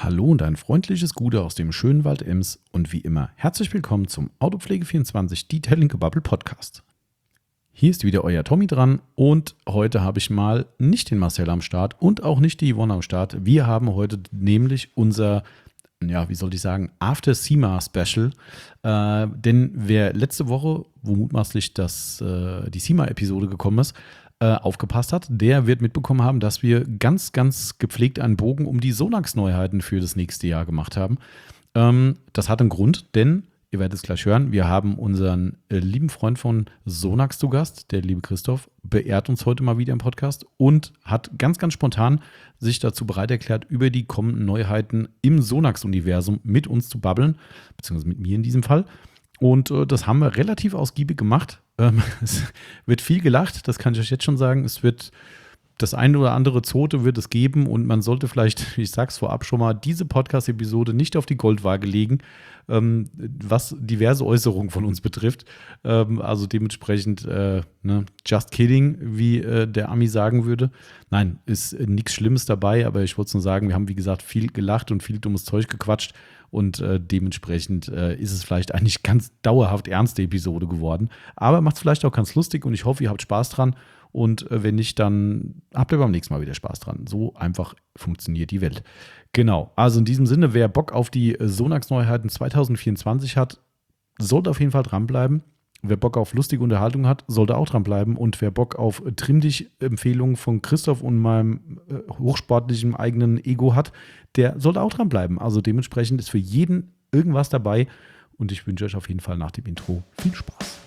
Hallo und ein freundliches Gute aus dem schönen Wald Ems und wie immer herzlich willkommen zum Autopflege24 Detailing Gebubble Podcast. Hier ist wieder euer Tommy dran und heute habe ich mal nicht den Marcel am Start und auch nicht die Yvonne am Start. Wir haben heute nämlich unser, After SEMA Special, denn wer letzte Woche, wo mutmaßlich die SEMA-Episode gekommen ist, aufgepasst hat, der wird mitbekommen haben, dass wir ganz, ganz gepflegt einen Bogen um die Sonax-Neuheiten für das nächste Jahr gemacht haben. Das hat einen Grund, denn, ihr werdet es gleich hören, wir haben unseren lieben Freund von Sonax zu Gast, der liebe Christoph, beehrt uns heute mal wieder im Podcast und hat ganz, ganz spontan sich dazu bereit erklärt, über die kommenden Neuheiten im Sonax-Universum mit uns zu babbeln, beziehungsweise mit mir in diesem Fall. Und das haben wir relativ ausgiebig gemacht. Es wird viel gelacht, das kann ich euch jetzt schon sagen. Es wird das eine oder andere Zote wird es geben und man sollte vielleicht, ich sag's vorab schon mal, diese Podcast-Episode nicht auf die Goldwaage legen, was diverse Äußerungen von uns betrifft. Also dementsprechend, just kidding, wie der Ami sagen würde. Nein, ist nichts Schlimmes dabei, aber ich wollte nur sagen, wir haben, wie gesagt, viel gelacht und viel dummes Zeug gequatscht. Und dementsprechend ist es vielleicht eigentlich ganz dauerhaft ernste Episode geworden. Aber macht es vielleicht auch ganz lustig und ich hoffe, ihr habt Spaß dran. Und wenn nicht, dann habt ihr beim nächsten Mal wieder Spaß dran. So einfach funktioniert die Welt. Genau, also in diesem Sinne, wer Bock auf die Sonax-Neuheiten 2024 hat, sollte auf jeden Fall dranbleiben. Wer Bock auf lustige Unterhaltung hat, sollte auch dranbleiben. Und wer Bock auf Trimm-Dich-Empfehlungen von Christoph und meinem hochsportlichen eigenen Ego hat, der sollte auch dranbleiben. Also dementsprechend ist für jeden irgendwas dabei. Und ich wünsche euch auf jeden Fall nach dem Intro viel Spaß.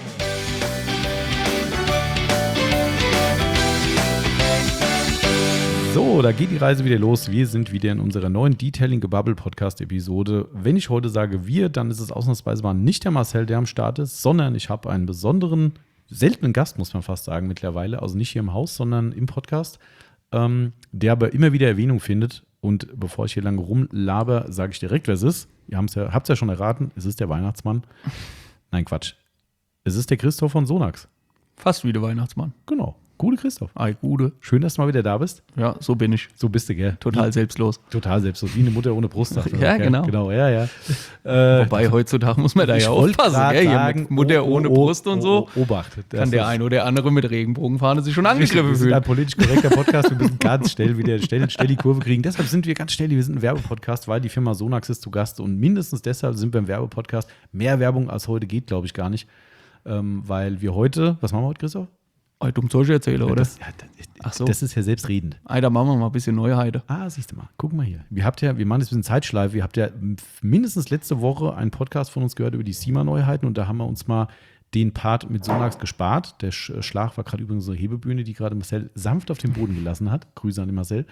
So, da geht die Reise wieder los. Wir sind wieder in unserer neuen Detailing Gebubble Podcast Episode. Wenn ich heute sage wir, dann ist es ausnahmsweise mal nicht der Marcel, der am Start ist, sondern ich habe einen besonderen, seltenen Gast, muss man fast sagen mittlerweile. Also nicht hier im Haus, sondern im Podcast, der aber immer wieder Erwähnung findet. Und bevor ich hier lange rumlaber, sage ich direkt, wer es ist. Ihr habt es ja schon erraten, es ist der Weihnachtsmann. Nein, Quatsch. Es ist der Christoph von Sonax. Fast wie der Weihnachtsmann. Genau. Gute Christoph. Ei, gute. Schön, dass du mal wieder da bist. Ja, so bin ich. So bist du, gell? Total selbstlos. Total selbstlos. Wie eine Mutter ohne Brust. Ja, gell? genau. Genau, ja. Wobei, heutzutage muss man da ja aufpassen, gell? Hier mit Mutter ohne Brust und so. Obacht. Kann der ein oder andere mit Regenbogenfahne sich schon angegriffen Wir sind fühlen. ein politisch korrekter Podcast. Wir müssen ganz schnell die Kurve kriegen. Deshalb sind wir ganz schnell. Wir sind ein Werbepodcast, weil die Firma Sonax ist zu Gast. Und mindestens deshalb sind wir ein Werbepodcast. Mehr Werbung als heute geht, glaube ich, gar nicht. Weil wir heute, was machen wir heute, Christoph? Dumm Zeug erzählen, oder? Ach so. Das ist ja selbstredend. Da machen wir mal ein bisschen Neuheiten. Siehst du mal. Guck mal hier. Wir machen jetzt ein bisschen Zeitschleife. Ihr habt ja mindestens letzte Woche einen Podcast von uns gehört über die SEMA-Neuheiten und da haben wir uns mal den Part mit Sonax gespart. Der Schlag war gerade übrigens so eine Hebebühne, die gerade Marcel sanft auf den Boden gelassen hat. Grüße an den Marcel.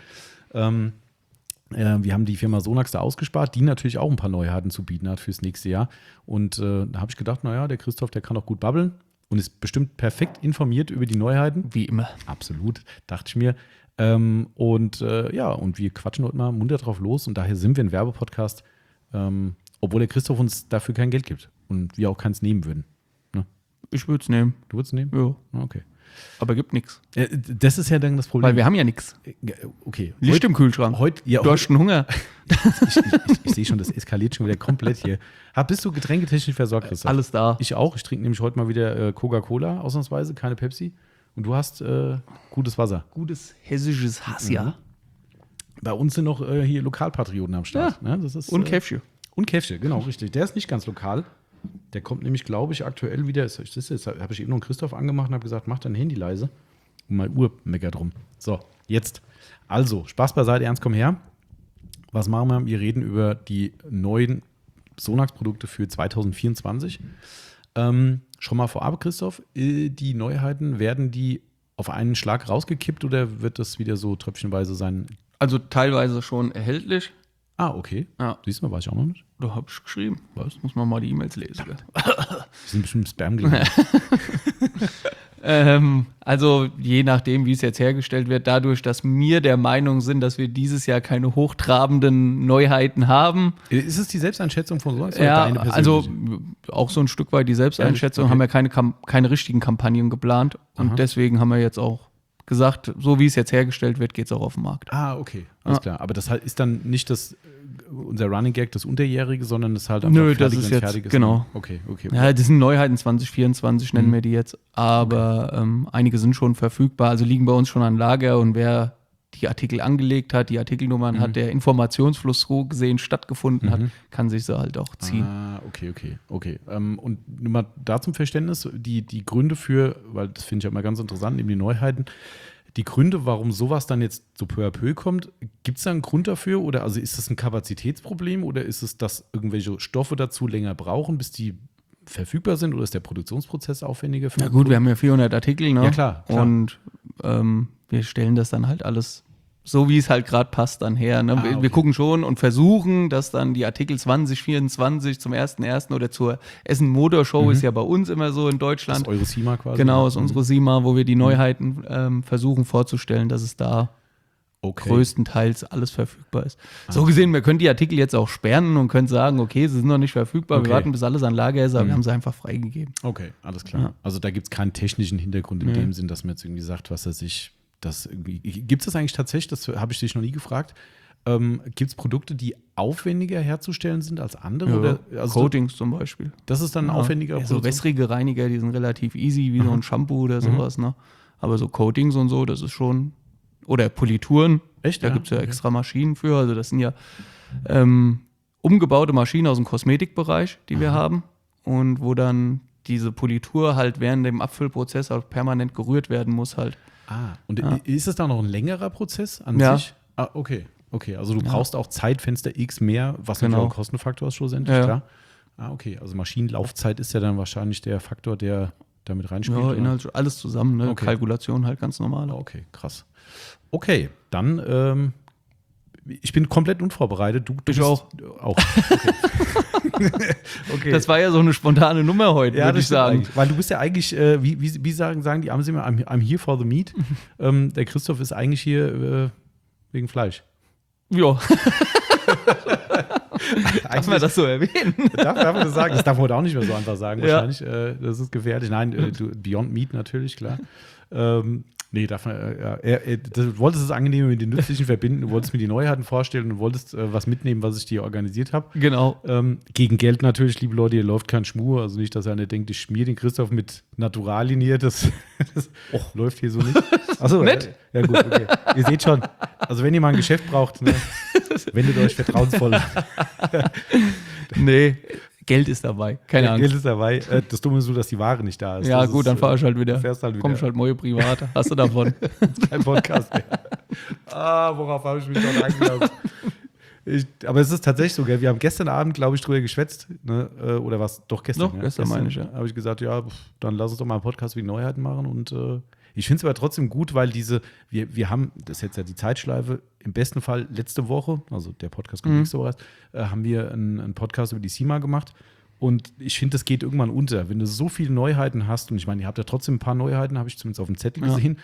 Wir haben die Firma Sonax da ausgespart, die natürlich auch ein paar Neuheiten zu bieten hat fürs nächste Jahr. Und da habe ich gedacht, naja, der Christoph, der kann auch gut babbeln. Und ist bestimmt perfekt informiert über die Neuheiten. Wie immer. Absolut, dachte ich mir. Und wir quatschen heute mal munter drauf los. Und daher sind wir ein Werbepodcast, obwohl der Christoph uns dafür kein Geld gibt. Und wir auch keins nehmen würden. Ne? Ich würde es nehmen. Du würdest es nehmen? Ja. Okay. Aber gibt nichts. Das ist ja dann das Problem. Weil wir haben ja nichts. Okay. Licht im Kühlschrank. Du hast einen Hunger. Ich sehe schon, das eskaliert schon wieder komplett hier. Bist du getränketechnisch versorgt, Christoph? Alles da. Ich auch. Ich trinke nämlich heute mal wieder Coca-Cola, ausnahmsweise, keine Pepsi. Und du hast gutes Wasser. Gutes hessisches Hassia. Bei uns sind noch hier Lokalpatrioten am Start. Ja. Ne? Das ist, und Käffchen. Und Käffchen, genau, richtig. Der ist nicht ganz lokal. Der kommt nämlich, glaube ich, aktuell wieder. Jetzt habe ich eben noch einen Christoph angemacht und habe gesagt, mach dein Handy leise. Und meine Uhr meckert rum. So, jetzt. Also, Spaß beiseite, ernst komm her. Was machen wir? Wir reden über die neuen Sonax-Produkte für 2024. Schon mal vorab, Christoph, die Neuheiten, werden die auf einen Schlag rausgekippt oder wird das wieder so tröpfchenweise sein? Also teilweise schon erhältlich. Okay. Ja. Siehst du mal, weiß ich auch noch nicht. Da habe ich geschrieben. Was? Muss man mal die E-Mails lesen. Die sind bestimmt Spam gelandet. Also je nachdem, wie es jetzt hergestellt wird, dadurch, dass wir der Meinung sind, dass wir dieses Jahr keine hochtrabenden Neuheiten haben. Ist es die Selbsteinschätzung von Sonax? Ja, also auch so ein Stück weit die Selbsteinschätzung. Okay. Haben wir keine richtigen Kampagnen geplant. Und deswegen haben wir jetzt auch gesagt, so wie es jetzt hergestellt wird, geht es auch auf den Markt. Okay, alles klar. Aber das ist dann nicht das unser Running Gag das Unterjährige, sondern es ist halt einfach Nö, das fertig, ist wenn's jetzt, fertig ist. genau. Okay. Ja, das sind Neuheiten 2024, nennen wir die jetzt. Aber einige sind schon verfügbar, also liegen bei uns schon an Lager und wer die Artikel angelegt hat, die Artikelnummern hat, der Informationsfluss so gesehen stattgefunden hat, kann sich so halt auch ziehen. Okay. Und nur mal da zum Verständnis, die Gründe für, weil das finde ich ja immer ganz interessant, eben die Neuheiten, die Gründe, warum sowas dann jetzt so peu à peu kommt, gibt es da einen Grund dafür? Oder also ist das ein Kapazitätsproblem oder ist es, dass irgendwelche Stoffe dazu länger brauchen, bis die verfügbar sind oder ist der Produktionsprozess aufwendiger? Na gut, wir haben ja 400 Artikel, ne? Ja, klar. Und wir stellen das dann halt alles so, wie es halt gerade passt, dann her. Ne? Okay. Wir gucken schon und versuchen, dass dann die Artikel 2024 zum 1.1. oder zur Essen Motor Show ist ja bei uns immer so in Deutschland. Das ist eure SIMA quasi? Genau, ist unsere SIMA, wo wir die Neuheiten versuchen vorzustellen, dass es da größtenteils alles verfügbar ist. So gesehen, wir können die Artikel jetzt auch sperren und können sagen, okay, sie sind noch nicht verfügbar, wir warten, bis alles an Lager ist, aber wir haben sie einfach freigegeben. Okay, alles klar. Ja. Also da gibt es keinen technischen Hintergrund in dem Sinn, dass man jetzt irgendwie sagt, was er sich, das irgendwie, gibt es das eigentlich tatsächlich, das habe ich dich noch nie gefragt, gibt es Produkte, die aufwendiger herzustellen sind als andere? Ja, oder, also Coatings zum Beispiel. Das ist dann aufwendiger? Ja, so wässrige Reiniger, die sind relativ easy, wie so ein Shampoo oder sowas, ne? Aber so Coatings und so, das ist schon. Oder Polituren. Echt? Da gibt es ja extra Maschinen für. Also das sind ja umgebaute Maschinen aus dem Kosmetikbereich, die wir haben. Und wo dann diese Politur halt während dem Abfüllprozess auch permanent gerührt werden muss halt. Und ist es da noch ein längerer Prozess an sich? Okay. Also du brauchst auch Zeitfenster X mehr, was natürlich auch ein Kostenfaktor ist schlussendlich, klar. Okay. Also Maschinenlaufzeit ist ja dann wahrscheinlich der Faktor, der damit reinspielt. Ja, Inhalt, alles zusammen, ne? Okay. Kalkulation halt ganz normal. Okay, krass. Okay, dann ich bin komplett unvorbereitet. Du ich auch. Okay. Das war ja so eine spontane Nummer heute, würde ich sagen. Weil du bist ja eigentlich, wie sagen die Amis immer, I'm here for the meat. Der Christoph ist eigentlich hier wegen Fleisch. Ja. Darf man das so erwähnen? Darf man das sagen? Das darf man heute auch nicht mehr so einfach sagen, wahrscheinlich. Das ist gefährlich. Nein, Beyond Meat natürlich, klar. Nee, darf man, du wolltest es angenehm mit den Nützlichen verbinden, du wolltest mir die Neuheiten vorstellen und wolltest was mitnehmen, was ich dir organisiert habe. Genau. Gegen Geld natürlich, liebe Leute, hier läuft kein Schmur, also nicht, dass einer denkt, ich schmier den Christoph mit Naturalien hier, das läuft hier so nicht. Achso, nett. Ja gut, okay. Ihr seht schon, also wenn ihr mal ein Geschäft braucht, ne, wendet euch vertrauensvoll. Nee. Geld ist dabei, keine Angst. Geld ist dabei. Das Dumme ist so, dass die Ware nicht da ist. Ja, das gut, ist, dann fahr ich halt wieder. Fährst halt wieder. Kommst halt neue Private. Hast du davon? Kein Podcast mehr. Worauf habe ich mich dort eingelassen? Aber es ist tatsächlich so, gell? Wir haben gestern Abend, glaube ich, drüber geschwätzt. Ne? Oder was? Doch, gestern. Doch, gestern meine ich, ja. Habe ich gesagt, ja, dann lass uns doch mal einen Podcast wie Neuheiten machen. Und ich finde es aber trotzdem gut, weil wir haben, das ist jetzt ja die Zeitschleife, im besten Fall letzte Woche, also der Podcast kommt nächste Woche erst, haben wir einen Podcast über die SIMA gemacht. Und ich finde, das geht irgendwann unter. Wenn du so viele Neuheiten hast, und ich meine, ihr habt ja trotzdem ein paar Neuheiten, habe ich zumindest auf dem Zettel gesehen.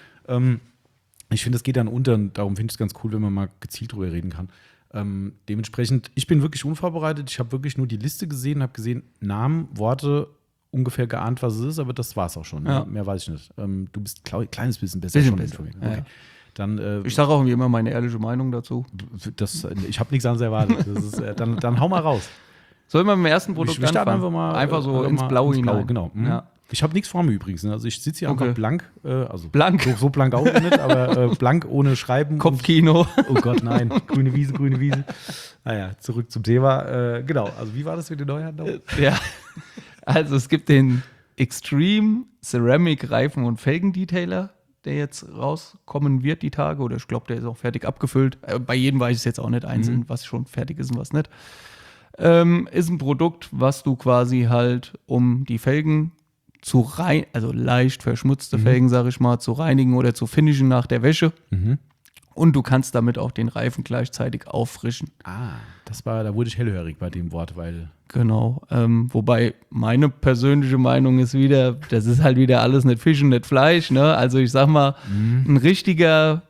Ich finde, das geht dann unter und darum finde ich es ganz cool, wenn man mal gezielt drüber reden kann. Dementsprechend, ich bin wirklich unvorbereitet. Ich habe wirklich nur die Liste gesehen, habe gesehen, Namen, Worte, ungefähr geahnt, was es ist, aber das war es auch schon. Ja. Mehr weiß ich nicht. Du bist ein kleines bisschen besser schon informiert. Okay. Ja. Dann, ich sage auch immer meine ehrliche Meinung dazu. Ich habe nichts anderes erwartet. Das ist, dann hau mal raus. Sollen wir mit dem ersten Produkt anfangen? Einfach so ins Blaue hinein. Genau. Ja. Ich habe nichts vor mir übrigens. Ne? Also ich sitze hier einfach blank. Blank? So blank auch nicht, aber blank ohne Schreiben. Kopfkino. Oh Gott, nein. Grüne Wiese. Naja, zurück zum Thema. Genau, also wie war das mit den Neuheiten? Ja, also es gibt den Extreme Ceramic Reifen- und Felgen-Detailer, der jetzt rauskommen wird die Tage. Oder ich glaube, der ist auch fertig abgefüllt. Bei jedem weiß ich es jetzt auch nicht einzeln, was schon fertig ist und was nicht. Ist ein Produkt, was du quasi halt, um die Felgen zu also leicht verschmutzte Felgen, sag ich mal, zu reinigen oder zu finishen nach der Wäsche. Und du kannst damit auch den Reifen gleichzeitig auffrischen. Da wurde ich hellhörig bei dem Wort, weil. Genau. Wobei meine persönliche Meinung ist wieder, das ist halt wieder alles nicht Fisch und nicht Fleisch. Ne? Also ich sag mal, eine richtige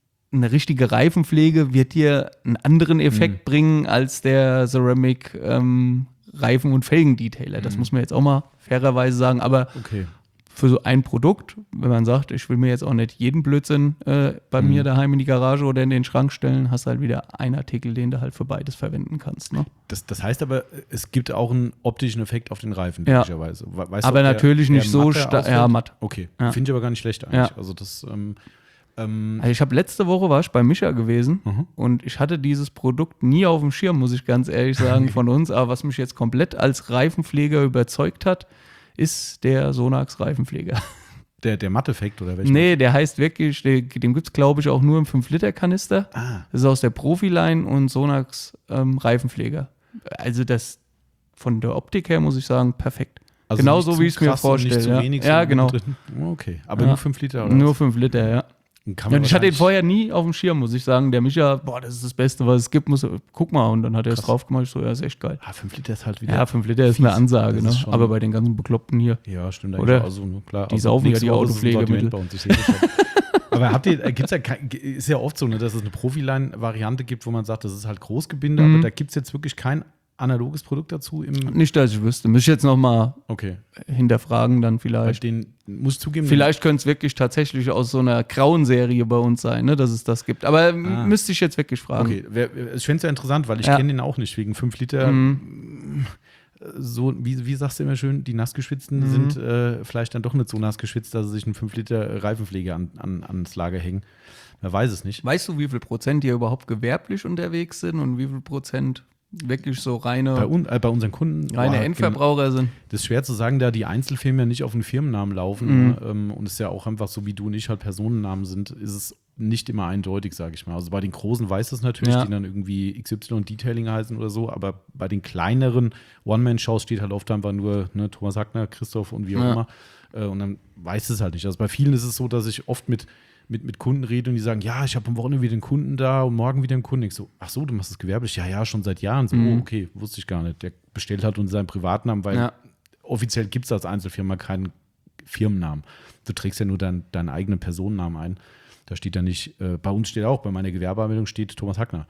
Reifenpflege wird dir einen anderen Effekt bringen als der Ceramic Reifen- und Felgen-Detailer. Das muss man jetzt auch mal fairerweise sagen. Aber für so ein Produkt, wenn man sagt, ich will mir jetzt auch nicht jeden Blödsinn bei mir daheim in die Garage oder in den Schrank stellen, hast halt wieder einen Artikel, den du halt für beides verwenden kannst. Ne? Das heißt aber, es gibt auch einen optischen Effekt auf den Reifen, Ja. typischerweise. Weißt Aber du, ob natürlich der nicht so matter stark. ausfällt? Ja, matt. Okay, Ja. finde ich aber gar nicht schlecht eigentlich. Ja. Also das, Also ich habe letzte Woche war ich bei Mischa gewesen und ich hatte dieses Produkt nie auf dem Schirm, muss ich ganz ehrlich sagen, von uns. Aber was mich jetzt komplett als Reifenpfleger überzeugt hat, ist der Sonax Reifenpfleger. der Matteffekt oder welcher? Nee, der heißt wirklich, den gibt es glaube ich auch nur im 5-Liter-Kanister. Ah, Das ist aus der Profiline und Sonax Reifenpfleger. Also das von der Optik her muss ich sagen, perfekt. also Genauso nicht wie zu ich es mir krass und vorstelle. Nicht zu Ja, wenig, ja so genau. drin. Okay, aber Ja. nur 5 Liter oder Nur was? 5 Liter, ja. Kann man Und ich hatte ihn wahrscheinlich- vorher nie auf dem Schirm, muss ich sagen. Der Micha, das ist das Beste, was es gibt. Guck mal. Und dann hat er es Krass. drauf gemacht. Ich so, ja, ist echt geil. 5 Liter ist halt wieder. Ja, 5 Liter ist eine fies. Ansage, Das ne? ist schon- Aber bei den ganzen Bekloppten hier. Ja, stimmt. Oder? Also, klar. Die saufen ja nächste die Woche ist es ein Autopflegemittel. Sortiment bei uns, ich sehe das schon. Aber gibt's ja ist ja oft so, ne, dass es eine Profiline-Variante gibt, wo man sagt, das ist halt Großgebinde, aber da gibt es jetzt wirklich kein analoges Produkt dazu im. Nicht, dass ich wüsste. Muss ich jetzt nochmal Okay. hinterfragen, dann Weil vielleicht. den muss ich zugeben. Vielleicht könnte es wirklich tatsächlich aus so einer grauen Serie bei uns sein, ne, dass es das gibt. Aber müsste ich jetzt wirklich fragen. Okay, ich fände es ja interessant, weil ich Ja. kenne den auch nicht, wegen 5 Liter. So, wie sagst du immer schön, die Nassgeschwitzten sind vielleicht dann doch nicht so nass geschwitzt, dass sie sich einen 5 Liter Reifenpflege ans Lager hängen. Man weiß es nicht. Weißt du, wie viel Prozent hier überhaupt gewerblich unterwegs sind und wie viel Prozent wirklich so Bei reine unseren Kunden Endverbraucher sind? Das ist schwer zu sagen, da die Einzelfirmen ja nicht auf den Firmennamen laufen und es ja auch einfach so wie du und ich halt Personennamen sind, ist es nicht immer eindeutig, sage ich mal. Also bei den Großen weiß es natürlich, Ja. die dann irgendwie XY Detailing heißen oder so, aber bei den kleineren One-Man-Shows steht halt oft einfach nur Thomas Hackner, Christoph und wie auch Ja. immer. Und dann weiß es halt nicht. Also bei vielen ist es so, dass ich oft mit Kunden rede und die sagen, ja, ich habe am Wochenende wieder einen Kunden da und morgen wieder einen Kunden. Ich so, ach so, du machst das gewerblich? Ja, schon seit Jahren. So, oh, okay, wusste ich gar nicht. Der bestellt halt unter seinem Privatnamen, weil Ja. offiziell gibt es als Einzelfirma keinen Firmennamen. Du trägst ja nur deinen eigenen Personennamen ein. Da steht ja nicht, bei uns steht auch, bei meiner Gewerbeanmeldung steht Thomas Hackner.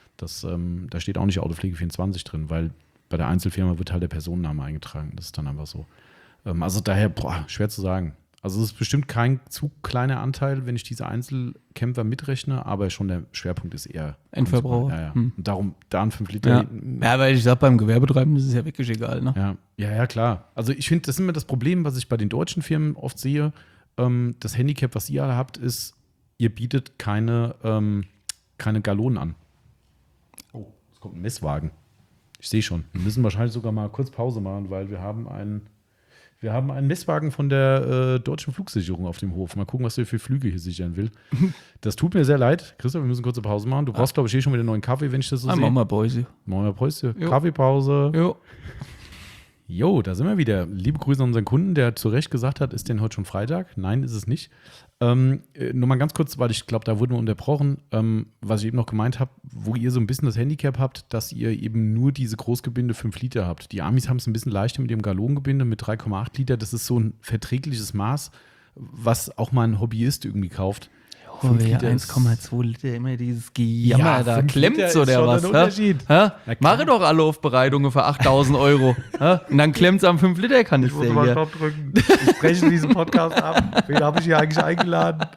Da steht auch nicht Autopflege 24 drin, weil bei der Einzelfirma wird halt der Personenname eingetragen. Das ist dann einfach so. Also daher, schwer zu sagen. Also es ist bestimmt kein zu kleiner Anteil, wenn ich diese Einzelkämpfer mitrechne, aber schon der Schwerpunkt ist eher Endverbraucher. Ja. Und darum, da ein 5 Liter. Ja, weil ich sag, beim Gewerbetreiben ist es ja wirklich egal, ne? Ja, klar. Also ich finde, das ist immer das Problem, was ich bei den deutschen Firmen oft sehe. Das Handicap, was ihr alle habt, ist, ihr bietet keine Gallonen an. Oh, es kommt ein Messwagen. Ich sehe schon. Wir müssen wahrscheinlich sogar mal kurz Pause machen, weil wir haben einen Messwagen von der deutschen Flugsicherung auf dem Hof. Mal gucken, was der für Flüge hier sichern will. Das tut mir sehr leid. Christoph, wir müssen kurze Pause machen. Du brauchst, glaube ich, schon wieder einen neuen Kaffee, wenn ich das so sehe. Machen wir Päuse. Machen wir Päuse. Jo. Kaffeepause. Jo. Jo, da sind wir wieder. Liebe Grüße an unseren Kunden, der zu Recht gesagt hat, ist denn heute schon Freitag? Nein, ist es nicht. Nur mal ganz kurz, weil ich glaube, da wurden wir unterbrochen, was ich eben noch gemeint habe, wo ihr so ein bisschen das Handicap habt, dass ihr eben nur diese Großgebinde 5 Liter habt. Die Amis haben es ein bisschen leichter mit dem Galongebinde mit 3,8 Liter. Das ist so ein verträgliches Maß, was auch mal ein Hobbyist irgendwie kauft. Oh, 5 ja, Liter ist- 1,2 Liter, immer dieses Gejammer, Ja, da 5 klemmt's Liter oder ist schon was? ein hä? Unterschied. Hä? Na klar. Mache doch alle Aufbereitungen für 8.000 Euro. hä? Und dann klemmt's am 5-Liter-Kanister hier. Stopp drücken. Ich spreche diesen Podcast ab. Wen habe ich hier eigentlich eingeladen?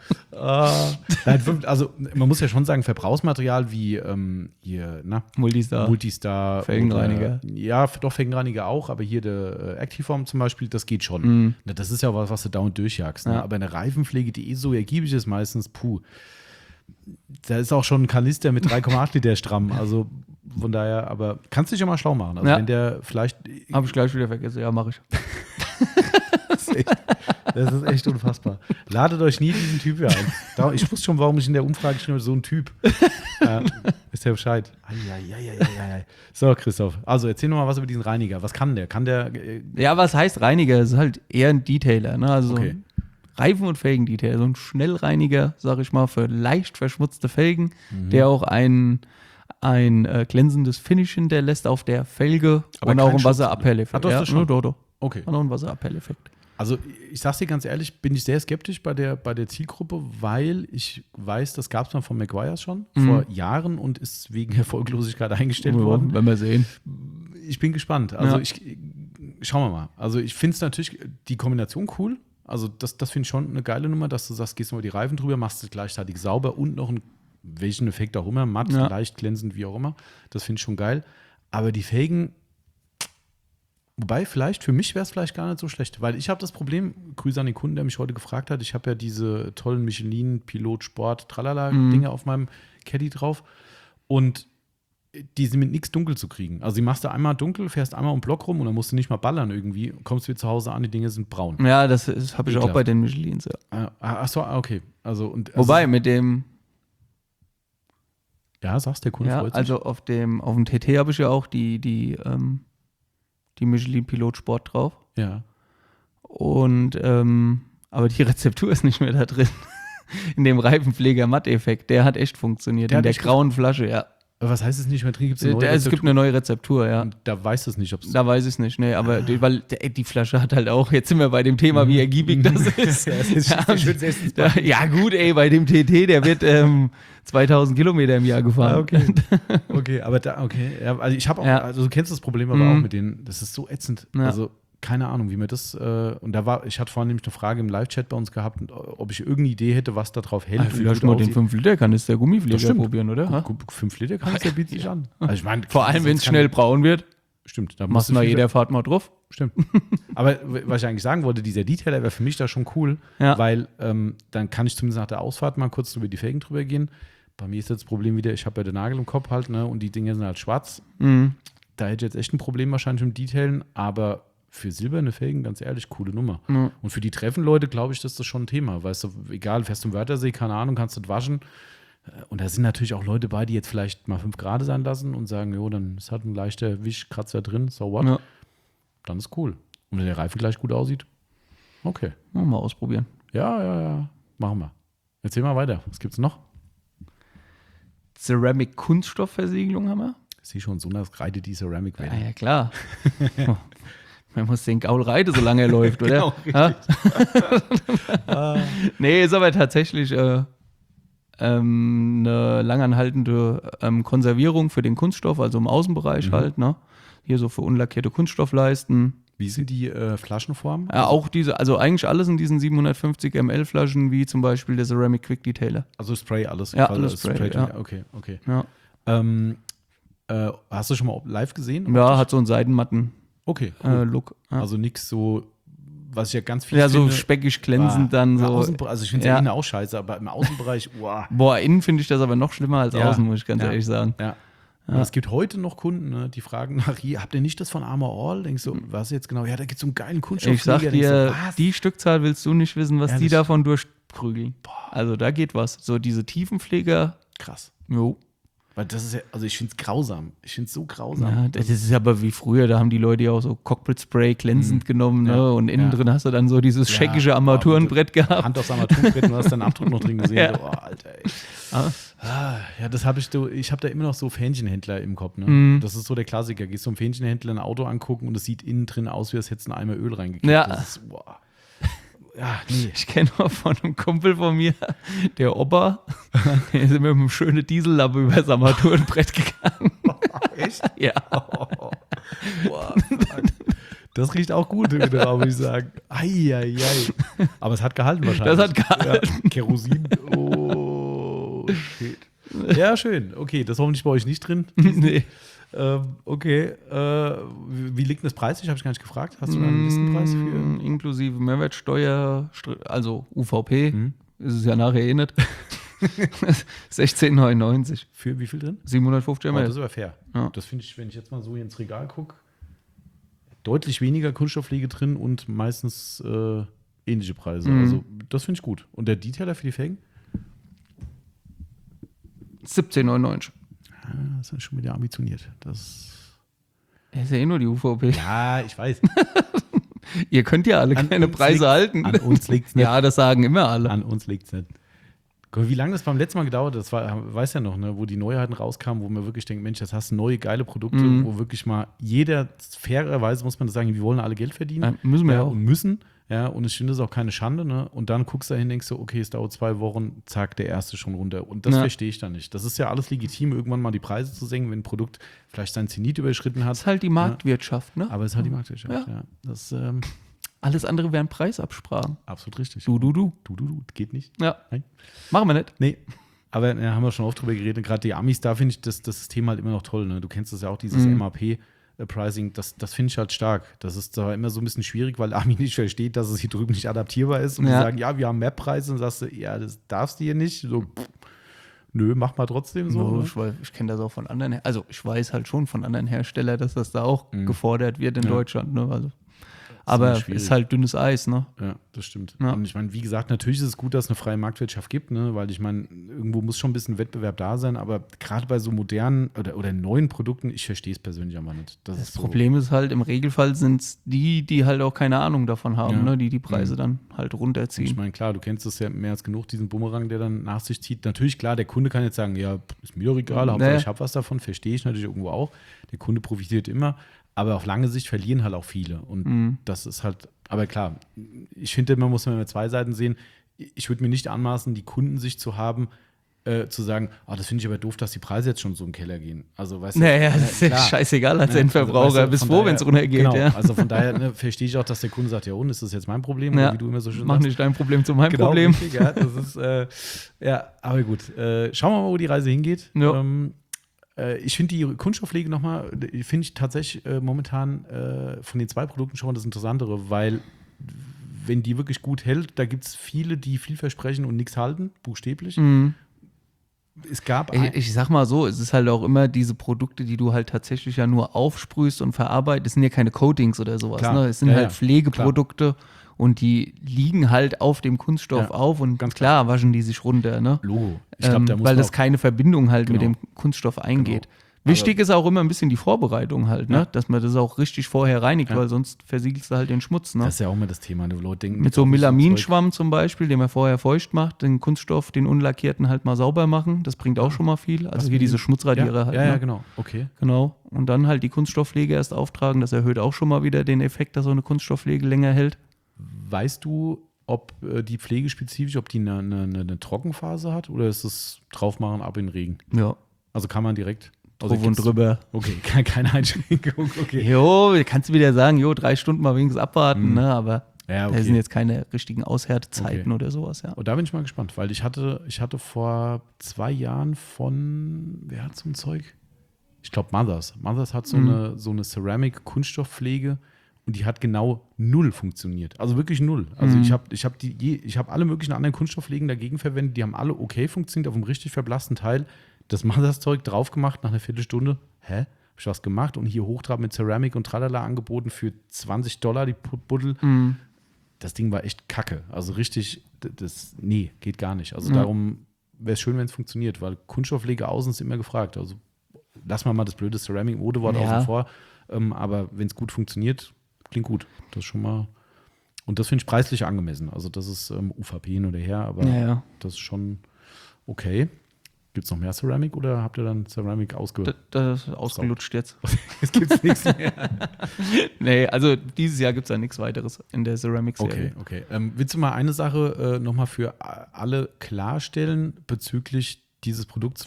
Nein, also man muss ja schon sagen, Verbrauchsmaterial wie Multistar, Felgenreiniger. Oder, ja, doch Felgenreiniger auch, aber hier der Activeform zum Beispiel, das geht schon. Na, das ist ja was du dauernd durchjagst. Ne? Ja. Aber eine Reifenpflege, die so ergiebig ist, meistens, da ist auch schon ein Kanister mit 3,8 Liter stramm. Also von daher, aber kannst dich ja mal schlau machen. Also Ja. wenn der vielleicht. Habe ich gleich wieder vergessen. Ja, mache ich. Das ist echt unfassbar. Ladet euch nie diesen Typ hier ein. Ich wusste schon, warum ich in der Umfrage geschrieben habe, so ein Typ. Ist der Bescheid. Ei. So, Christoph. Also erzähl noch mal was über diesen Reiniger. Was kann der? Kann der. Ja, was heißt Reiniger? Das ist halt eher ein Detailer. Ne? Also Okay. Reifen- und Felgendetailer. So ein Schnellreiniger, sag ich mal, für leicht verschmutzte Felgen, der auch ein glänzendes Finish hinterlässt auf der Felge Aber und auch kein einen Schutz, Wasserabhelleffekt. oder? Ah, doch, das schon. Doch. Okay. Und auch einen Wasserabhelleffekt. Also ich sag's dir ganz ehrlich, bin ich sehr skeptisch bei der Zielgruppe, weil ich weiß, das gab es mal von Maguire schon vor Jahren und ist wegen Erfolglosigkeit eingestellt worden. Wenn wir sehen. Ich bin gespannt. Also Ja. ich schauen wir mal. Also ich finde es natürlich die Kombination cool. Also das finde ich schon eine geile Nummer, dass du sagst, gehst du mal die Reifen drüber, machst es gleichzeitig sauber und noch welchen Effekt auch immer, matt, leicht glänzend, wie auch immer. Das finde ich schon geil. Aber die Felgen, wobei vielleicht, für mich wäre es vielleicht gar nicht so schlecht, weil ich habe das Problem, Grüße an den Kunden, der mich heute gefragt hat, ich habe ja diese tollen Michelin, Pilot, Sport, Tralala-Dinge auf meinem Caddy drauf und die sind mit nichts dunkel zu kriegen. Also die machst du einmal dunkel, fährst einmal um den Block rum und dann musst du nicht mal ballern irgendwie, kommst wieder zu Hause an, die Dinge sind braun. Ja, das habe ich auch bei den Michelins. Ja. Achso, okay. Wobei, mit dem ja, sagst der Kunde freut sich. Also auf dem TT habe ich ja auch die Michelin Pilot Sport drauf. Ja. Und aber die Rezeptur ist nicht mehr da drin. In dem Reifenpfleger-Matt-Effekt. Der hat echt funktioniert. In der grauen Flasche, ja. Aber was heißt es nicht mehr drin? Gibt's eine neue Es gibt eine neue Rezeptur, ja. Und da weißt du es nicht, ob es. Da weiß ich es nicht, nee, aber weil die Flasche hat halt auch, jetzt sind wir bei dem Thema, wie ergiebig das ist. Ja, gut, ey, bei dem TT, der wird 2000 Kilometer im Jahr gefahren. Okay. Okay, aber Ja, also ich habe auch, also du kennst das Problem aber auch mit denen, das ist so ätzend. Ja. Also keine Ahnung, wie mir das, und ich hatte vorhin nämlich eine Frage im Live-Chat bei uns gehabt, ob ich irgendeine Idee hätte, was da drauf hält. Vielleicht mal den 5-Liter-Kanister Gummipfleger probieren, oder? 5-Liter-Kanister bietet sich an. Also ich mein, vor allem, wenn es schnell braun wird. Stimmt. Da machst du nach jeder Fahrt mal drauf. Stimmt. Aber was ich eigentlich sagen wollte, dieser Detailer wäre für mich da schon cool, weil dann kann ich zumindest nach der Ausfahrt mal kurz über die Felgen drüber gehen. Bei mir ist jetzt das Problem wieder, ich habe ja den Nagel im Kopf halt, ne, und die Dinge sind halt schwarz. Da hätte ich jetzt echt ein Problem wahrscheinlich mit dem Detailen, aber für silberne Felgen, ganz ehrlich, coole Nummer. Und für die Treffenleute, glaube ich, das ist schon ein Thema. Weißt du, egal, fährst du im Wörthersee, keine Ahnung, kannst du das waschen. Und da sind natürlich auch Leute bei, die jetzt vielleicht mal 5 Grad sein lassen und sagen, jo, dann ist halt ein leichter Wischkratzer drin, so what? Ja. Dann ist cool. Und wenn der Reifen gleich gut aussieht, okay. Mal ausprobieren. Ja. Machen wir. Erzähl mal weiter. Was gibt's noch? Ceramic-Kunststoffversiegelung haben wir. Ich sehe schon, so das reitet die Ceramic weg. Ja, klar. Man muss den Gaul reiten, solange er läuft, oder? Genau, Nee, ist aber tatsächlich eine langanhaltende Konservierung für den Kunststoff, also im Außenbereich halt, ne? Hier so für unlackierte Kunststoffleisten. Wie sind die Flaschenformen? Ja, auch diese, also eigentlich alles in diesen 750 ml Flaschen, wie zum Beispiel der Ceramic Quick Detailer. Also Spray, alles? Ja, alles Spray, ja. Okay. Ja. Hast du schon mal live gesehen? Ja, hat so einen Seidenmatten Look. Ja. Also nichts so, was ich ja ganz viel finde. Ja, so speckig glänzend dann so. Also ich finde es ja innen auch scheiße, aber im Außenbereich, wow. Boah, innen finde ich das aber noch schlimmer als außen, muss ich ganz ehrlich sagen. Ja. Ja. Es gibt heute noch Kunden, ne, die fragen nach, habt ihr nicht das von Armor All? Denkst du, was jetzt genau? Ja, da gibt es so einen geilen Kunststoff. Ich sag dir, die Stückzahl willst du nicht wissen, was die davon durchprügeln. Also da geht was. So diese Tiefenpfleger. Krass. Jo. Weil das ist ja, also ich finde es grausam. Ich finde es so grausam. Ja, das ist aber wie früher, da haben die Leute ja auch so Cockpit-Spray glänzend genommen, ne? Und innen drin hast du dann so dieses scheckige Armaturenbrett gehabt. Hand aufs Armaturenbrett, du hast deinen Abdruck noch drin gesehen. So, oh, Alter, ey. Ja, das habe ich habe da immer noch so Fähnchenhändler im Kopf, ne? Das ist so der Klassiker. Gehst du zum Fähnchenhändler ein Auto angucken und es sieht innen drin aus, wie als hättest du einen Eimer Öl reingekippt. Ja. Das ist, boah. Ja, nee. Ich kenne noch von einem Kumpel von mir, der Opa, der ist mit einem schönen Diesellappe über das Armaturenbrett gegangen. Echt? Ja. Boah, das riecht auch gut, würde ich sagen. Eieiei. Aber es hat gehalten wahrscheinlich. Das hat gehalten. Ja, Kerosin. Oh, shit. Ja, schön. Okay, das ist hoffentlich bei euch nicht drin. Nee. Okay. Wie liegt denn das preislich? Habe ich gar nicht gefragt. Hast du da einen Listenpreis für? Inklusive Mehrwertsteuer, also UVP, ist es ja nachher eh nicht. 16,99. Für wie viel drin? 750 ml. Das ist aber fair. Ja. Das finde ich, wenn ich jetzt mal so hier ins Regal gucke, deutlich weniger Kunststoffpflege drin und meistens ähnliche Preise. Also das finde ich gut. Und der Detailer für die Felgen? 17,99. Das ist schon wieder ambitioniert. Das ist ja eh nur die UVP. Ja, ich weiß. Ihr könnt ja alle keine Preise halten. An uns liegt es nicht. Ja, das sagen immer alle. An uns liegt es nicht. Wie lange das beim letzten Mal gedauert hat, das war, weiß ja noch, ne, wo die Neuheiten rauskamen, wo man wirklich denkt, Mensch, das hast du neue, geile Produkte, wo wirklich mal jeder, fairerweise muss man das sagen, wir wollen alle Geld verdienen. Ja, müssen wir auch. Und müssen. Ja, und ich finde das auch keine Schande, ne? Und dann guckst du dahin, denkst du, okay, es dauert 2 Wochen, zack, der erste schon runter. Und das verstehe ich dann nicht. Das ist ja alles legitim, irgendwann mal die Preise zu senken, wenn ein Produkt vielleicht sein Zenit überschritten hat. Das ist halt die Marktwirtschaft, ne? Aber es ist halt die Marktwirtschaft, ja. Das Alles andere wären Preisabsprachen. absolut richtig. Du. Geht nicht. Ja. Nein. Machen wir nicht. Nee. Aber haben wir schon oft drüber geredet. Gerade die Amis, da finde ich das System halt immer noch toll. Ne? Du kennst das ja auch, dieses MAP-Pricing. Das finde ich halt stark. Das ist zwar immer so ein bisschen schwierig, weil Ami nicht versteht, dass es hier drüben nicht adaptierbar ist. Und die sagen, ja, wir haben Map-Preise. Und sagst du, ja, das darfst du hier nicht. So, nö, mach mal trotzdem so. No, Ne? ich kenne das auch von anderen. Also ich weiß halt schon von anderen Herstellern, dass das da auch gefordert wird in Deutschland. Ne? Also, aber es ist halt dünnes Eis, ne? Ja, das stimmt. Ja. Und ich meine, wie gesagt, natürlich ist es gut, dass es eine freie Marktwirtschaft gibt, ne? Weil ich meine, irgendwo muss schon ein bisschen Wettbewerb da sein, aber gerade bei so modernen oder neuen Produkten, ich verstehe es persönlich aber nicht. Das Problem ist halt, im Regelfall sind es die halt auch keine Ahnung davon haben, ne? Die Preise dann halt runterziehen. Ich meine, klar, du kennst das ja mehr als genug, diesen Bumerang, der dann nach sich zieht. Natürlich, klar, der Kunde kann jetzt sagen, ja, ist mir doch egal, Hauptsache ich habe was davon, verstehe ich natürlich irgendwo auch. Der Kunde profitiert immer, aber auf lange Sicht verlieren halt auch viele. Und das ist halt, aber klar, ich finde, man muss immer 2 Seiten sehen. Ich würde mir nicht anmaßen, die Kundensicht zu haben, zu sagen, das finde ich aber doof, dass die Preise jetzt schon so im Keller gehen. Also, weißt du, naja, das ist ja scheißegal als Endverbraucher. Also, weißt du, bis froh, wenn es runtergeht. Genau, ja. also von daher verstehe ich auch, dass der Kunde sagt, ja und, ist das jetzt mein Problem? Oder wie du immer so schön mach sagst. nicht dein Problem zu meinem Genau, Problem. Richtig, ja, das ist, aber gut. Schauen wir mal, wo die Reise hingeht. Ja. Ich finde die Kunststoffpflege nochmal, finde ich tatsächlich momentan von den 2 Produkten schon das Interessantere, weil wenn die wirklich gut hält, da gibt es viele, die viel versprechen und nichts halten, buchstäblich. Es gab ich sag mal so, es ist halt auch immer diese Produkte, die du halt tatsächlich ja nur aufsprühst und verarbeitest, es sind ja keine Coatings oder sowas, ne? Es sind halt Pflegeprodukte und die liegen halt auf dem Kunststoff auf und ganz klar waschen die sich runter, ne? Logo. Ich glaub, da muss weil man das keine Verbindung halt mit dem Kunststoff eingeht. Genau. Wichtig ist auch immer ein bisschen die Vorbereitung halt, ne? Dass man das auch richtig vorher reinigt, weil sonst versiegelst du halt den Schmutz, ne? Das ist ja auch immer das Thema. Die Leute denken, mit so einem Melaminschwamm zum Beispiel, den man vorher feucht macht, den Kunststoff, den unlackierten halt mal sauber machen. Das bringt auch schon mal viel. Also hier diese Schmutzradierer halt. Ja, genau. Okay. Genau. Und dann halt die Kunststoffpflege erst auftragen. Das erhöht auch schon mal wieder den Effekt, dass so eine Kunststoffpflege länger hält. Weißt du, ob die Pflege spezifisch, ob die eine Trockenphase hat oder ist es draufmachen, ab in den Regen? Ja. Also kann man direkt. Drauf und drüber. Okay, keine Einschränkung. Okay. Jo, kannst du wieder sagen, 3 Stunden mal wenigstens abwarten, ne? Aber Ja, da sind jetzt keine richtigen Aushärtezeiten oder sowas, ja. Und da bin ich mal gespannt, weil ich hatte vor 2 Jahren wer hat so ein Zeug? Ich glaube Mothers. Mothers hat so eine Ceramic-Kunststoffpflege und die hat genau 0 funktioniert. Also wirklich 0. Also ich habe alle möglichen anderen Kunststoffpflegen dagegen verwendet, die haben alle okay funktioniert auf einem richtig verblassten Teil. Das Mothers-Zeug drauf gemacht nach einer Viertelstunde. Hä? Hab ich was gemacht und hier Hochtrab mit Ceramic und Tralala angeboten für $20 die Buddel. Das Ding war echt kacke. Also richtig, nee, geht gar nicht. Also darum wäre es schön, wenn es funktioniert, weil Kunststoffpflege außen ist immer gefragt. Also lass mal das blöde Ceramic-Modewort außen vor. Aber wenn es gut funktioniert, klingt gut. Das ist schon mal. Und das finde ich preislich angemessen. Also das ist UVP hin oder her, aber das ist schon okay. Gibt es noch mehr Ceramic oder habt ihr dann Ceramic ausgelutscht? Das ist ausgelutscht jetzt. Es gibt nichts mehr. Nee, also dieses Jahr gibt es da nichts weiteres in der Ceramic-Serie. Okay. Willst du mal eine Sache nochmal für alle klarstellen bezüglich dieses Produkts,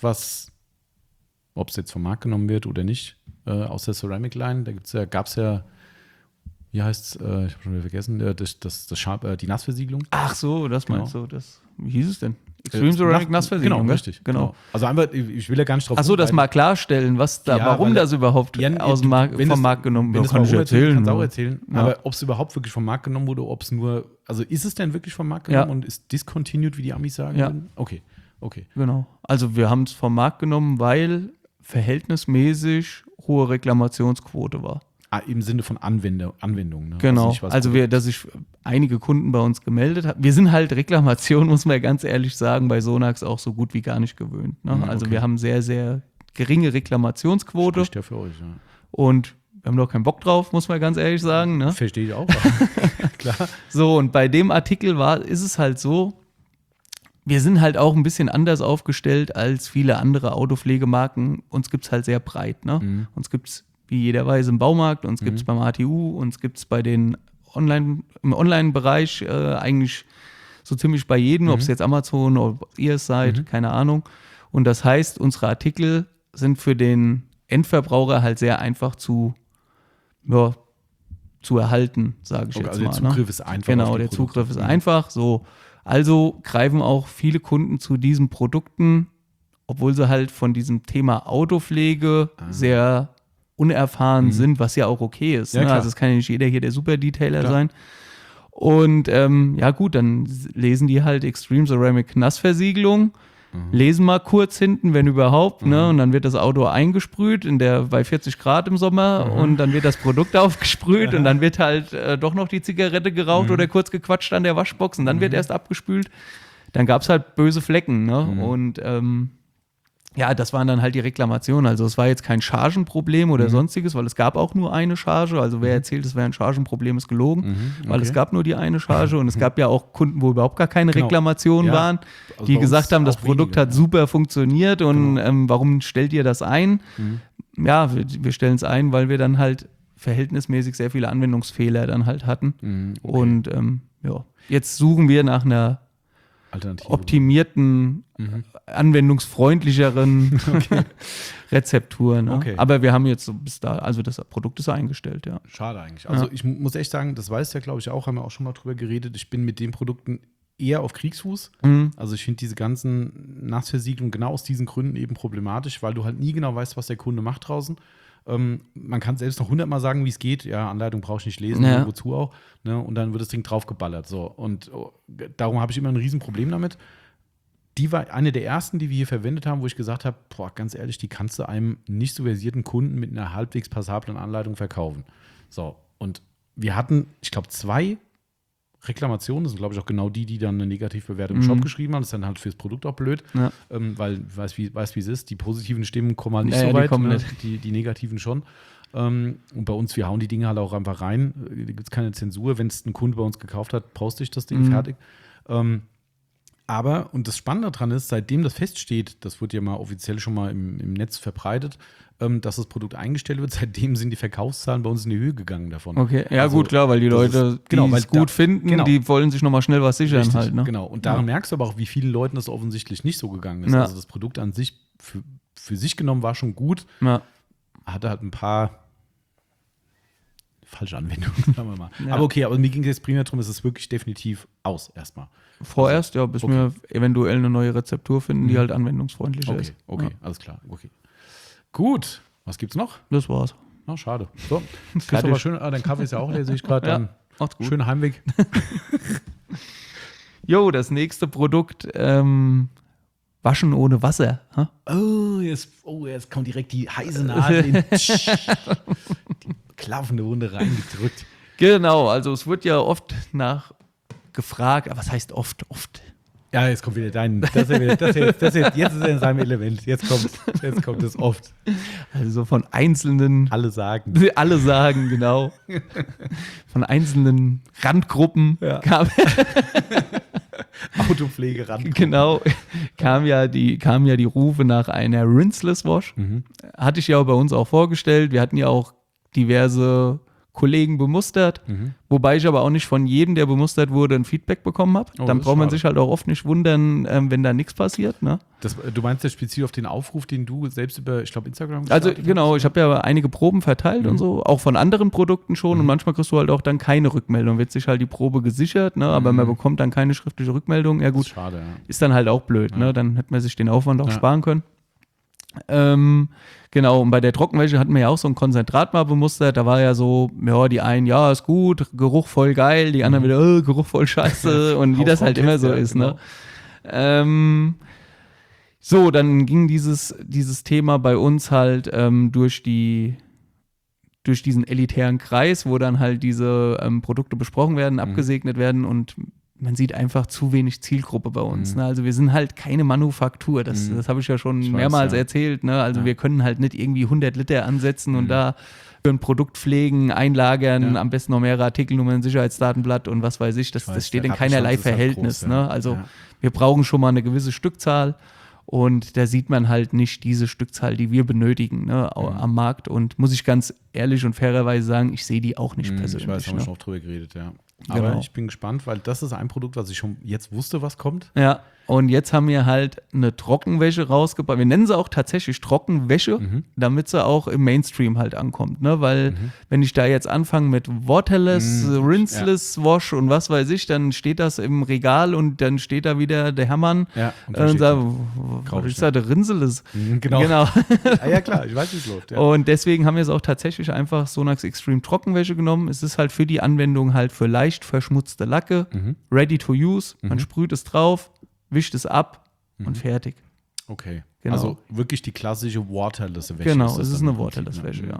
ob es jetzt vom Markt genommen wird oder nicht, aus der Ceramic-Line? Da gab es ja, wie heißt es, ich habe schon wieder vergessen, die Nassversiegelung. Ach so, das meinst du. Wie hieß es denn? Extreme Ceramic Nassversiegelung. Genau, richtig. Genau. Also einfach, ich will ja gar nicht drauf. Ach so, das mal klarstellen, warum das überhaupt vom Markt genommen wurde. Kann ich erzählen. Auch erzählen. Ja. Aber ob es überhaupt wirklich vom Markt genommen wurde, ob es nur, also ist es denn wirklich vom Markt genommen und ist discontinued, wie die Amis sagen würden? Okay. Genau. Also wir haben es vom Markt genommen, weil verhältnismäßig hohe Reklamationsquote war. Im Sinne von Anwendung. Ne? Genau, dass sich einige Kunden bei uns gemeldet haben. Wir sind halt Reklamation, muss man ganz ehrlich sagen, bei Sonax auch so gut wie gar nicht gewöhnt. Ne? Also wir haben sehr, sehr geringe Reklamationsquote. Spricht ja für euch, ja. Und wir haben doch keinen Bock drauf, muss man ganz ehrlich sagen. Ne? Verstehe ich auch. Klar. So, und bei dem Artikel ist es halt so, wir sind halt auch ein bisschen anders aufgestellt als viele andere Autopflegemarken. Uns gibt es halt sehr breit. Ne? Uns gibt es wie jeder weiß im Baumarkt, uns gibt es beim ATU, uns gibt es bei den im Online-Bereich eigentlich so ziemlich bei jedem, ob es jetzt Amazon oder ihr es seid, keine Ahnung. Und das heißt, unsere Artikel sind für den Endverbraucher halt sehr einfach zu erhalten, sage ich jetzt Also mal. der Zugriff ist einfach. Genau, der Zugriff ist einfach. So. Also greifen auch viele Kunden zu diesen Produkten, obwohl sie halt von diesem Thema Autopflege sehr unerfahren sind, was ja auch okay ist. Ja, ne? klar. Also es kann ja nicht jeder hier der Super-Detailer sein. Und ja gut, dann lesen die halt Extreme Ceramic Nassversiegelung, lesen mal kurz hinten, wenn überhaupt, ne? Und dann wird das Auto eingesprüht bei 40 Grad im Sommer und dann wird das Produkt aufgesprüht und dann wird halt doch noch die Zigarette geraucht oder kurz gequatscht an der Waschbox und dann wird erst abgespült. Dann gab es halt böse Flecken, ne? Und ja, das waren dann halt die Reklamationen. Also es war jetzt kein Chargenproblem oder sonstiges, weil es gab auch nur eine Charge. Also wer erzählt, es wäre ein Chargenproblem, ist gelogen, weil es gab nur die eine Charge und es gab ja auch Kunden, wo überhaupt gar keine Reklamationen waren, Also die bei gesagt uns haben, das auch Produkt weniger, hat super funktioniert und warum stellt ihr das ein? Ja, wir stellen es ein, weil wir dann halt verhältnismäßig sehr viele Anwendungsfehler dann halt hatten. Und ja, jetzt suchen wir nach einer optimierten, anwendungsfreundlicheren Rezeptur. Ne? Okay. Aber wir haben jetzt so bis da, also das Produkt ist eingestellt, ja. Schade eigentlich. Also ich muss echt sagen, das weißt du ja, glaube ich, auch, haben wir auch schon mal drüber geredet. Ich bin mit den Produkten eher auf Kriegsfuß. Also ich finde diese ganzen Nassversiegelungen genau aus diesen Gründen eben problematisch, weil du halt nie genau weißt, was der Kunde macht draußen. Man kann selbst noch 100-mal sagen, wie es geht. Ja, Anleitung brauche ich nicht lesen, wozu auch. Ne? Und dann wird das Ding draufgeballert. So. Und darum habe ich immer ein Riesenproblem damit. Die war eine der ersten, die wir hier verwendet haben, wo ich gesagt habe, boah, ganz ehrlich, die kannst du einem nicht so versierten Kunden mit einer halbwegs passablen Anleitung verkaufen. So, und wir hatten, ich glaube, 2 Reklamationen. Das sind, glaube ich, auch genau die dann eine Negativbewertung im Shop geschrieben haben. Das ist dann halt fürs Produkt auch blöd, weil ich weiß, wie es ist. Die positiven Stimmen kommen halt nicht so weit, die negativen schon. Und bei uns, wir hauen die Dinge halt auch einfach rein. Da gibt es keine Zensur. Wenn es ein Kunde bei uns gekauft hat, poste ich das Ding fertig. Aber, und das Spannende daran ist, seitdem das feststeht, das wird ja mal offiziell schon mal im Netz verbreitet, dass das Produkt eingestellt wird, seitdem sind die Verkaufszahlen bei uns in die Höhe gegangen davon. Okay, ja also, gut, klar, weil die Leute, die es gut finden, die wollen sich nochmal schnell was sichern. Richtig, halt. Ne? Genau, und daran merkst du aber auch, wie vielen Leuten das offensichtlich nicht so gegangen ist. Ja. Also das Produkt an sich, für sich genommen, war schon gut, hatte halt ein paar falsche Anwendungen, sagen wir mal. Ja. Aber okay, aber mir ging es jetzt primär darum, es ist wirklich definitiv aus erstmal. Vorerst, ja, bis wir eventuell eine neue Rezeptur finden, die halt anwendungsfreundlicher ist. Okay, alles klar. Okay. Gut, was gibt's noch? Das war's. Oh, schade. So, aber schön, dein Kaffee ist ja auch leer, sehe ich gerade. Ja, macht's gut. Schöner Heimweg. Jo, das nächste Produkt, Waschen ohne Wasser. Ha? Jetzt kommt direkt die heiße Nadel in die klaffende Wunde reingedrückt. Genau, also es wird ja oft gefragt, aber was heißt oft? Ja, jetzt kommt wieder jetzt ist er in seinem Element. Jetzt kommt es oft. Also von einzelnen. Alle sagen, genau. Von einzelnen Randgruppen kam Autopflege ran. Genau, kamen ja die Rufe nach einer Rinseless Wash. Hatte ich ja bei uns auch vorgestellt. Wir hatten ja auch diverse Kollegen bemustert, wobei ich aber auch nicht von jedem, der bemustert wurde, ein Feedback bekommen habe. Dann braucht man sich halt auch oft nicht wundern, wenn da nichts passiert. Ne? Du meinst ja speziell auf den Aufruf, den du selbst über, ich glaube, Instagram Also genau, ich habe ja einige Proben verteilt und so, auch von anderen Produkten schon und manchmal kriegst du halt auch dann keine Rückmeldung, wird sich halt die Probe gesichert, ne? Aber man bekommt dann keine schriftliche Rückmeldung. Ja gut, schade, ist dann halt auch blöd, ne? Dann hätte man sich den Aufwand auch sparen können. Genau, und bei der Trockenwäsche hatten wir ja auch so ein Konzentrat mal bemustert. Da war ja so, ja, die einen, ja, ist gut, Geruch voll geil, die anderen wieder, Geruch voll scheiße und wie das halt immer so ist, genau. Ne? So, dann ging dieses Thema bei uns halt durch diesen elitären Kreis, wo dann halt diese Produkte besprochen werden, abgesegnet werden und man sieht einfach zu wenig Zielgruppe bei uns. Ne? Also wir sind halt keine Manufaktur, das habe ich ja schon mehrmals erzählt. Ne? Also wir können halt nicht irgendwie 100 Liter ansetzen und da für ein Produkt pflegen, einlagern, am besten noch mehrere Artikelnummern, Sicherheitsdatenblatt und was weiß ich. Das steht in keinerlei Verhältnis. Halt groß, ne? Also wir brauchen schon mal eine gewisse Stückzahl Und da sieht man halt nicht diese Stückzahl, die wir benötigen, ne, am Markt. Und muss ich ganz ehrlich und fairerweise sagen, ich sehe die auch nicht persönlich. Ich weiß, haben wir ne? schon oft drüber geredet, ja. Aber Genau. ich bin gespannt, weil das ist ein Produkt, was ich schon jetzt wusste, was kommt. Ja, und jetzt haben wir halt eine Trockenwäsche rausgebracht. Wir nennen sie auch tatsächlich Trockenwäsche, damit sie auch im Mainstream halt ankommt. Ne? Weil wenn ich da jetzt anfange mit Waterless, Rinseless Wash und was weiß ich, dann steht das im Regal und dann steht da wieder der Hermann Ja, und sagt, was ist da der Rinseless? Genau. Genau. Ja, klar, ich weiß, wie es läuft. Ja. Und deswegen haben wir es auch tatsächlich einfach Sonax Extreme Trockenwäsche genommen. Es ist halt für die Anwendung halt für leicht verschmutzte Lacke, ready to use. Man sprüht es drauf, wischt es ab und fertig. Okay. Genau. Also wirklich die klassische Waterless-Wäsche. Genau, das es ist dann eine im Prinzip, Waterless-Wäsche, ne? ja.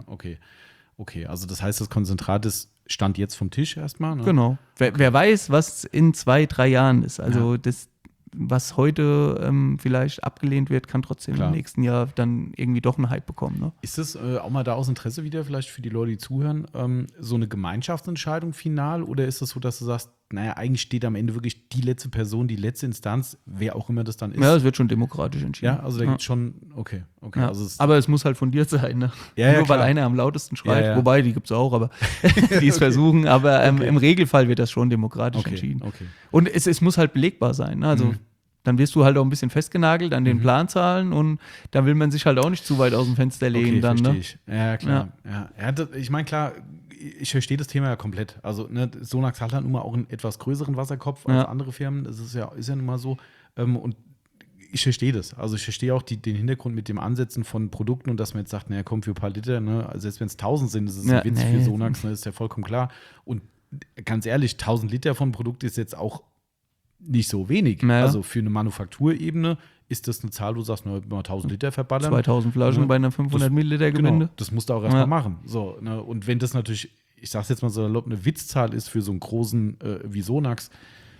Okay, also das heißt, das Konzentrat ist Stand jetzt vom Tisch erstmal. Ne? Genau. Wer weiß, was in 2-3 Jahren ist. Also das, was heute vielleicht abgelehnt wird, kann trotzdem Klar. im nächsten Jahr dann irgendwie doch einen Hype bekommen. Ne? Ist das auch mal da aus Interesse wieder, vielleicht für die Leute, die zuhören, so eine Gemeinschaftsentscheidung final? Oder ist es so, dass du sagst, naja, eigentlich steht am Ende wirklich die letzte Person, die letzte Instanz, wer auch immer das dann ist? Ja, es wird schon demokratisch entschieden. Ja, also da gibt es schon, okay. Ja. Also es, Aber es muss halt fundiert sein, ne? Ja, Nur weil klar. einer am lautesten schreit, Ja. wobei die gibt es auch, aber die es versuchen. Aber im Regelfall wird das schon demokratisch entschieden. okay. Und es muss halt belegbar sein. Ne? Also dann wirst du halt auch ein bisschen festgenagelt an den Planzahlen und da will man sich halt auch nicht zu weit aus dem Fenster lehnen. Okay, dann, verstehe ne? ich. Ja, klar. Ja, ich meine, klar, ich verstehe das Thema ja komplett. Also, ne, Sonax hat halt nun mal auch einen etwas größeren Wasserkopf als andere Firmen. Das ist ja nun mal so. Und ich verstehe das. Also, ich verstehe auch den Hintergrund mit dem Ansetzen von Produkten und dass man jetzt sagt, naja, komm, für ein paar Liter, ne, also selbst wenn es 1000 sind, das ist ein Witz für Sonax, ne, ist ja vollkommen klar. Und ganz ehrlich, 1000 Liter von Produkt ist jetzt auch nicht so wenig. Naja. Also, für eine Manufakturebene ist das eine Zahl, wo du sagst, na, mal 1000 Liter verballern. 2000 Flaschen bei einer 500 Milliliter Gewinde. Genau, das musst du auch erstmal machen. So, ne? Und wenn das natürlich, ich sag's jetzt mal so salopp, eine Witzzahl ist für so einen großen wie Sonax,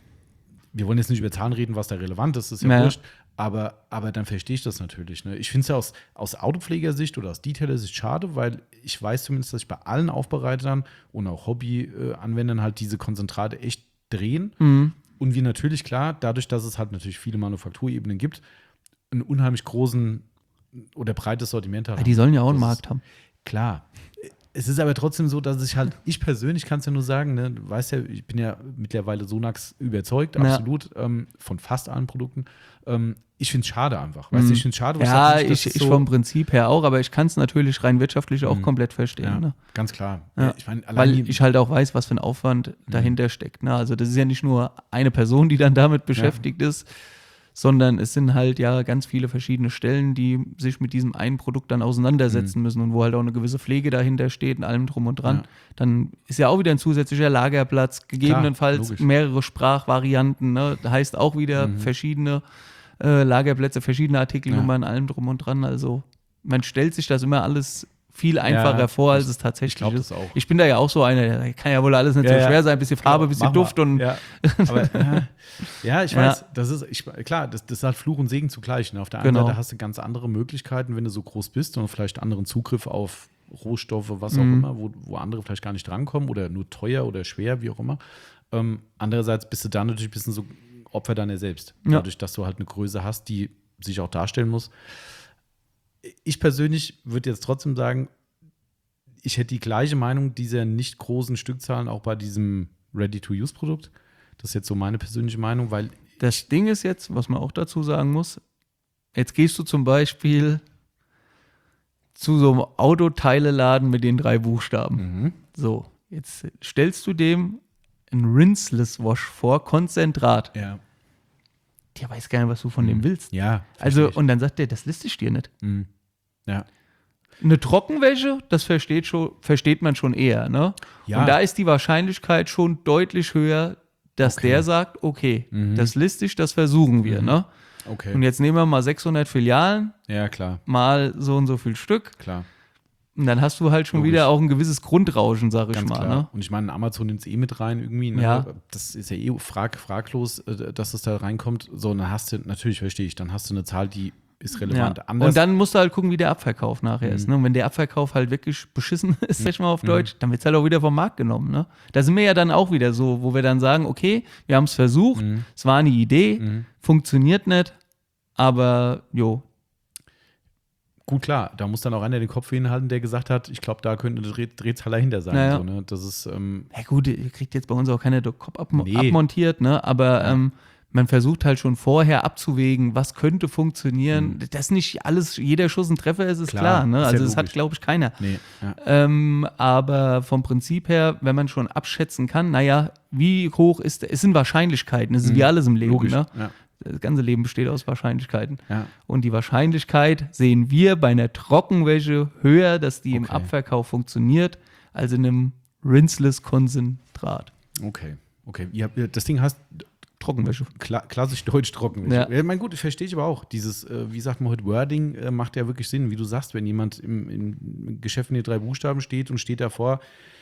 wir wollen jetzt nicht über Zahlen reden, was da relevant ist, ist ja wurscht, aber dann verstehe ich das natürlich. Ne? Ich finde es ja aus Autopflegersicht oder aus Detailer-Sicht schade, weil ich weiß zumindest, dass ich bei allen Aufbereitern und auch Hobby-Anwendern halt diese Konzentrate echt drehen. Und wir natürlich, klar, dadurch, dass es halt natürlich viele Manufakturebenen gibt, einen unheimlich großen oder breites Sortiment haben. Die sollen ja auch einen Markt haben. Klar. Es ist aber trotzdem so, dass ich persönlich kann es ja nur sagen, ne, du weißt ja, ich bin ja mittlerweile Sonax überzeugt, absolut, von fast allen Produkten. Ich finde es schade einfach. Weißt du, ich finde es schade, ich vom Prinzip her auch, aber ich kann es natürlich rein wirtschaftlich auch komplett verstehen. Ja, ne? ganz klar. Ja. Ich mein, Weil ich halt auch weiß, was für ein Aufwand dahinter steckt. Ne? Also das ist ja nicht nur eine Person, die dann damit beschäftigt ist, sondern es sind halt ja ganz viele verschiedene Stellen, die sich mit diesem einen Produkt dann auseinandersetzen müssen und wo halt auch eine gewisse Pflege dahinter steht und allem drum und dran. Dann ist ja auch wieder ein zusätzlicher Lagerplatz, gegebenenfalls logisch. mehrere Sprachvarianten, ne? Das heißt auch wieder verschiedene Lagerplätze, verschiedene Artikelnummern, allem drum und dran. Also man stellt sich das immer alles viel einfacher vor, als es tatsächlich ist. das auch. Ich bin da ja auch so einer, da kann ja wohl alles nicht so schwer sein, ein bisschen Farbe, ein bisschen Duft und Aber, ich weiß, das ist, klar, das ist halt Fluch und Segen zugleich. Ne? Auf der einen Seite hast du ganz andere Möglichkeiten, wenn du so groß bist und vielleicht anderen Zugriff auf Rohstoffe, was auch immer, wo andere vielleicht gar nicht drankommen oder nur teuer oder schwer, wie auch immer. Andererseits bist du da natürlich ein bisschen so Opfer deiner selbst. Dadurch, dass du halt eine Größe hast, die sich auch darstellen muss. Ich persönlich würde jetzt trotzdem sagen, ich hätte die gleiche Meinung dieser nicht großen Stückzahlen auch bei diesem Ready-to-Use-Produkt. Das ist jetzt so meine persönliche Meinung, weil das Ding ist jetzt, was man auch dazu sagen muss, jetzt gehst du zum Beispiel zu so einem Autoteileladen mit den 3 Buchstaben. So, jetzt stellst du dem ein Rinseless Wash vor, Konzentrat. Ja. Der weiß gar nicht, was du von dem willst. Ja. Also, und dann sagt der, das liste ich dir nicht. Ja. Eine Trockenwäsche, das versteht man schon eher, ne? Ja. Und da ist die Wahrscheinlichkeit schon deutlich höher, dass der sagt, okay, das liste ich, das versuchen wir, ne? Okay. Und jetzt nehmen wir mal 600 Filialen, Ja, klar. mal so und so viel Stück. Klar. Und dann hast du halt schon Logisch. wieder auch ein gewisses Grundrauschen, sag ich Ganz mal. klar. Ne? Und ich meine, Amazon nimmt es mit rein irgendwie. Ne? Ja. Das ist ja fraglos, dass es da reinkommt. So, dann hast du, natürlich verstehe ich, dann hast du eine Zahl, die ist relevant. Ja. Anders. Und dann musst du halt gucken, wie der Abverkauf nachher ist. Ne? Und wenn der Abverkauf halt wirklich beschissen ist, sag ich mal auf Deutsch, dann wird es halt auch wieder vom Markt genommen. Ne? Da sind wir ja dann auch wieder so, wo wir dann sagen, okay, wir haben es versucht, es war eine Idee, funktioniert nicht, Aber, jo. Gut, klar, da muss dann auch einer den Kopf hinhalten, der gesagt hat, ich glaube, da könnte eine Drehzahl dahinter sein. Ja. So, ne? Das ist, Ja gut, ihr kriegt jetzt bei uns auch keine Kopf Nee. abmontiert, ne? Aber man versucht halt schon vorher abzuwägen, was könnte funktionieren. Dass nicht alles, jeder Schuss ein Treffer ist, ist klar, ne? ist ja Also das hat, logisch. glaube ich, keiner. nee, ja. Aber vom Prinzip her, wenn man schon abschätzen kann, naja, wie hoch ist, es sind Wahrscheinlichkeiten, es ist wie alles im Leben, Logisch, ne? ja. Das ganze Leben besteht aus Wahrscheinlichkeiten. Ja. Und die Wahrscheinlichkeit sehen wir bei einer Trockenwäsche höher, dass die im Okay. Abverkauf funktioniert, als in einem Rinseless-Konzentrat. Okay. Das Ding heißt Trockenwäsche. klassisch deutsch Trockenwäsche. Ja. Ja, mein gut, verstehe ich aber auch. Dieses, wie sagt man heute, Wording macht ja wirklich Sinn. Wie du sagst, wenn jemand im Geschäft mit 3 Buchstaben steht und steht davor,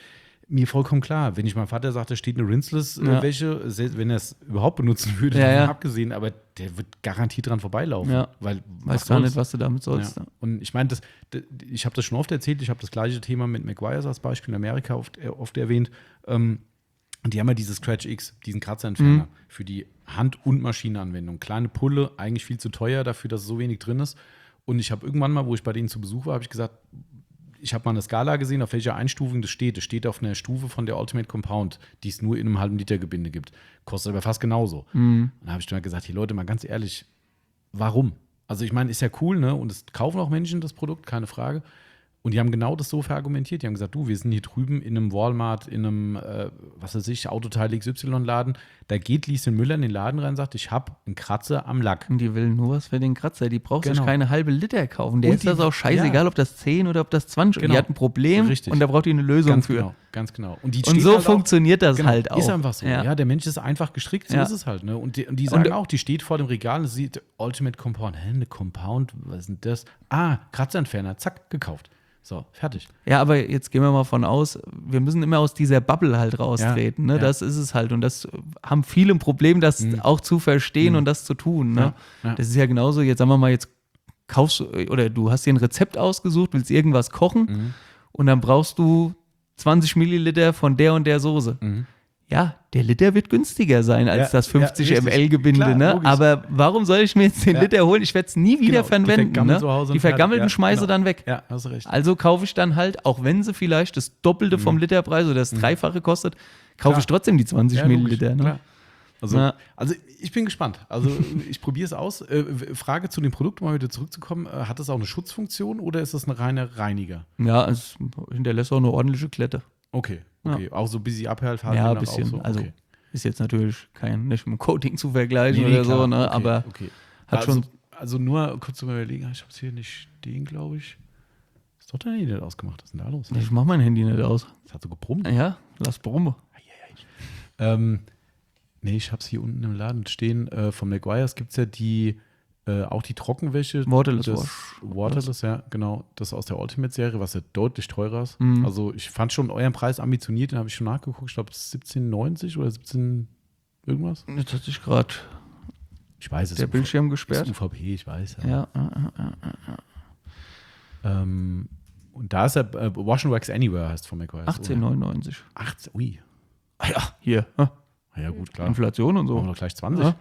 mir vollkommen klar. Wenn ich meinem Vater sage, da steht eine Rinseless-Wäsche, selbst wenn er es überhaupt benutzen würde, Ja, ja. davon abgesehen, aber der wird garantiert dran vorbeilaufen. Ja. Weil, Weiß gar nicht, was du damit sollst. Ja. Ne? Und ich meine, ich habe das schon oft erzählt, ich habe das gleiche Thema mit Meguiar's als Beispiel in Amerika oft erwähnt. Und die haben ja dieses Scratch X, diesen Kratzerentferner für die Hand- und Maschinenanwendung. Kleine Pulle, eigentlich viel zu teuer dafür, dass so wenig drin ist. Und ich habe irgendwann mal, wo ich bei denen zu Besuch war, habe ich gesagt, ich habe mal eine Skala gesehen, auf welcher Einstufung das steht. Das steht auf einer Stufe von der Ultimate Compound, die es nur in einem halben Liter Gebinde gibt. Kostet aber fast genauso. Und da habe ich dann gesagt, hey Leute, mal ganz ehrlich, warum? Also ich meine, ist ja cool, ne? Und es kaufen auch Menschen das Produkt, keine Frage. Und die haben genau das so verargumentiert. Die haben gesagt, du, wir sind hier drüben in einem Walmart, in einem, was weiß ich, Autoteil XY-Laden. Da geht Lieschen Müller in den Laden rein und sagt, ich habe einen Kratzer am Lack. Und die will nur was für den Kratzer. Die braucht sich Genau. keine halbe Liter kaufen. Der Und ist das die- auch scheißegal, ja. ob das 10 oder ob das 20 ist. Genau. Die hat ein Problem Richtig. und da braucht die eine Lösung für. Ganz genau. Und, die Und steht so halt auch- funktioniert das Genau, halt auch. Ist einfach so. Ja. Ja, der Mensch ist einfach gestrickt, so Ja. ist es halt. Ne? Und die sagen auch, die steht vor dem Regal und sieht Ultimate Compound. Hä, eine Compound, was ist denn das? Ah, Kratzentferner, zack, gekauft. So, fertig. Ja, aber jetzt gehen wir mal von aus, wir müssen immer aus dieser Bubble halt raustreten. Ja, Ne? ja. Das ist es halt. Und das haben viele ein Problem, das auch zu verstehen und das zu tun. Ne? Ja, ja. Das ist ja genauso, jetzt sagen wir mal, jetzt kaufst du, oder du hast dir ein Rezept ausgesucht, willst irgendwas kochen und dann brauchst du 20 Milliliter von der und der Soße. Ja, der Liter wird günstiger sein als Ja, das 50 ja, richtig. ml-Gebinde. Klar, Ne? logisch. Aber warum soll ich mir jetzt den Ja. Liter holen? Ich werde es nie wieder Genau, die verwenden. vergammeln Ne? zu Hause Die und fertig. vergammelten Ja, schmeiße genau. dann weg. Ja, hast du recht. Also kaufe ich dann halt, auch wenn sie vielleicht das Doppelte vom Literpreis oder das Dreifache kostet, kaufe Klar. ich trotzdem die 20 Ja, logisch, Milliliter. Ne? klar. Also, Ja. also ich bin gespannt. Also ich probiere es aus. Frage zu dem Produkt, um mal wieder zurückzukommen. Hat das auch eine Schutzfunktion oder ist das eine reine Reiniger? Ja, es hinterlässt auch eine ordentliche Klette. Okay. Auch so ein bisschen abhärthalten. Ja, ein nach bisschen. Auch so. Also okay. ist jetzt natürlich nicht mit dem Coating zu vergleichen Nee, oder klar. so, ne? Okay, aber okay. hat also, schon. Also nur kurz zu überlegen, ich habe es hier nicht stehen, glaube ich. Ist doch dein Handy nicht ausgemacht. Was ist denn da los? Ich mach mein Handy nicht aus. Das hat so gebrummt. Ja, lass Brumme. Nee, ich habe es hier unten im Laden stehen. Von Meguiar's gibt es ja auch die Trockenwäsche. Waterless das Wash. Waterless, ja, genau. Das aus der Ultimate-Serie, was ja deutlich teurer ist. Mhm. Also ich fand schon euren Preis ambitioniert, den habe ich schon nachgeguckt. Ich glaube 17,90 oder 17 irgendwas. Jetzt hat sich gerade Ich weiß es. der Bildschirm ist gesperrt. UVP, ich weiß. Ja. Und da ist Wash and Wax Anywhere heißt von Meguiar's. 18,99. 18, ui. Ah ja, hier. Ja. Ja gut, klar. Inflation und Machen wir so. doch gleich 20. Ja.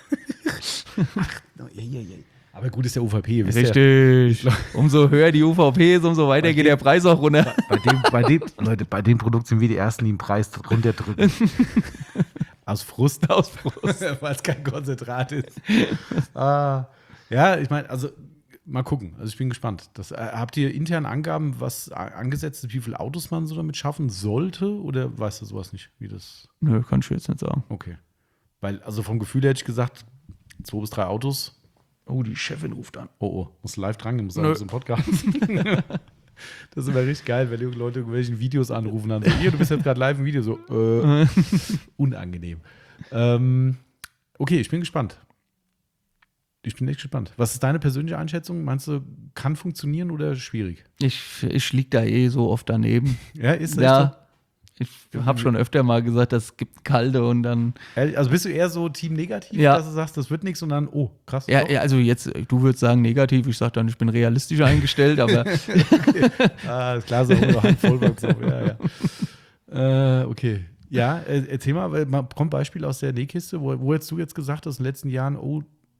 Aber gut, ist der UVP. wisst ihr. Richtig. Umso höher die UVP ist, umso weiter geht der Preis auch runter. Leute, bei dem Produkt sind wir die Ersten, die den Preis runterdrücken. Aus Frust. Weil es kein Konzentrat ist. Ja, ich meine, also mal gucken. Also ich bin gespannt. Habt ihr intern Angaben, was angesetzt ist, wie viele Autos man so damit schaffen sollte? Oder weißt du sowas nicht, wie das? Nö, kann ich jetzt nicht sagen. Okay. Weil, also vom Gefühl her hätte ich gesagt, 2 bis 3 Autos. Oh, die Chefin ruft an. Oh, musst live dran gehen, muss Nö. sagen, so ein Podcast. Das ist immer richtig geil, wenn Leute irgendwelchen Videos anrufen, dann so, hier, du bist jetzt gerade live im Video, so, unangenehm. Okay, ich bin gespannt. Ich bin echt gespannt. Was ist deine persönliche Einschätzung? Meinst du, kann funktionieren oder schwierig? Ich lieg da so oft daneben. Ja, ist das Ja, ich habe schon öfter mal gesagt, es gibt kalte und dann. so? Also bist du eher so Team negativ, Ja. dass du sagst, das wird nichts und dann, oh, krass. Ja, doch? ja, also jetzt, du würdest sagen negativ, ich sage dann, ich bin realistisch eingestellt, aber Das Glas ist auch nur halb voll. So. Ja. Okay. Ja, erzähl mal, kommt Beispiel aus der Nähkiste, wo hättest du jetzt gesagt hast in den letzten Jahren, oh,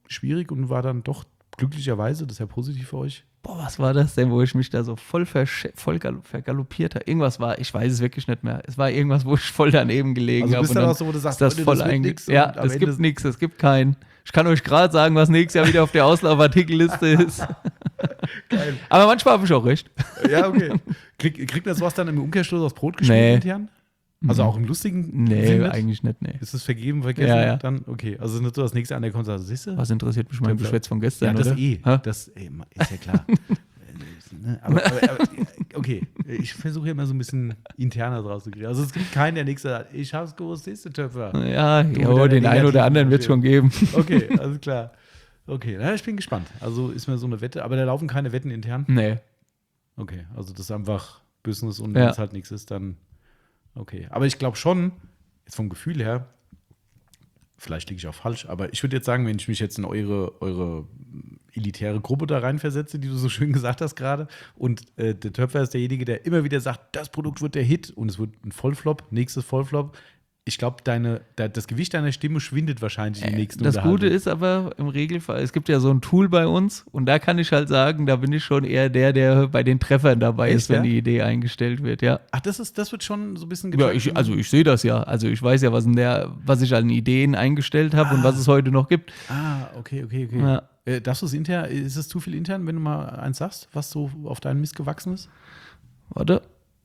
schwierig und war dann doch glücklicherweise, das ist ja positiv für euch. Boah, was war das denn, wo ich mich da so voll vergaloppiert habe? Irgendwas war, ich weiß es wirklich nicht mehr. Es war irgendwas, wo ich voll daneben gelegen habe. Also bist du dann auch so, wo du sagst, das Leute, voll das wird einge- nix Ja, und am es Ende gibt nichts, es gibt keinen. Ich kann euch gerade sagen, was nächstes Jahr wieder auf der Auslaufartikelliste ist. Geil. Aber manchmal habe ich auch recht. Ja, okay. Kriegt das sowas dann im Umkehrschluss aufs Brot geschmiert Nee. intern? Also auch im lustigen Nee, Sinne? eigentlich nicht, nee. Ist es vergeben, vergessen? Ja, ja. Dann, okay. Also nicht so das nächste an der kommt, sagt, siehst du? Was interessiert mich mein Töpfer. Geschwätz von Ja, gestern, das oder? eh. Hä? Das ist ja klar. Ne? Aber, okay, ich versuche hier immer so ein bisschen interner draus zu kriegen. Also es gibt keinen, der nächste sagt, ich hab's gewusst, siehst du, Töpfer. Ja, mit jo, deiner den einen oder negativen anderen wird es schon geben. Okay, alles klar. Okay, na, ich bin gespannt. Also ist mir so eine Wette, aber da laufen keine Wetten intern? Nee. Okay, also das ist einfach Business und Ja. wenn es halt nichts ist, dann okay. Aber ich glaube schon, jetzt vom Gefühl her, vielleicht liege ich auch falsch, aber ich würde jetzt sagen, wenn ich mich jetzt in eure elitäre Gruppe da reinversetze, die du so schön gesagt hast gerade, und der Töpfer ist derjenige, der immer wieder sagt, das Produkt wird der Hit und es wird ein Vollflop, nächstes Vollflop. Ich glaube, das Gewicht deiner Stimme schwindet wahrscheinlich in den nächsten Das Unterhaltungen. Gute ist aber im Regelfall, es gibt ja so ein Tool bei uns und da kann ich halt sagen, da bin ich schon eher der bei den Treffern dabei Echt, ist, wenn ja? die Idee eingestellt wird, ja. Ach, das wird schon so ein bisschen Ja, getrackt? ich sehe das ja. Also ich weiß ja, was ich an Ideen eingestellt habe und was es heute noch gibt. Okay. Ja. Darfst du es intern, ist es zu viel intern, wenn du mal eins sagst, was so auf deinen Mist gewachsen ist? Warte,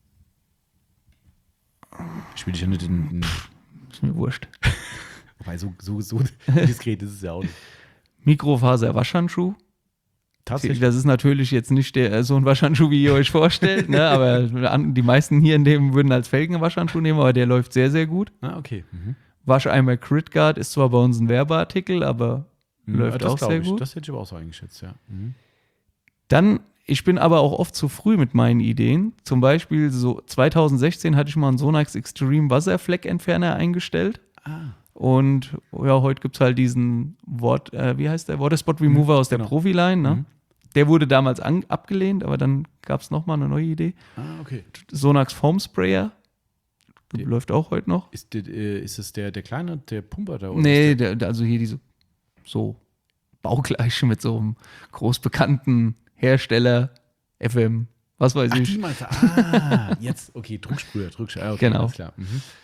Ich will dich ja nicht in ist mir wurscht. wobei so diskret ist es ja auch nicht. Mikrofaser-Waschhandschuh. Tatsächlich. Das ist natürlich jetzt nicht so ein Waschhandschuh, wie ihr euch vorstellt, ne? Aber die meisten hier in dem würden als Felgen-Waschhandschuh nehmen, aber der läuft sehr, sehr gut. Okay. Wascheimer Critguard ist zwar bei uns ein Werbeartikel, aber läuft das auch glaub sehr ich. gut. Das hätte ich aber auch so eingeschätzt, ja. Dann, ich bin aber auch oft zu früh mit meinen Ideen. Zum Beispiel so 2016 hatte ich mal einen Sonax Extreme Wasserfleckentferner eingestellt. Und ja, heute gibt es halt diesen Water Spot Remover aus der genau. Profiline. Ne? Der wurde damals abgelehnt, aber dann gab es nochmal eine neue Idee. Okay. Sonax Foam Sprayer. Läuft auch heute noch. Ist es der kleine, der Pumper da? Oder Nee, also hier diese so baugleiche mit so einem großbekannten Hersteller, FM, was weiß Ach, ich. die meinst du? Jetzt, okay, Drucksprüher. Okay, Genau. alles klar.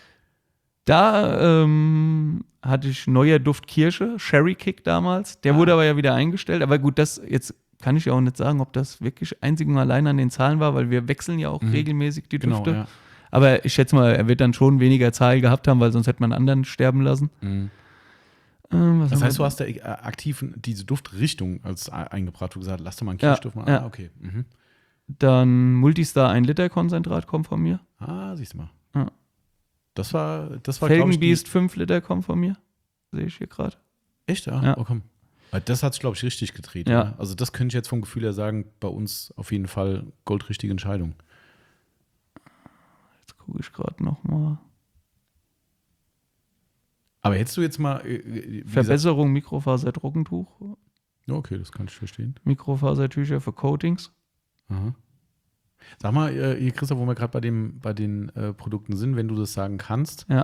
Da hatte ich neuer Duft Kirsche, Sherry Kick damals. Der wurde aber ja wieder eingestellt. Aber gut, jetzt kann ich ja auch nicht sagen, ob das wirklich einzig und allein an den Zahlen war, weil wir wechseln ja auch regelmäßig die Genau, Düfte. ja. Aber ich schätze mal, er wird dann schon weniger Zahl gehabt haben, weil sonst hätte man einen anderen sterben lassen. Das heißt, du hast da aktiv diese Duftrichtung als eingebracht. Du gesagt, lass doch mal einen Kirschduft mal. ja. Okay. Dann Multistar 1 Liter Konzentrat kommt von mir. Siehst du mal. Ja. Das war glaube ich, Felgenbeast 5 Liter kommt von mir. Sehe ich hier gerade. echt? Ja. Ja. Oh, komm. Weil das hat sich, glaube ich, richtig gedreht. Ja. Ne? Also das könnte ich jetzt vom Gefühl her sagen, bei uns auf jeden Fall goldrichtige Entscheidung. Jetzt gucke ich gerade nochmal. Aber hättest du jetzt mal wie Verbesserung Mikrofaser-Trockentuch. gesagt, okay, das kann ich verstehen. Mikrofasertücher für Coatings. Aha. Sag mal, hier, Christoph, wo wir gerade bei den Produkten sind, wenn du das sagen kannst. Ja.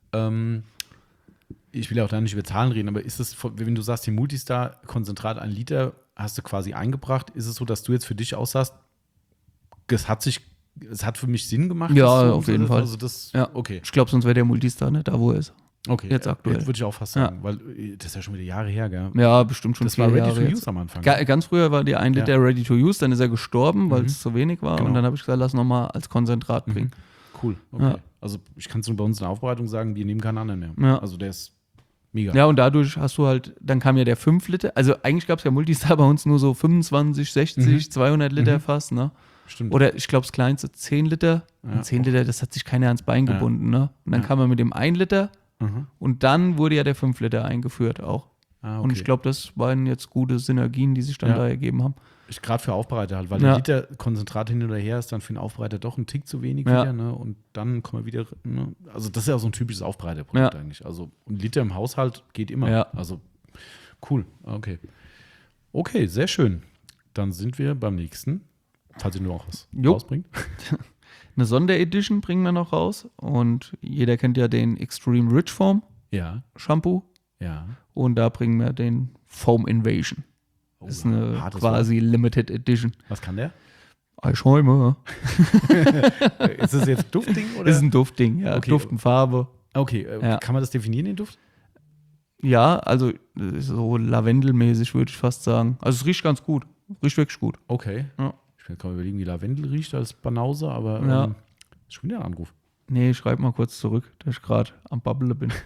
Ich will ja auch da nicht über Zahlen reden, aber ist es, wenn du sagst, die Multistar-Konzentrat 1 Liter hast du quasi eingebracht, ist es so, dass du jetzt für dich aussagst, es hat für mich Sinn gemacht? Ja, das so auf jeden Fall. Also das, Ja. okay. Ich glaube, sonst wäre der Multistar nicht da, wo er ist. Okay, Jetzt aktuell. Würde ich auch fast sagen, weil das ist ja schon wieder Jahre her, gell? Ja, bestimmt schon Das war 4 ready Jahre to jetzt. use am Anfang. Ganz früher war die 1 Liter ready to use, dann ist er gestorben, weil es zu wenig war. Genau. Und dann habe ich gesagt, lass nochmal als Konzentrat bringen. Cool, okay. Ja. Also ich kann es nur bei uns in der Aufbereitung sagen, wir nehmen keinen anderen mehr. Ja. Also der ist mega. Ja, und dadurch hast du halt, dann kam ja der 5 Liter, also eigentlich gab es ja Multistar bei uns nur so 25, 60, 200 Liter fast, ne? Stimmt. Oder ich glaube, das kleinste 10 Liter. Ja. Und 10 Liter, das hat sich keiner ans Bein gebunden, ne? Und dann kam er mit dem 1 Liter und dann wurde ja der 5 Liter eingeführt auch. Okay. Und ich glaube, das waren jetzt gute Synergien, die sich dann da ergeben haben. Gerade für Aufbereiter halt, weil Ja. ein Liter Konzentrat hin oder her ist dann für einen Aufbereiter doch ein Tick zu wenig Ja. wieder, ne? Und dann kommen wir wieder, ne? Also das ist ja auch so ein typisches Aufbereiterprodukt Ja. eigentlich. Also ein Liter im Haushalt geht immer. Ja. Also cool, okay. Okay, sehr schön. Dann sind wir beim nächsten, falls ihr nur auch was rausbringt. Eine Sonderedition bringen wir noch raus und jeder kennt ja den Extreme Rich Foam Ja. Shampoo. Ja. Und da bringen wir den Foam Invasion. Oh, Das ist eine hartes quasi Limited Edition. Was kann der? Eichheimer. Ist das jetzt Duftding oder? Das ist ein Duftding, ja. Okay. Duft und Farbe. Okay, Ja. kann man das definieren, den Duft? Ja, also so lavendelmäßig würde ich fast sagen. Also es riecht ganz gut. Riecht wirklich gut. Okay. Ja. Ich will gerade überlegen, wie Lavendel riecht als Banause, aber Ja. ist schon wieder ein Anruf. Nee, schreib mal kurz zurück, dass ich gerade am Babbeln bin.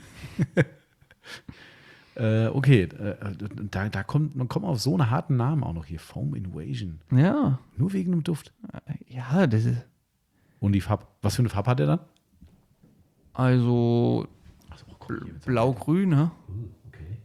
Okay, da kommt man auf so einen harten Namen auch noch hier. Foam Invasion. Ja, Nur wegen dem Duft. ja, das ist Und die Farbe. Was für eine Farbe hat der dann? also Achso, komm, hier mit blau-grün, ne? Okay.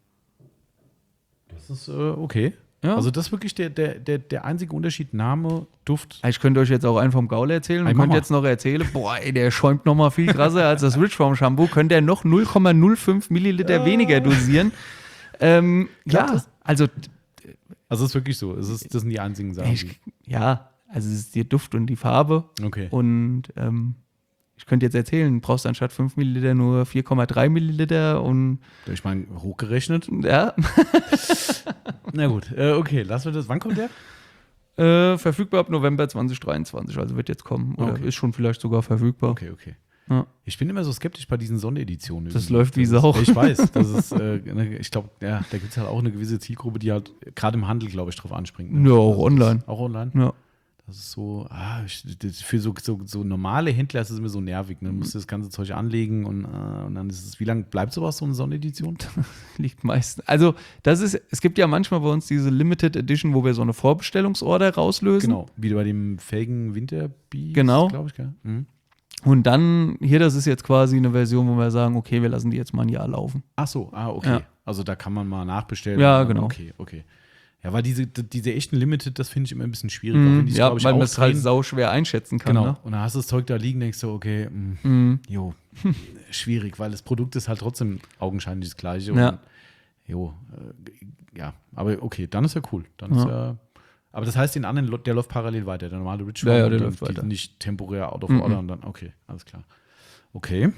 Das ist okay. Ja. Also das ist wirklich der einzige Unterschied, Name, Duft. Ich könnte euch jetzt auch einen vom Gaul erzählen und Ey, mach könnt mal. jetzt noch erzählen, boah, ey, der schäumt noch mal viel krasser als das Richform Shampoo, könnt ihr noch 0,05 Milliliter weniger dosieren. Ja, das? also Also es ist wirklich so. Das sind die einzigen Sachen. ja, also es ist der Duft und die Farbe Okay. und ich könnte jetzt erzählen, du brauchst anstatt 5 Milliliter nur 4,3 Milliliter und Ich meine, hochgerechnet. ja, Na gut, okay, lassen wir das. Wann kommt der? verfügbar ab November 2023, also wird jetzt kommen oder Okay. ist schon vielleicht sogar verfügbar. Okay. Ja. Ich bin immer so skeptisch bei diesen Sondereditionen. Das irgendwie. läuft wie ist- Sau. Ich weiß. Das ist, ich glaube, ja, da gibt es halt auch eine gewisse Zielgruppe, die halt gerade im Handel, glaube ich, drauf anspringt. Ne? Ja, auch Also online. Das ist auch online. Ja. Das ist so, für so normale Händler ist es immer so nervig. Ne? Du musst das ganze Zeug anlegen und dann ist es, wie lange bleibt sowas, so eine Sonderedition? Liegt meistens. Also, es gibt ja manchmal bei uns diese Limited Edition, wo wir so eine Vorbestellungsorder rauslösen. Genau, wie bei dem Felgen Winterbeast, Genau. glaube ich, gell? Mhm. Und dann, hier, das ist jetzt quasi eine Version, wo wir sagen, okay, wir lassen die jetzt mal ein Jahr laufen. Ach so, okay. Ja. Also da kann man mal nachbestellen. Ja, Und dann- genau. Okay. Ja, weil diese echten Limited, das finde ich immer ein bisschen schwierig. auch wenn die es, Ja, glaub ich, weil man es halt aufdrehen. sau schwer einschätzen kann. Genau. Ne? Und dann hast du das Zeug da liegen, denkst du, okay, jo, schwierig, weil das Produkt ist halt trotzdem augenscheinlich das gleiche. Ja. Und, ja, aber okay, dann ist ja cool. Dann ist ja, aber das heißt, den anderen, der läuft parallel weiter, der normale Rich Ja, ja, und der dann läuft weiter. nicht temporär out of order und dann, okay, alles klar. Okay.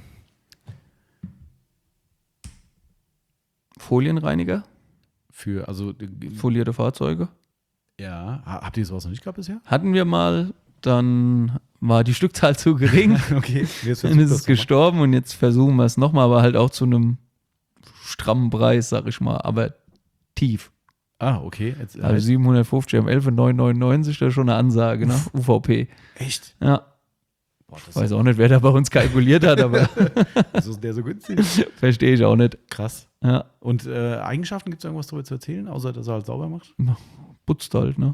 Folienreiniger, Also, folierte Fahrzeuge. ja, habt ihr sowas noch nicht gehabt bisher? Hatten wir mal, dann war die Stückzahl zu gering. Okay, Dann ist es gestorben und jetzt versuchen wir es nochmal, aber halt auch zu einem strammen Preis, sag ich mal, aber tief. Okay. Jetzt, Also 750 ml für 9,99, das ist schon eine Ansage, ne? UVP. echt? Ja, Boah, das weiß auch nicht, wer da bei uns kalkuliert hat, aber ist der so günstig? verstehe ich auch nicht. Krass. Ja, Und Eigenschaften, gibt es irgendwas darüber zu erzählen, außer dass er halt sauber macht? putzt halt, ne?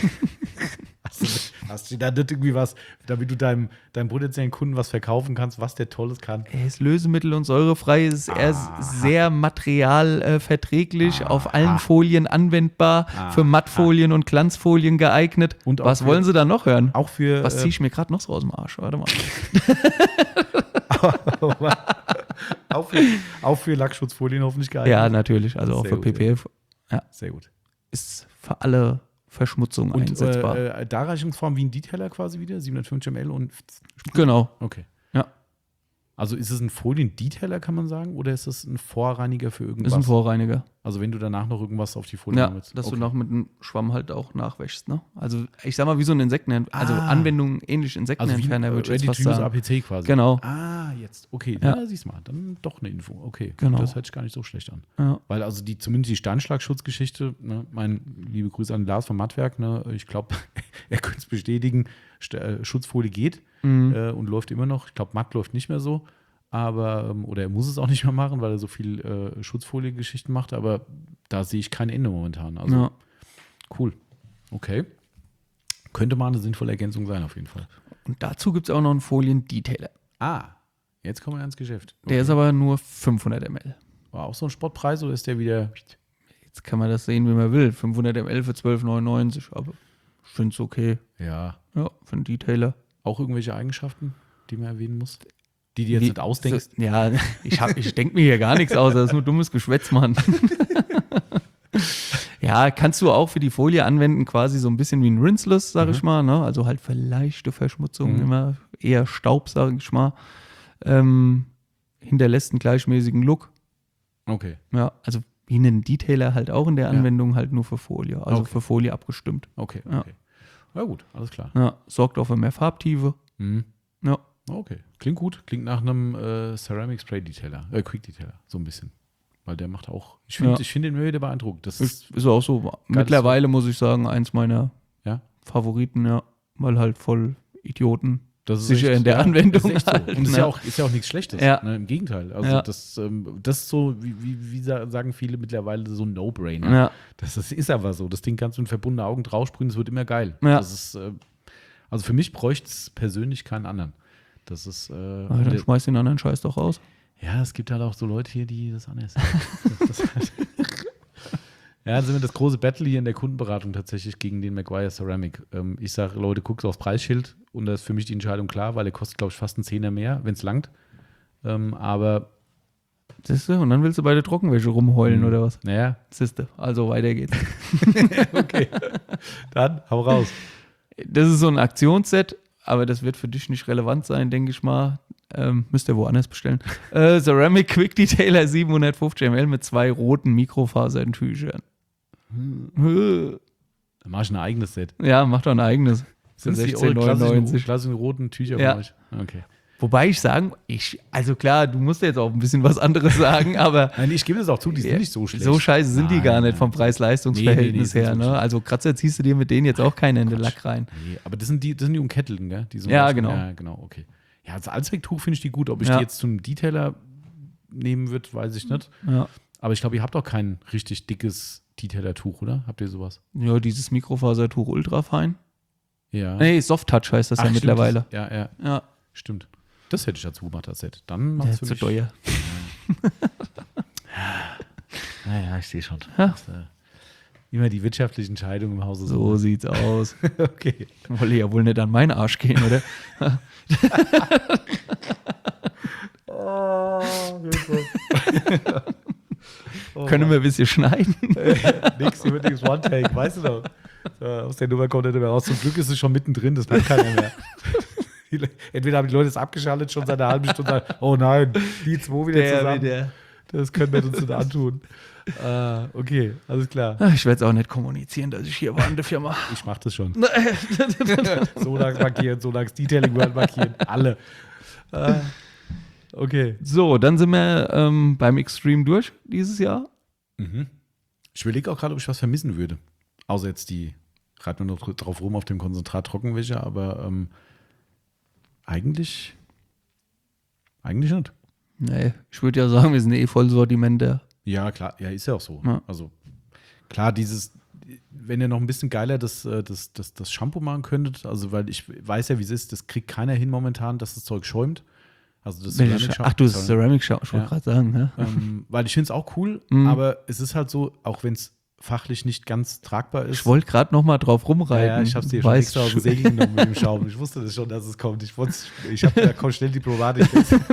Hast du da nicht irgendwie was, damit du deinem potenziellen Kunden was verkaufen kannst, was der Tolles kann? Er ist lösemittel- und säurefrei, ist sehr materialverträglich, auf allen Folien anwendbar, für Mattfolien und Glanzfolien geeignet. Und auch was für- wollen Sie da noch hören? Auch für. Was ziehe ich mir gerade noch so aus dem Arsch? Warte mal. auch für Lackschutzfolien hoffentlich geeignet. Ja, natürlich, also auch Sehr für gut, ja. PPF. Sehr gut. Ist für alle Verschmutzungen Und einsetzbar. Darreichungsform wie ein Detailer quasi wieder, 750 ml und. Genau. Okay. Ja. Also ist es ein Folien-Detailer, kann man sagen, oder ist es ein Vorreiniger für irgendwas? Ist ein Vorreiniger. Also wenn du danach noch irgendwas auf die Folie Ja, willst. dass Okay. du noch mit einem Schwamm halt auch nachwäschst. Ne? Also ich sag mal, wie so ein Also Anwendung ähnlich Also wie Insektenentferner, würde ich jetzt fast Ready-to-use sagen. APC quasi. Genau. Jetzt. Okay, Ja. ja, siehst mal. Dann doch eine Info. Okay, Genau. das hört sich gar nicht so schlecht an. Ja. Weil also zumindest die Steinschlagschutzgeschichte, ne, liebe Grüße an Lars vom Mattwerk, ne, ich glaube, er könnte es bestätigen, Schutzfolie geht und läuft immer noch. Ich glaube, Matt läuft nicht mehr so, aber, oder er muss es auch nicht mehr machen, weil er so viel Schutzfolie-Geschichten macht, aber da sehe ich kein Ende momentan. Also Ja. cool. Okay. Könnte mal eine sinnvolle Ergänzung sein, auf jeden Fall. Und dazu gibt es auch noch einen Folien-Detailer. Jetzt kommen wir ins Geschäft. Der ist aber nur 500 ml. War auch so ein Spottpreis oder ist der wieder. Jetzt kann man das sehen, wie man will. 500 ml für 12,99, aber ich finde es okay. Ja. Ja, für einen Detailer. Auch irgendwelche Eigenschaften, die man erwähnen muss? Die dir jetzt nicht ausdenkst? So, ja, ich denke mir hier gar nichts aus, das ist nur dummes Geschwätz, Mann. Ja, kannst du auch für die Folie anwenden, quasi so ein bisschen wie ein Rinseless, sag ich mal. Ne? Also halt für leichte Verschmutzung, immer eher Staub, sag ich mal. Hinterlässt einen gleichmäßigen Look. Okay, Ja, also wie einen Detailer halt auch in der Anwendung, halt nur für Folie. Also Okay. für Folie abgestimmt. okay. Ja. Ja gut, alles klar. Ja, sorgt auch für mehr Farbtiefe. Mhm. Ja. Okay, klingt gut. Klingt nach einem Ceramic Spray Detailer, Quick Detailer, so ein bisschen. Weil der macht auch, ich finde den immer wieder beeindruckend. Das Ist auch so. Mittlerweile muss ich sagen, eins meiner Ja? Favoriten, ja. Weil halt voll Idioten Das ist sicher echt, in der ja, Anwendung ist echt so. halt, Und ist ne? ja auch nichts Schlechtes. Ja. Ne? Im Gegenteil. Also Ja. das ist so, wie sagen viele mittlerweile, so ein No-Brainer. Ja. Das ist aber so. Das Ding kannst du in verbundene Augen draufsprühen, das wird immer geil. Ja. Das ist, also für mich bräuchte es persönlich keinen anderen. Das ist, Aber dann schmeiß den anderen Scheiß doch raus. ja, es gibt halt auch so Leute hier, die das anders sehen. Ja, dann sind wir das große Battle hier in der Kundenberatung tatsächlich gegen den Maguire Ceramic. Ich sage, Leute, guckt aufs Preisschild und da ist für mich die Entscheidung klar, weil der kostet, glaube ich, fast einen Zehner mehr, wenn es langt. Aber, Siehst du? Und dann willst du bei der Trockenwäsche rumheulen oder was? naja, Siehst du? Also weiter geht's. okay. Dann, hau raus. Das ist so ein Aktionsset, aber das wird für dich nicht relevant sein, denke ich mal. Müsst ihr woanders bestellen. Ceramic Quick Detailer 750 ml mit 2 roten Mikrofasern-Tüchern. Dann mache ich ein eigenes Set. Ja, mach doch ein eigenes. Für Sind die 16,99. klassischen roten Tücher Ja. von euch? Okay. Wobei ich sagen, also klar, du musst jetzt auch ein bisschen was anderes sagen, aber Nein, ich gebe das auch zu, die sind nicht so schlecht. so scheiße sind die Nein, gar nicht nein. vom Preis-Leistungs-Verhältnis Nee, her. sind so Ne? Also Kratzer ziehst du dir mit denen jetzt auch keinen in den Quatsch. Lack rein. Nee, aber das sind die umkettelten, gell? Die so Ja, manchmal- genau. Ja, genau, okay. Ja, als Allzwecktuch finde ich die gut. Ob ich Ja. die jetzt zum Detailer nehmen würde, weiß ich nicht. Ja. Aber ich glaube, ihr habt auch kein richtig dickes Detailer-Tuch, oder? Habt ihr sowas? Ja, dieses Mikrofasertuch ultrafein. Ja. Nee, Soft Touch heißt das Ach, ja stimmt, mittlerweile. das- Ja, Ja, stimmt. Das hätte ich dazu gemacht, das Set. Dann der macht's ist für zu mich. teuer. Naja, ich sehe schon. Ja. Das, immer die wirtschaftliche Entscheidung im Hause. So sieht's aus. Okay. Wolle ja wohl nicht an meinen Arsch gehen, oder? Können wir ein bisschen schneiden? Nix, hier wird nichts One-Take, weißt du doch. So, aus der Nummer kommt er nicht mehr raus. Zum Glück ist es schon mittendrin, das merkt keiner mehr. Entweder haben die Leute es abgeschaltet schon seit einer halben Stunde und sagen, oh nein, die zwei wieder zusammen. Das können wir uns nicht antun. Okay, alles klar. Ich werde es auch nicht kommunizieren, dass ich hier war in der Firma. Ich mach das schon. Sonax markieren, Sonax Detailing World markieren, alle. Okay. So, dann sind wir beim Extreme durch dieses Jahr. Ich überlege auch gerade, ob ich was vermissen würde. Außer jetzt die, reiten wir noch drauf rum auf dem Konzentrat Trockenwäsche, aber eigentlich nicht. Nee, ich würde ja sagen, wir sind eh Vollsortimenter. Ja, klar, ja, ist ja auch so. Ja. Also klar, wenn ihr noch ein bisschen geiler das Shampoo machen könntet, also weil ich weiß ja, wie es ist, das kriegt keiner hin momentan, dass das Zeug schäumt. Also das Ceramic-Shampoo- Ach, du hast Ceramic Shampoo, ich wollte Ja. gerade sagen. Ne? weil ich finde es auch cool, Mhm. aber es ist halt so, auch wenn es fachlich nicht ganz tragbar ist. Ich wollte gerade noch mal drauf rumreiten. Ja, ich habe es dir Du schon weißt extra aus dem Segel genommen mit dem Schaum. Ich wusste das schon, dass es kommt. Ich habe da komm schnell Diplomatik.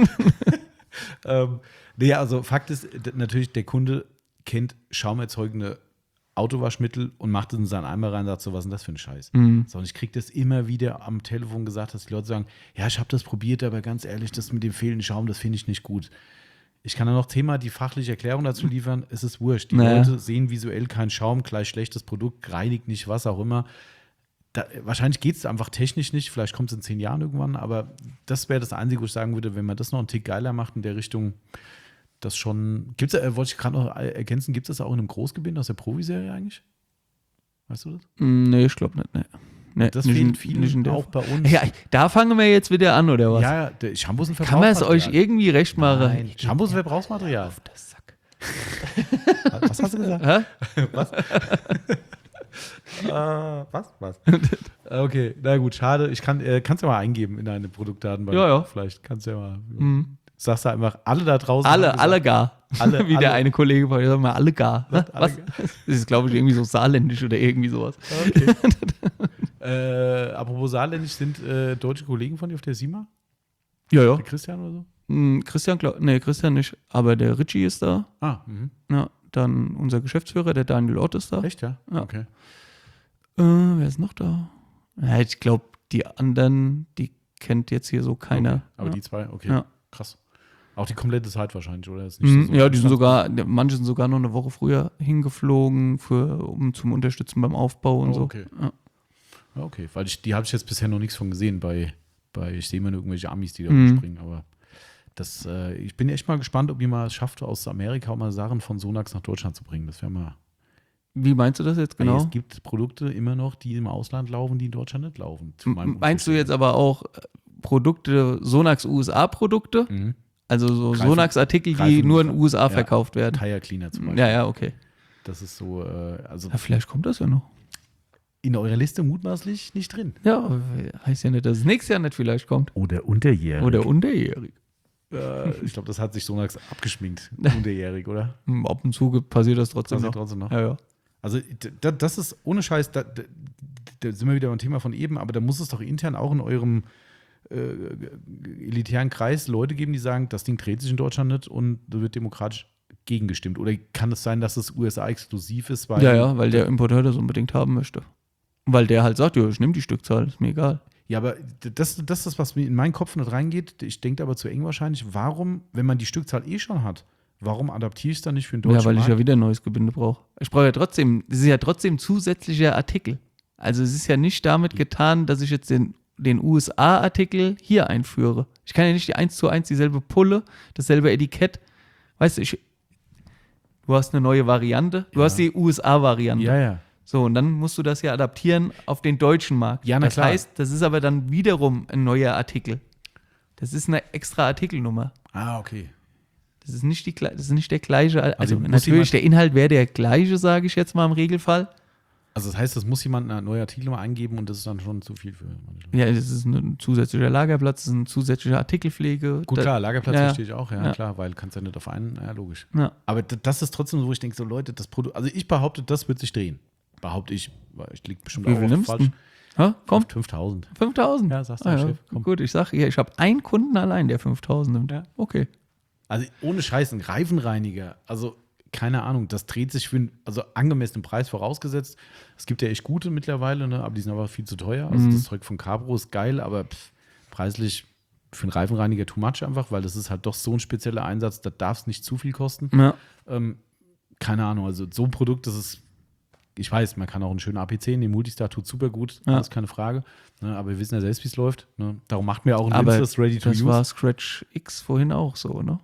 Nee, also Fakt ist natürlich, der Kunde kennt schaumerzeugende Autowaschmittel und macht es in seinen Eimer rein und sagt so, was ist denn das für ein Scheiß? So, und ich kriege das immer wieder am Telefon gesagt, dass die Leute sagen, ja, ich habe das probiert, aber ganz ehrlich, das mit dem fehlenden Schaum, das finde ich nicht gut. Ich kann dann noch Thema die fachliche Erklärung dazu liefern, es ist wurscht. Die Naja. Leute sehen visuell keinen Schaum, gleich schlechtes Produkt, reinigt nicht, was auch immer. Wahrscheinlich geht es einfach technisch nicht, vielleicht kommt es in 10 Jahren irgendwann, aber das wäre das Einzige, wo ich sagen würde, wenn man das noch einen Tick geiler macht in der Richtung, das schon. Wollte ich gerade noch ergänzen, gibt es das auch in einem Großgebind aus der Profiserie eigentlich? Weißt du das? Nee, ich glaube nicht. Nee, Das nicht fehlt in vielen der- auch bei uns. Ja, da fangen wir jetzt wieder an, oder was? Ja, der Shampoo ist ein Kann man es euch Verbrauchsmaterial. irgendwie recht machen? Nein, Shampoo ist ein Verbrauchsmaterial. Das Sack. Was hast du gesagt? Hä? Was? Okay, na gut, schade. Ich kann's ja mal eingeben in deine Produktdatenbank. Ja, ja. Vielleicht kannst du ja mal. Sagst du einfach, alle da draußen. Alle, haben alle gesagt, gar. Alle, Wie der alle. eine Kollege von mir sagt mal, alle gar. Alle Was? gar. Das ist, glaube ich, irgendwie so saarländisch oder irgendwie sowas. Okay. Apropos Saarländisch, sind deutsche Kollegen von dir auf der SIMA? Ja, ja. Der Christian oder so? Christian nicht, aber der Richie ist da. Ja, dann unser Geschäftsführer, der Daniel Ott ist da. Echt, ja? Ja. Okay. Wer ist noch da? Ja, ich glaube, die anderen, die kennt jetzt hier so keiner. Okay. Aber ja. die zwei, okay. Ja. Krass. Auch die komplette Zeit wahrscheinlich, oder? Ist nicht so Ja, die sind sogar, manche sind sogar noch eine Woche früher hingeflogen, um zum Unterstützen beim Aufbau und so. Okay. Ja. Ja, okay, weil die habe ich jetzt bisher noch nichts von gesehen ich sehe immer nur irgendwelche Amis, die da rumspringen, aber ich bin echt mal gespannt, ob jemand es schafft, aus Amerika auch mal Sachen von Sonax nach Deutschland zu bringen. Das wäre mal. Wie meinst du das jetzt Weil genau? es gibt Produkte immer noch, die im Ausland laufen, die in Deutschland nicht laufen. Meinst du jetzt aber auch Produkte, Sonax USA-Produkte? Mhm. Also so Sonax-Artikel, die nur in den USA verkauft werden? Tire Cleaner zum Beispiel. Ja, okay. Das ist so, Ja, vielleicht kommt das ja noch. in eurer Liste mutmaßlich nicht drin. Ja, heißt ja nicht, dass es nächstes Jahr nicht vielleicht kommt. Oder unterjährig. Oder unterjährig. Ich glaube, das hat sich Sonax abgeschminkt. Unterjährig, oder? Ab und zu passiert das trotzdem Das ist noch. trotzdem noch. Ja. Also das ist ohne Scheiß, da sind wir wieder beim Thema von eben, aber da muss es doch intern auch in eurem elitären Kreis Leute geben, die sagen, das Ding dreht sich in Deutschland nicht und da wird demokratisch gegengestimmt. Oder kann es sein, dass es USA-exklusiv ist? Weil der Importeur das unbedingt haben möchte. Weil der halt sagt, ja, ich nehme die Stückzahl, ist mir egal. Ja, aber das ist, was mir in meinen Kopf nicht reingeht. Ich denke aber zu eng wahrscheinlich. Warum, wenn man die Stückzahl schon hat, warum adaptiere ich es dann nicht für den deutschen Ja, weil Markt? ich ja wieder ein neues Gebinde brauche. Ich brauche ja trotzdem, es ist ja trotzdem zusätzlicher Artikel. Also es ist ja nicht damit getan, dass ich jetzt den USA-Artikel hier einführe. Ich kann ja nicht 1:1 dieselbe Pulle, dasselbe Etikett. Weißt du, du hast eine neue Variante, du hast die USA-Variante. Ja. So, und dann musst du das ja adaptieren auf den deutschen Markt. Ja, na das klar. heißt, das ist aber dann wiederum ein neuer Artikel. Das ist eine extra Artikelnummer. Ah, okay. Das ist nicht der gleiche. Also muss natürlich, der Inhalt wäre der gleiche, sage ich jetzt mal im Regelfall. Also das heißt, das muss jemand eine neue Artikelnummer eingeben und das ist dann schon zu viel für manche Leute. Ja, das ist ein zusätzlicher Lagerplatz, das ist eine zusätzliche Artikelpflege. Gut, klar, Lagerplatz ja, verstehe ich auch, ja, ja. klar, weil kannst ja nicht auf einen, ja, logisch. Ja. Aber das ist trotzdem so, wo ich denke, so Leute, das Produkt, also ich behaupte, das wird sich drehen. Behaupte ich, weil ich liege bestimmt Wie auch viel oft nimmst falsch. du? Ha? Komm, 5.000. 5.000. Ja, sagst du, Chef, komm. Gut, ich sage, ich habe einen Kunden allein, der 5.000 nimmt. Ja. Okay. Also ohne Scheiß, ein Reifenreiniger, also keine Ahnung, das dreht sich für einen angemessenen Preis vorausgesetzt. Es gibt ja echt gute mittlerweile, ne, aber die sind aber viel zu teuer. Also das Zeug von Cabro ist geil, aber preislich für einen Reifenreiniger too much einfach, weil das ist halt doch so ein spezieller Einsatz, da darf es nicht zu viel kosten. Ja. Keine Ahnung, also so ein Produkt, das ist, ich weiß, man kann auch einen schönen APC nehmen, Multistar tut super gut, Ja. das ist keine Frage. Ne, aber wir wissen ja selbst, wie es läuft. Ne. Darum macht mir auch ein Aber Rinseless Ready to das Use. war Scratch X vorhin auch so, ne?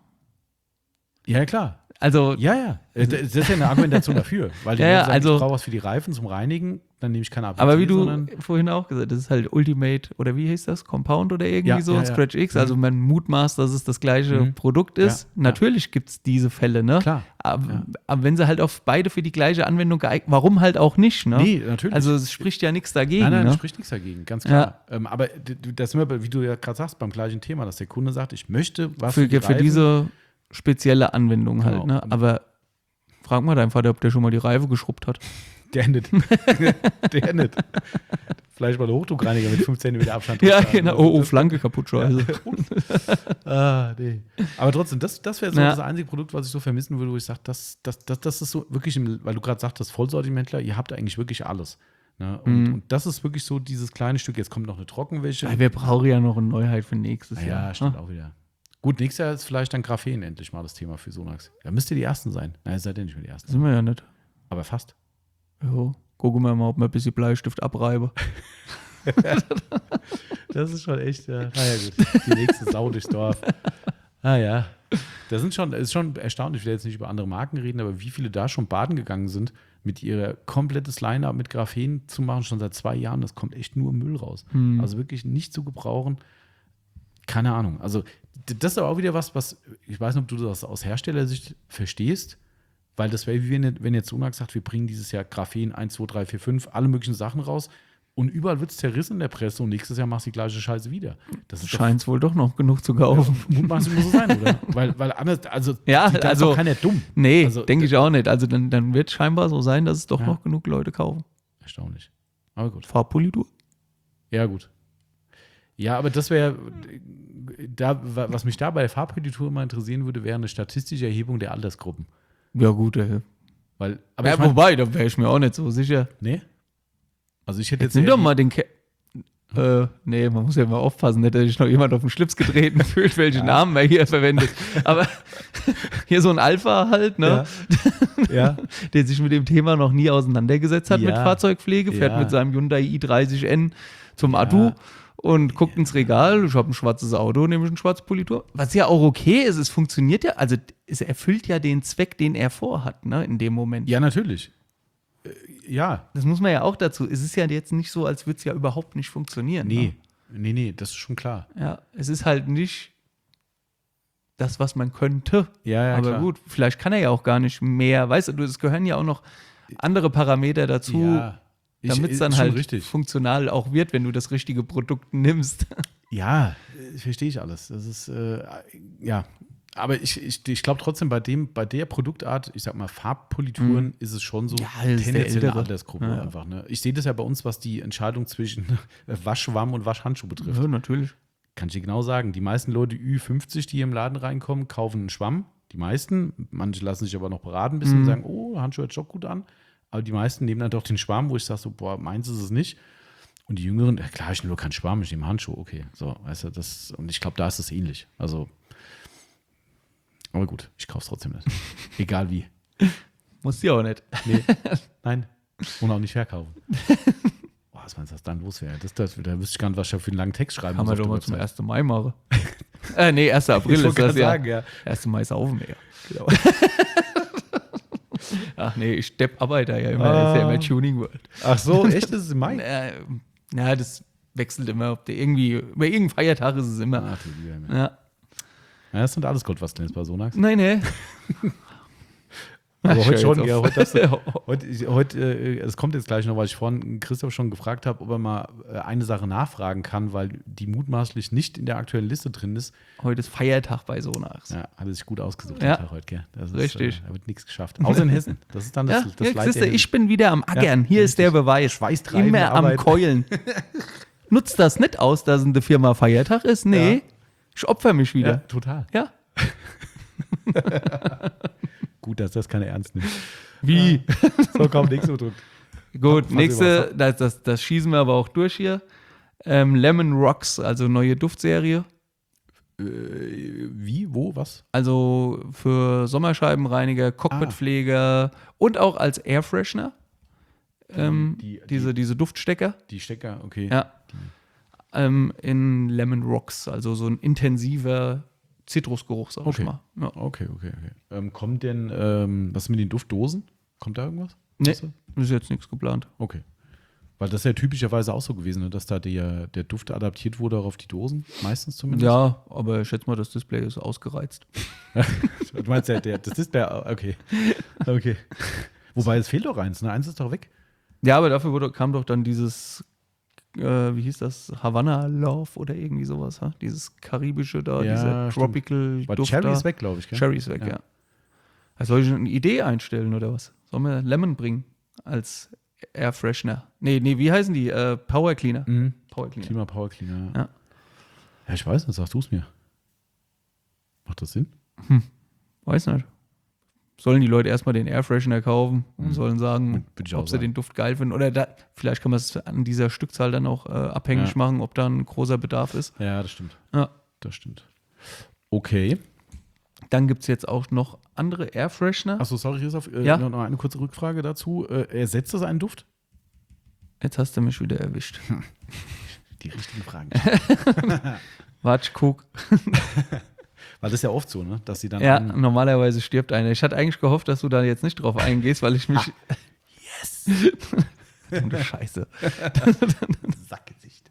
Ja, klar. Also, Ja. Das ist ja eine Argumentation dafür. Weil die Ja, Leute sagen, also- ich brauche was für die Reifen zum Reinigen, dann nehme ich keine APC, aber wie du sondern vorhin auch gesagt hast, das ist halt Ultimate, oder wie hieß das? Compound oder irgendwie Ja, so, ja, ein ja. Scratch X. Also man mutmaßt, dass es das gleiche Produkt ist. Ja, Natürlich gibt es diese Fälle, ne? Klar. Aber wenn sie halt auf beide für die gleiche Anwendung geeignet, warum halt auch nicht, ne? Nee, natürlich. Also es spricht ja nichts dagegen, Nein, ne? das spricht nichts dagegen, ganz klar. Aber das sind wir, wie du ja gerade sagst, beim gleichen Thema, dass der Kunde sagt, ich möchte was Für die Reifen. diese spezielle Anwendung Genau. halt, ne? Aber frag mal deinen Vater, ob der schon mal die Reife geschrubbt hat. Der nicht. Der nicht. Vielleicht mal der Hochdruckreiniger mit 5 cm Abstand. Ja, drunter. genau. Oh, Flanke kaputt, scheiße. Nee. Aber trotzdem, das wäre so Ja. das einzige Produkt, was ich so vermissen würde, wo ich sage, das ist so wirklich, weil du gerade sagtest, Vollsortimentler, ihr habt eigentlich wirklich alles. Ne? Und das ist wirklich so dieses kleine Stück. Jetzt kommt noch eine Trockenwäsche. Ja, wir brauchen ja noch eine Neuheit für nächstes Jahr. Ja, stimmt auch wieder. Gut, nächstes Jahr ist vielleicht dann Graphen endlich mal das Thema für Sonax. Da müsst ihr die Ersten sein. Nein, seid ihr nicht mehr die Ersten. Sind wir ja nicht. Aber fast. Jo. Gucken wir mal, ob wir ein bisschen Bleistift abreiben. Das ist schon echt, ja. Naja, gut. Die nächste Sau durchs Dorf. Ja. Das ist schon erstaunlich, ich will jetzt nicht über andere Marken reden, aber wie viele da schon baden gegangen sind, mit ihrer komplettes Line-Up mit Graphen zu machen, schon seit 2 Jahren. Das kommt echt nur Müll raus. Also wirklich nicht zu gebrauchen. Keine Ahnung. Also, das ist aber auch wieder was, ich weiß nicht, ob du das aus Herstellersicht verstehst, weil das wäre, wie wenn jetzt Sonax sagt, wir bringen dieses Jahr Graphen 1, 2, 3, 4, 5, alle möglichen Sachen raus und überall wird es zerrissen in der Presse und nächstes Jahr machst du die gleiche Scheiße wieder. Das ist Scheint es wohl doch noch genug zu kaufen. mutmaßlich muss es sein, oder? Weil anders, also, Ja, da ist also- doch keiner dumm. Nee, Also, denke ich auch nicht. Also dann wird es scheinbar so sein, dass es doch Ja. noch genug Leute kaufen. Erstaunlich. Aber gut. Farbpolitur? Ja, gut. Ja, aber das wäre, was mich da bei der Farbpolitur immer interessieren würde, wäre eine statistische Erhebung der Altersgruppen. Ja, gut. Weil, aber Ja, ich mein, wobei, da wäre ich mir auch nicht so sicher. nee? Also ich hätte Jetzt jetzt nimm eher doch mal den Nee, man muss ja immer aufpassen, nicht, dass sich noch jemand auf den Schlips getreten fühlt, welche Namen er hier verwendet. Aber hier so ein Alpha halt, ne? Ja. Der sich mit dem Thema noch nie auseinandergesetzt hat Ja. mit Fahrzeugpflege, fährt Ja. mit seinem Hyundai i30N zum Adu und guckt ins Regal, ich habe ein schwarzes Auto, nehme ich ein schwarzes Politur. Was ja auch okay ist, es funktioniert ja, also es erfüllt ja den Zweck, den er vorhat, ne, in dem Moment. Ja, natürlich. Ja. Das muss man ja auch dazu, es ist ja jetzt nicht so, als würde es ja überhaupt nicht funktionieren. Nee. Ne? Nee, das ist schon klar. Ja, es ist halt nicht das, was man könnte. Ja, Aber klar. gut, vielleicht kann er ja auch gar nicht mehr. Weißt du, es gehören ja auch noch andere Parameter dazu, Ja. damit es Ist dann schon halt richtig. funktional auch wird, wenn du das richtige Produkt nimmst. Ja, verstehe ich alles. Das ist, ja. Aber ich glaube trotzdem, bei der Produktart, ich sag mal Farbpolituren, ist es schon so Ja, das ist der tendenziell eine ältere. Altersgruppe Ja. einfach. Ne? Ich sehe das ja bei uns, was die Entscheidung zwischen Waschschwamm und Waschhandschuh betrifft. Ja, natürlich. Kann ich dir genau sagen. Die meisten Leute Ü50, die hier im Laden reinkommen, kaufen einen Schwamm. Die meisten, manche lassen sich aber noch beraten ein bisschen und sagen, oh, Handschuh hört sich doch gut an. Aber die meisten nehmen dann doch den Schwamm, wo ich sage so, boah, meins ist es nicht. Und die Jüngeren, klar, ich nehme nur keinen Schwamm, ich nehme Handschuh, okay. So, weißt du, und ich glaube, da ist es ähnlich. Also, aber gut, ich kaufe es trotzdem nicht. Egal wie. Muss ja auch nicht. Nee, nein. Und auch nicht verkaufen. Boah, was meinst du, was dann los wäre? Da wüsste ich gar nicht, was ich da für einen langen Text schreiben Kann muss. man auf doch der mal zum Website. 1. Mai machen. Nee, 1. April Ich ist wollte das gerade ja. sagen, ja. 1. Mai ist auf dem Meer. Ach nee, ich Arbeiter ja immer, das ist ja immer Tuning World. Ach so, echt? Ist es im Mai? Ja, das wechselt immer, ob der irgendwie, bei irgendeinem Feiertag ist es immer. Ach, du lieber Himmel. Ja. Ja, das sind alles Goldwasser bei Sonax. Nee. Aber Ach, heute schau schon, jetzt ja, auf. heute, es kommt jetzt gleich noch, weil ich vorhin Christoph schon gefragt habe, ob er mal eine Sache nachfragen kann, weil die mutmaßlich nicht in der aktuellen Liste drin ist. Heute ist Feiertag bei Sonax. Ja, hat er sich gut ausgesucht, Ja. den Tag heute, gell? Das ist, Richtig. Da wird nichts geschafft. Außer in Hessen. Das ist dann das Ja, Leid siehst du, der ich bin wieder am Ackern. Hier ist der Beweis. Schweißtreibende Immer am Arbeit. Keulen. Nutzt das nicht aus, dass in der Firma Feiertag ist? Nee. Ja. Ich opfer mich Ja, wieder. total. Ja. Gut, dass das keiner ernst nimmt. Wie? So, komm, nächste gedrückt. Gut, Fass nächste, das schießen wir aber auch durch hier. Lemon Rocks, also neue Duftserie. Wie, wo, was? Also für Sommerscheibenreiniger, Cockpitpfleger und auch als Airfreshener. Diese Duftstecker. Die Stecker, okay. Ja. In Lemon Rocks, also so ein intensiver Zitrusgeruch, sag ich Okay. mal. Ja. Okay. Kommt denn, was ist mit den Duftdosen? Kommt da irgendwas? Nee, Weißt du? ist jetzt nichts geplant. Okay. Weil das ist ja typischerweise auch so gewesen, ne, dass da der Duft adaptiert wurde auch auf die Dosen, meistens zumindest. Ja, aber ich schätze mal, das Display ist ausgereizt. Du meinst ja, das Display, okay. Wobei, es fehlt doch eins, ne? Eins ist doch weg. Ja, aber dafür kam doch dann dieses, wie hieß das, Havana Love oder irgendwie sowas, ha? Dieses karibische da, Ja, dieser stimmt. Tropical Weil Duft Cherry da. ist weg, glaube ich, gell? Cherry ist weg, ja. Soll ich eine Idee einstellen oder was? Sollen wir Lemon bringen als Air Freshener? Nee, wie heißen die? Power Cleaner. Mhm. Power Cleaner. Klima Power Cleaner. Ja. Ja, ich weiß nicht, sagst du es mir. Macht das Sinn? Weiß nicht. Sollen die Leute erstmal den Air Freshener kaufen und sollen sagen, Würde ich auch ob sie sagen. den Duft geil finden. Oder vielleicht kann man es an dieser Stückzahl dann auch abhängig Ja. machen, ob da ein großer Bedarf ist. Ja, das stimmt. Ja. Das stimmt. Okay. Dann gibt es jetzt auch noch andere Air Freshener. Achso, sorry, Christoph. Ja? Noch eine kurze Rückfrage dazu. Ersetzt das einen Duft? Jetzt hast du mich wieder erwischt. Die richtigen Fragen. Warte, guck. Weil das ist ja oft so, ne? Dass sie dann. Ja, normalerweise stirbt einer. Ich hatte eigentlich gehofft, dass du da jetzt nicht drauf eingehst, weil ich mich. Yes! Du Scheiße. Sackgesicht.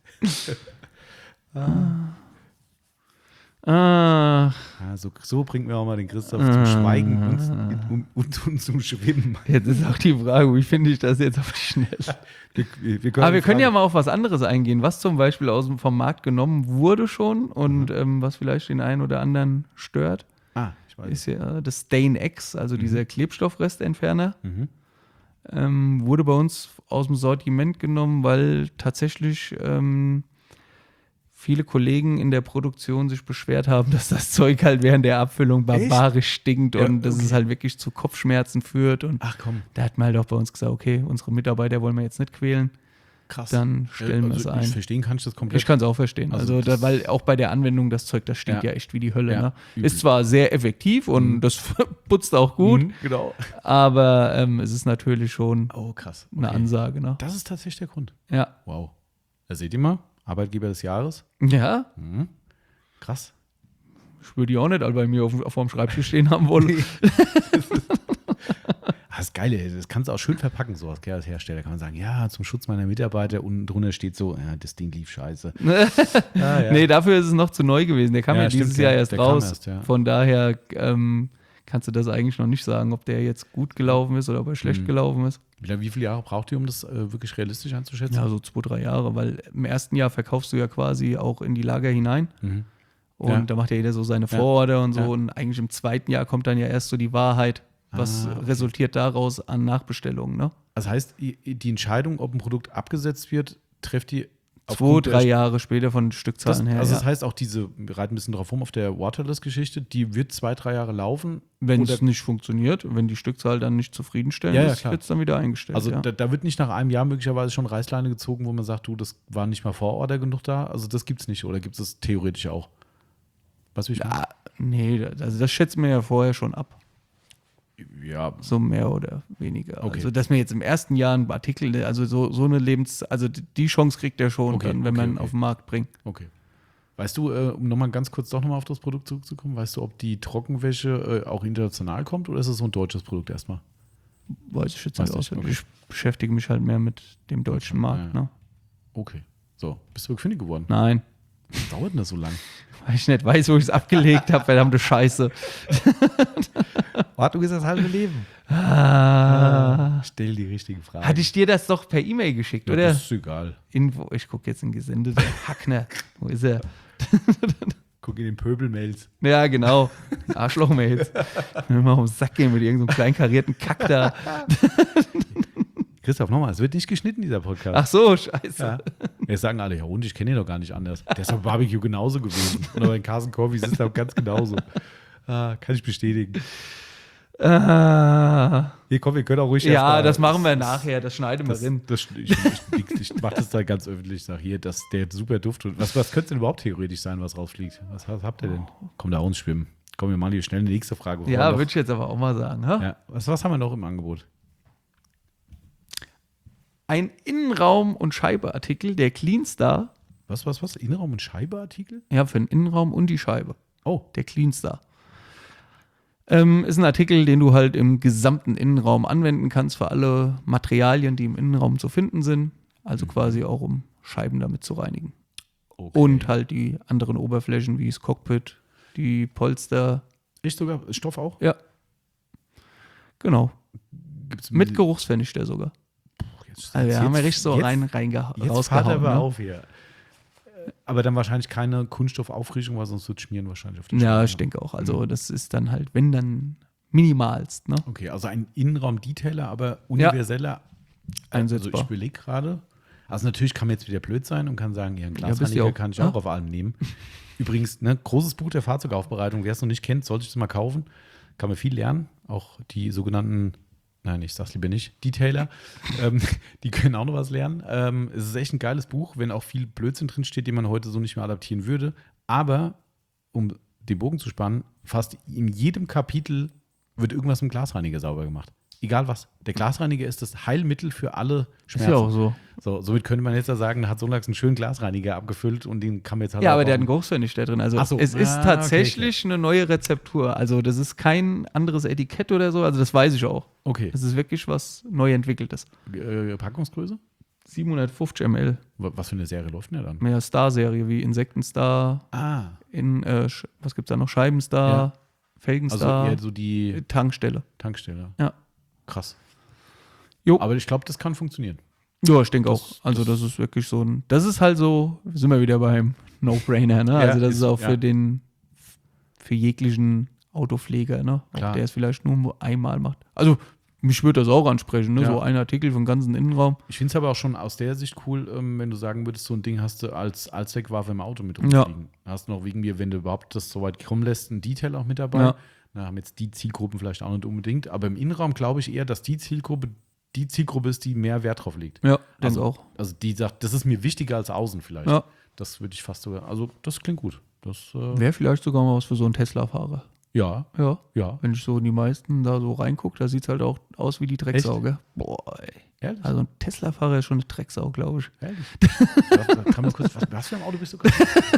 Ah, Ja, so bringt mir auch mal den Christoph zum Schweigen und zum Schwimmen. jetzt ist auch die Frage, wie finde ich das jetzt auf die Schnelle? Aber wir können ja mal auf was anderes eingehen, was zum Beispiel vom Markt genommen wurde schon und was vielleicht den einen oder anderen stört, Ich weiß. ist ja das Stain X, also dieser Klebstoffrestentferner. Mhm. Wurde bei uns aus dem Sortiment genommen, weil tatsächlich viele Kollegen in der Produktion sich beschwert haben, dass das Zeug halt während der Abfüllung barbarisch stinkt Ja, und dass es halt wirklich zu Kopfschmerzen führt. Und Ach komm. da hat man halt auch bei uns gesagt, okay, unsere Mitarbeiter wollen wir jetzt nicht quälen. Krass. dann stellen wir es ein. Verstehen kann ich das komplett. Ich kann es auch verstehen. Also Weil auch bei der Anwendung das Zeug, das stinkt Ja. ja echt wie die Hölle. Ja, Ne? übel. Ist zwar sehr effektiv und das putzt auch gut, Genau. aber es ist natürlich schon Oh, krass. eine Ansage. Ne? Das ist tatsächlich der Grund. Ja. Wow. Da seht ihr mal, Arbeitgeber des Jahres. Ja, Krass. ich würde die auch nicht alle bei mir auf dem Schreibtisch stehen haben wollen. Das ist geil, ey. Das kannst du auch schön verpacken, sowas, gell, als Hersteller. Kann man sagen, ja, zum Schutz meiner Mitarbeiter, unten drunter steht so, ja, das Ding lief scheiße. Ja. Nee, dafür ist es noch zu neu gewesen. Der kam Ja, ja dieses stimmt, Jahr ja. erst Der kam raus. erst, ja. Von daher kannst du das eigentlich noch nicht sagen, ob der jetzt gut gelaufen ist oder ob er schlecht gelaufen ist. Wie viele Jahre braucht ihr, um das wirklich realistisch einzuschätzen? Ja, so 2-3 Jahre, weil im ersten Jahr verkaufst du ja quasi auch in die Lager hinein. Und Ja. da macht ja jeder so seine Vororder und so. Ja. Und eigentlich im zweiten Jahr kommt dann ja erst so die Wahrheit, was Okay. resultiert daraus an Nachbestellungen. Ne? Das heißt, die Entscheidung, ob ein Produkt abgesetzt wird, trifft die 2-3 Jahre später von Stückzahlen her. Also ja. das heißt auch diese, wir reiten ein bisschen drauf rum, auf der Waterless-Geschichte, die wird 2-3 Jahre laufen. Wenn oder- es nicht funktioniert, wenn die Stückzahl dann nicht zufriedenstellend Ja, ja, ist, klar. wird es dann wieder eingestellt. Also ja. da wird nicht nach einem Jahr möglicherweise schon Reißleine gezogen, wo man sagt, du, das war nicht mal Vororder genug da. Also das gibt's nicht oder gibt es theoretisch auch? Was will ich Ja, nee, also das schätzen wir ja vorher schon ab. Ja, So mehr oder weniger. Okay. Also, dass man jetzt im ersten Jahr einen Artikel, also so eine also die Chance kriegt er schon, Okay, dann, wenn okay, man okay. auf den Markt bringt. okay. Weißt du, um nochmal ganz kurz doch nochmal auf das Produkt zurückzukommen, weißt du, ob die Trockenwäsche auch international kommt oder ist es so ein deutsches Produkt erstmal? Weiß ich jetzt Weiß nicht nicht, aus. okay. Ich beschäftige mich halt mehr mit dem deutschen Markt. Ja. Ne? Okay. So, bist du wirklich fündig geworden? Nein, Was dauert denn das so lang? weil ich nicht weiß, wo ich es abgelegt habe, verdammte Scheiße. Wartung ist das halbe Leben. Stell die richtigen Fragen. Hatte ich dir das doch per E-Mail geschickt, oder? Das ist egal. Info, ich gucke jetzt in gesendete Hackner. Wo ist er? Guck in den Pöbel-Mails. Ja, genau. Arschloch-Mails. Wenn wir mal auf den Sack gehen mit irgendeinem kleinen karierten Kack da. Christoph, nochmal, es wird nicht geschnitten, dieser Podcast. Ach so, scheiße. Ja. Jetzt sagen alle, ja und, ich kenne ihn doch gar nicht anders. Der ist beim Barbecue genauso gewesen. Oder bei Carsten Corby ist es ganz genauso. Kann ich bestätigen. Hier, komm, wir können auch ruhig Ja, erst das machen wir nachher. Das schneiden wir drin. ich mache das da ganz öffentlich. Ich sage hier, der super Duft. Und was könnte denn überhaupt theoretisch sein, was rausfliegt? Was habt ihr denn? Komm, da uns schwimmen. Komm, wir machen hier schnell eine nächste Frage. bevor wir Ja, noch- würde ich jetzt aber auch mal sagen. Ha? ja. Was haben wir noch im Angebot? Ein Innenraum- und Scheibeartikel, der Cleanstar. Was? Innenraum- und Scheibeartikel? Ja, für den Innenraum und die Scheibe. Oh, Der Cleanstar. Ist ein Artikel, den du halt im gesamten Innenraum anwenden kannst für alle Materialien, die im Innenraum zu finden sind. Also quasi auch, um Scheiben damit zu reinigen. okay. Und halt die anderen Oberflächen wie das Cockpit, die Polster. Ich sogar, Stoff auch? Ja. Genau. Gibt's Mit Geruchsvernichter sogar. Also wir haben ja richtig so jetzt rausgehauen. fahrt er aber Ne? auf hier. Aber dann wahrscheinlich keine Kunststoffauffrischung, weil sonst wird schmieren wahrscheinlich auf den Ja, Scheiben. ich denke auch. Also das ist dann halt, wenn dann minimalst, ne? Okay, also ein Innenraum-Detailer, aber universeller. Also Einsetzbar. ich überlege gerade. Also natürlich kann man jetzt wieder blöd sein und kann sagen, ja, ein bist du Glasreiniger auch. kann ich Ja. auch auf allem nehmen. Übrigens, ne, großes Buch der Fahrzeugaufbereitung. Wer es noch nicht kennt, sollte es mal kaufen. Kann man viel lernen. Auch die sogenannten, nein, ich sag's lieber nicht, Detailer, die können auch noch was lernen. Es ist echt ein geiles Buch, wenn auch viel Blödsinn drin steht, den man heute so nicht mehr adaptieren würde. Aber, um den Bogen zu spannen, fast in jedem Kapitel wird irgendwas mit dem Glasreiniger sauber gemacht. Egal was. Der Glasreiniger ist das Heilmittel für alle Ist Schmerzen. ja auch so. So, somit könnte man jetzt ja sagen, da hat Sonax einen schönen Glasreiniger abgefüllt und den kann man jetzt halt Ja, auch aber der hat auf- einen Geruchsvernichter drin. Also Ach so. es ist Ah, tatsächlich eine neue Rezeptur. Also das ist kein anderes Etikett oder so. Also das weiß ich auch. Okay. Das ist wirklich was neu entwickeltes. Packungsgröße? 750 ml. Was für eine Serie läuft denn da dann? Mehr Star-Serie wie Insektenstar, was gibt's da noch? Scheibenstar, Ja. Also Felgenstar, eher so die Tankstelle. Tankstelle. Ja. Krass. Jo. Aber ich glaube, das kann funktionieren. Ja, ich denke Das- auch. Also das ist wirklich so ein, das ist halt so, sind wir wieder beim No-Brainer, ne? Ja, Also das ist- ist auch ja. für jeglichen Autopfleger, ne? Auch Klar. der es vielleicht nur einmal macht. Also mich würde das auch ansprechen, ne? Ja. So ein Artikel für den ganzen Innenraum. Ich finde es aber auch schon aus der Sicht cool, wenn du sagen würdest, so ein Ding hast du als Allzweckwaffe im Auto mit rumfliegen. Hast du noch wegen mir, wenn du überhaupt das so weit kommen lässt, ein Detail auch mit dabei. Ja. Na, haben jetzt die Zielgruppen vielleicht auch nicht unbedingt, aber im Innenraum glaube ich eher, dass die Zielgruppe, die Zielgruppe ist, die mehr Wert drauf legt. Ja, denke auch. Also die sagt, das ist mir wichtiger als außen vielleicht. Ja. Das würde ich fast sogar, also das klingt gut. Das, Wäre vielleicht sogar mal was für so einen Tesla-Fahrer. ja, Ja. ja. Wenn ich so in die meisten da so reingucke, da sieht es halt auch aus wie die Drecksau, gell? Boah, ey. Ehrlich? Also ein Tesla-Fahrer ist schon eine Drecksau, glaube ich. Ehrlich? Kann man kurz, was für ein Auto bist du?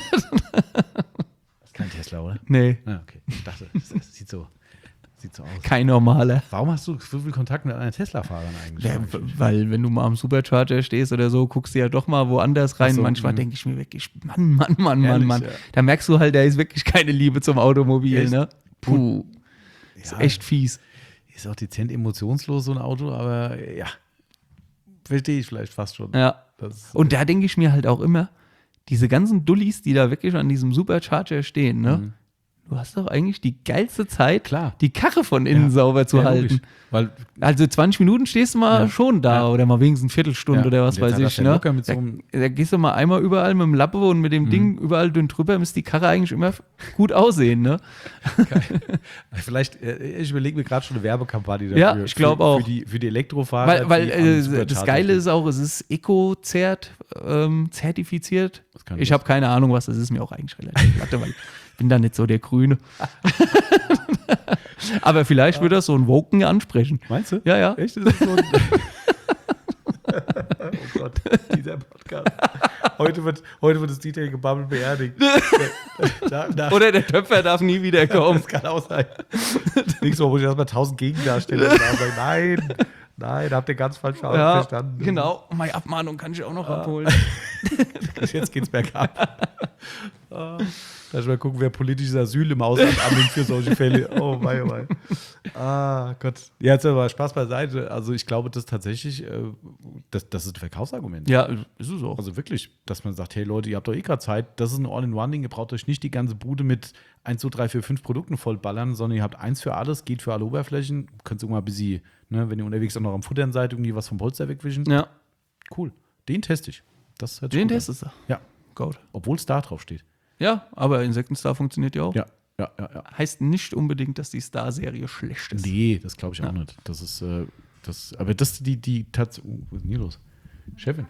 Kein Tesla, oder? Nee, Ah, okay. Ich dachte, das sieht so aus. kein normaler. Warum hast du so viel Kontakt mit einer Tesla-Fahrerin eigentlich? Ja, weil wenn du mal am Supercharger stehst oder so, guckst du ja doch mal woanders rein. Ach so, Manchmal denke ich mir wirklich, Mann. Ehrlich, ja. Da merkst du halt, da ist wirklich keine Liebe zum Automobil, Echt? ne? Puh. Ist Ja. echt fies. Ist auch dezent emotionslos, so ein Auto, aber ja, verstehe ich vielleicht fast schon. Ja. Das, Und da denke ich mir halt auch immer, diese ganzen Dullis, die da wirklich an diesem Supercharger stehen, ne? Du hast doch eigentlich die geilste Zeit, Klar. die Karre von innen Ja. sauber zu ja, halten. logisch. Weil Also 20 Minuten stehst du mal Ja. schon da Ja. oder mal wenigstens eine Viertelstunde Ja. oder was Und jetzt weiß hat das ich. ja Ne? locker mit so einem- Da gehst du mal einmal überall mit dem Lappe und mit dem Ding überall dünn drüber, müsste die Karre eigentlich immer gut aussehen. Ne? vielleicht, ich überlege mir gerade schon eine Werbekampagne dafür. Ja, ich glaube auch. Für die Elektrofahrer. Weil die am das Supercharger Geile sind. ist auch, es ist Eco-zertifiziert. Was kann Ich das? habe keine Ahnung, was das ist, mir auch eigentlich relativ latte, weil ich bin da nicht so der Grüne. Aber vielleicht wird das so ein Woken ansprechen. Meinst du? Ja, ja. Echt? Das ist so ein oh Gott, dieser Podcast. Heute wird das Detailing Bubble beerdigt. Oder der Töpfer darf nie wieder kommen. Das kann auch sein. Nächstes Mal muss ich erstmal 1000 Gegendarsteller da und sagen, nein, habt ihr ganz falsch verstanden. Genau. Meine Abmahnung kann ich auch noch abholen. Jetzt geht's bergab. Lass mal gucken, wer politisches Asyl im Ausland annimmt für solche Fälle. Oh mein, oh mein. Ah, Gott. Ja, jetzt aber Spaß beiseite. Also ich glaube, das tatsächlich, das ist ein Verkaufsargument. Ja, ist es auch. Also wirklich, dass man sagt, hey Leute, ihr habt doch eh gerade Zeit, das ist ein All-in-One-Ding, ihr braucht euch nicht die ganze Bude mit 1, 2, 3, 4, 5 Produkten vollballern, sondern ihr habt eins für alles, geht für alle Oberflächen, könnt ihr mal ein bisschen, ne, wenn ihr unterwegs auch noch am Futtern seid, irgendwie was vom Polster wegwischen. Ja. Cool. Den teste ich. Das hört sich Den gut an. testest du. Ja, Gut. obwohl Star drauf steht. Ja, aber Insektenstar funktioniert ja auch. Ja. Heißt nicht unbedingt, dass die Star-Serie schlecht ist. Nee, das glaube ich auch nicht. Das ist, aber das die was ist denn hier los? Chefin,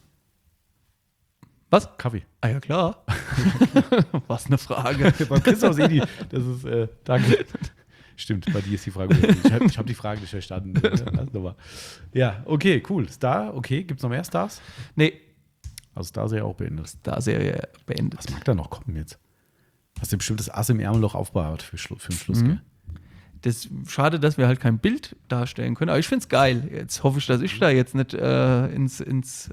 Was? Kaffee. Ah ja, klar. Was eine Frage. Beim Christoph Edi, das ist, danke. Stimmt, bei dir ist die Frage. Ich hab die Frage nicht verstanden. Ja, okay, cool. Star, okay. Gibt es noch mehr Stars? Nee, Also Star ist ja auch beendet. Star-Serie beendet. Was mag da noch kommen jetzt? Hast du bestimmt das Ass im Ärmel noch aufbewahrt für den Schluss, gell? Das schade, dass wir halt kein Bild darstellen können, aber ich finde es geil. Jetzt hoffe ich, dass ich da jetzt nicht ins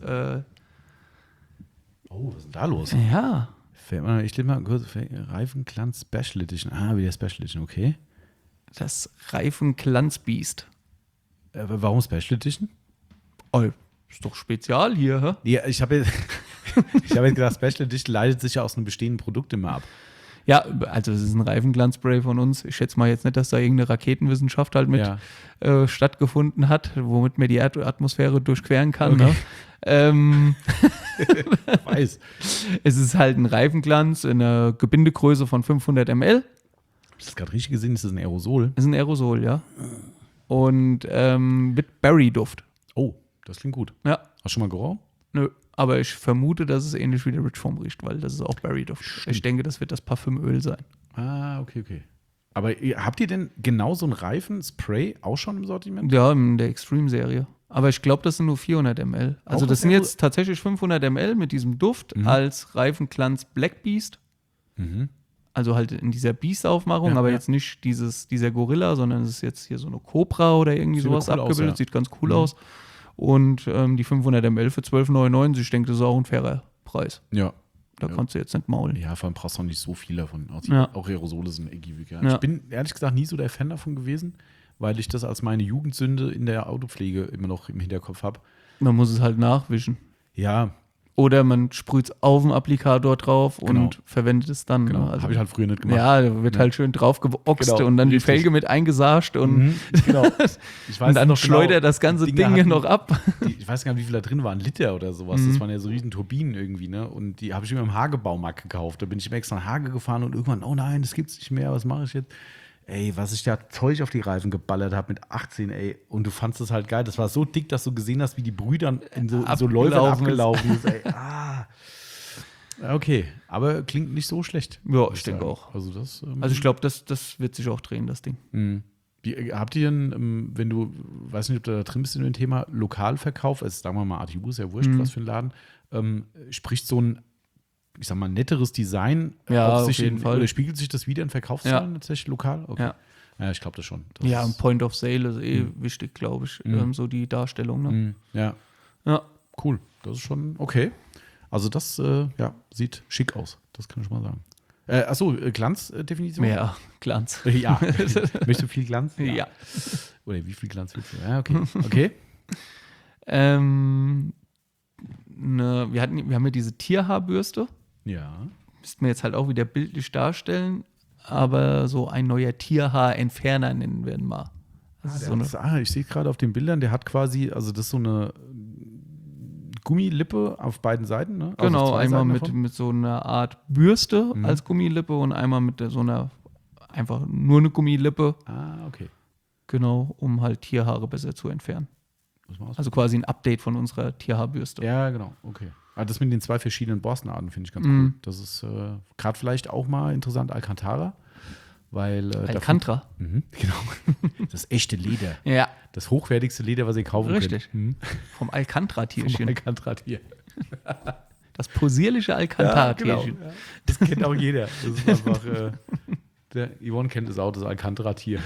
Oh, was ist denn da los? ja. Ich lese mal kurz. Reifenglanz Special Edition. Ah, wieder Special Edition, okay. Das Reifenglanzbiest. Warum Special Edition? Oh, ist doch spezial hier, hä? Ja, ich habe jetzt gedacht, Special Edition leitet sich ja aus einem bestehenden Produkt immer ab. Ja, also es ist ein Reifenglanzspray von uns. Ich schätze mal jetzt nicht, dass da irgendeine Raketenwissenschaft halt mit stattgefunden hat, womit man die Erdatmosphäre durchqueren kann. Okay. Ne? Weiß. Es ist halt ein Reifenglanz in einer Gebindegröße von 500 ml. Hab ich das gerade richtig gesehen? Ist das ein Aerosol? Ist ein Aerosol, ja. Und mit Berry-Duft. Oh, das klingt gut. Ja, Hast du schon mal gerochen? nö. Aber ich vermute, dass es ähnlich wie der Rich Foam riecht, weil das ist auch Berry-Duft. Ich denke, das wird das Parfümöl sein. Ah, okay. Aber habt ihr denn genau so ein Reifenspray auch schon im Sortiment? Ja, in der Extreme-Serie. Aber ich glaube, das sind nur 400 ml. Also Auch das ein sind Aero- jetzt tatsächlich 500 ml mit diesem Duft als Reifenglanz Black Beast. Mhm. Also halt in dieser Beast-Aufmachung, Ja, aber ja. jetzt nicht dieser Gorilla, sondern es ist jetzt hier so eine Cobra oder irgendwie Sieht sowas cool aus, abgebildet. ja. Sieht ganz cool aus. Und die 500 ml für 12,99, ich denke, das ist auch ein fairer Preis. Ja. Da Ja. kannst du jetzt nicht maulen. Ja, vor allem brauchst du auch nicht so viel davon. Ja. Auch Aerosole sind Eggiwiger. Ja. Ich bin ehrlich gesagt nie so der Fan davon gewesen, weil ich das als meine Jugendsünde in der Autopflege immer noch im Hinterkopf habe. Man muss es halt nachwischen. Ja, Oder man sprüht es auf den Applikator drauf Genau. und verwendet es dann. genau. Ne? Also, Habe ich halt früher nicht gemacht. ja, da wird Ja. halt schön drauf geoxt Genau, und dann die richtig. Felge mit eingesascht und, Mhm, genau. Ich und dann noch schleudert das ganze die Ding Dinger hatten- noch ab. Ich weiß gar nicht, wie viel da drin war, ein Liter oder sowas. Das waren ja so riesen Turbinen irgendwie, ne? Und die habe ich immer im Hagebaumarkt gekauft. Da bin ich immer extra nach Hage gefahren und irgendwann, oh nein, das gibt's nicht mehr, was mache ich jetzt? ey, was ich da Zeug auf die Reifen geballert habe mit 18, ey. Und du fandst es halt geil. Das war so dick, dass du gesehen hast, wie die Brüder in so Läufen abgelaufen ist. Ey. Okay, aber klingt nicht so schlecht. Ja, ich denke auch. Also ich glaube, das wird sich auch drehen, das Ding. Habt ihr denn, wenn du, weiß nicht, ob du da drin bist in dem Thema, Lokalverkauf, also sagen wir mal ATU, ist ja wurscht, was für ein Laden, spricht so ein, ich sag mal, netteres Design auf jeden Fall. Oder spiegelt sich das wieder in Verkaufszahlen tatsächlich lokal? Okay. Ja, ich glaube das schon. Ein Point of Sale ist wichtig, glaube ich, so die Darstellung. Ne? Ja, cool. Das ist schon okay. Also das sieht schick aus, das kann ich mal sagen. Achso, Glanzdefinition? Ja, Glanz. Ja. Möchtest du viel Glanz? Ja. Oder wie viel Glanz willst du? Ja, okay. Wir haben ja diese Tierhaarbürste. Ja. Müssten wir jetzt halt auch wieder bildlich darstellen, aber so ein neuer Tierhaarentferner nennen wir ihn mal. Ich sehe gerade auf den Bildern, der hat quasi, also das ist so eine Gummilippe auf beiden Seiten, ne? Genau, einmal mit so einer Art Bürste als Gummilippe und einmal mit so einer, einfach nur eine Gummilippe. Okay. Genau, um halt Tierhaare besser zu entfernen. Also quasi ein Update von unserer Tierhaarbürste. Ja, genau, okay. Aber das mit den 2 verschiedenen Borstenarten finde ich ganz cool. Das ist gerade vielleicht auch mal interessant, Alcantara. Weil, Alcantara? Genau. Das echte Leder. Ja. Das hochwertigste Leder, was ihr kaufen könnt. Richtig. Vom Alcantara-Tierchen. Vom Alcantara-Tier. Das posierliche Alcantara-Tierchen. Genau. Ja. Das kennt auch jeder. Das ist einfach, der Yvonne kennt es auch, das Alcantara-Tier.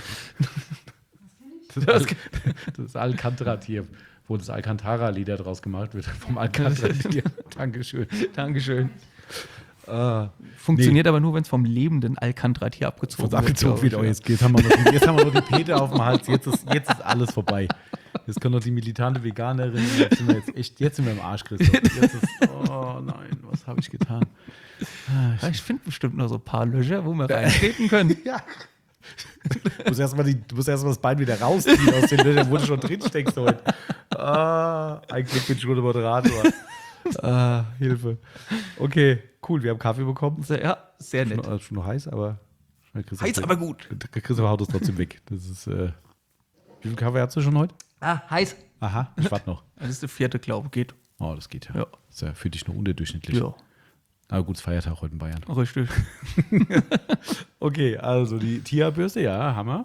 Das Alcantara-Tier, wo das Alcantara-Leder draus gemacht wird. Vom Alcantara-Tier. Dankeschön. Dankeschön. Funktioniert aber nur, wenn es vom lebenden Alcantara-Tier abgezogen wird. Oh, jetzt haben wir noch die Peter auf dem Hals. Jetzt ist alles vorbei. Jetzt kommt noch die militante Veganerin. Jetzt sind wir im Arsch, Christoph. Oh nein, was habe ich getan? Ich finde bestimmt noch so ein paar Löcher, wo wir reintreten können. Ja. Du musst erstmal das Bein wieder rausziehen aus den Löchern, wo du schon drin steckst heute. Ein Glück bin ich schon der Moderator. Hilfe. Okay, cool, wir haben Kaffee bekommen. Ja, sehr nett. Schon noch heiß, aber heiß, aber gut. Christoph haut es trotzdem weg. Das ist, wie viel Kaffee hast du schon heute? Heiß. Aha, ich warte noch. Das ist der 4. glaube ich, geht. Oh, das geht ja. Das ist ja für dich nur unterdurchschnittlich. Ja. Aber gut, es Feiertag heute in Bayern. Richtig. Okay, also die Tierhaarbürste, ja, Hammer.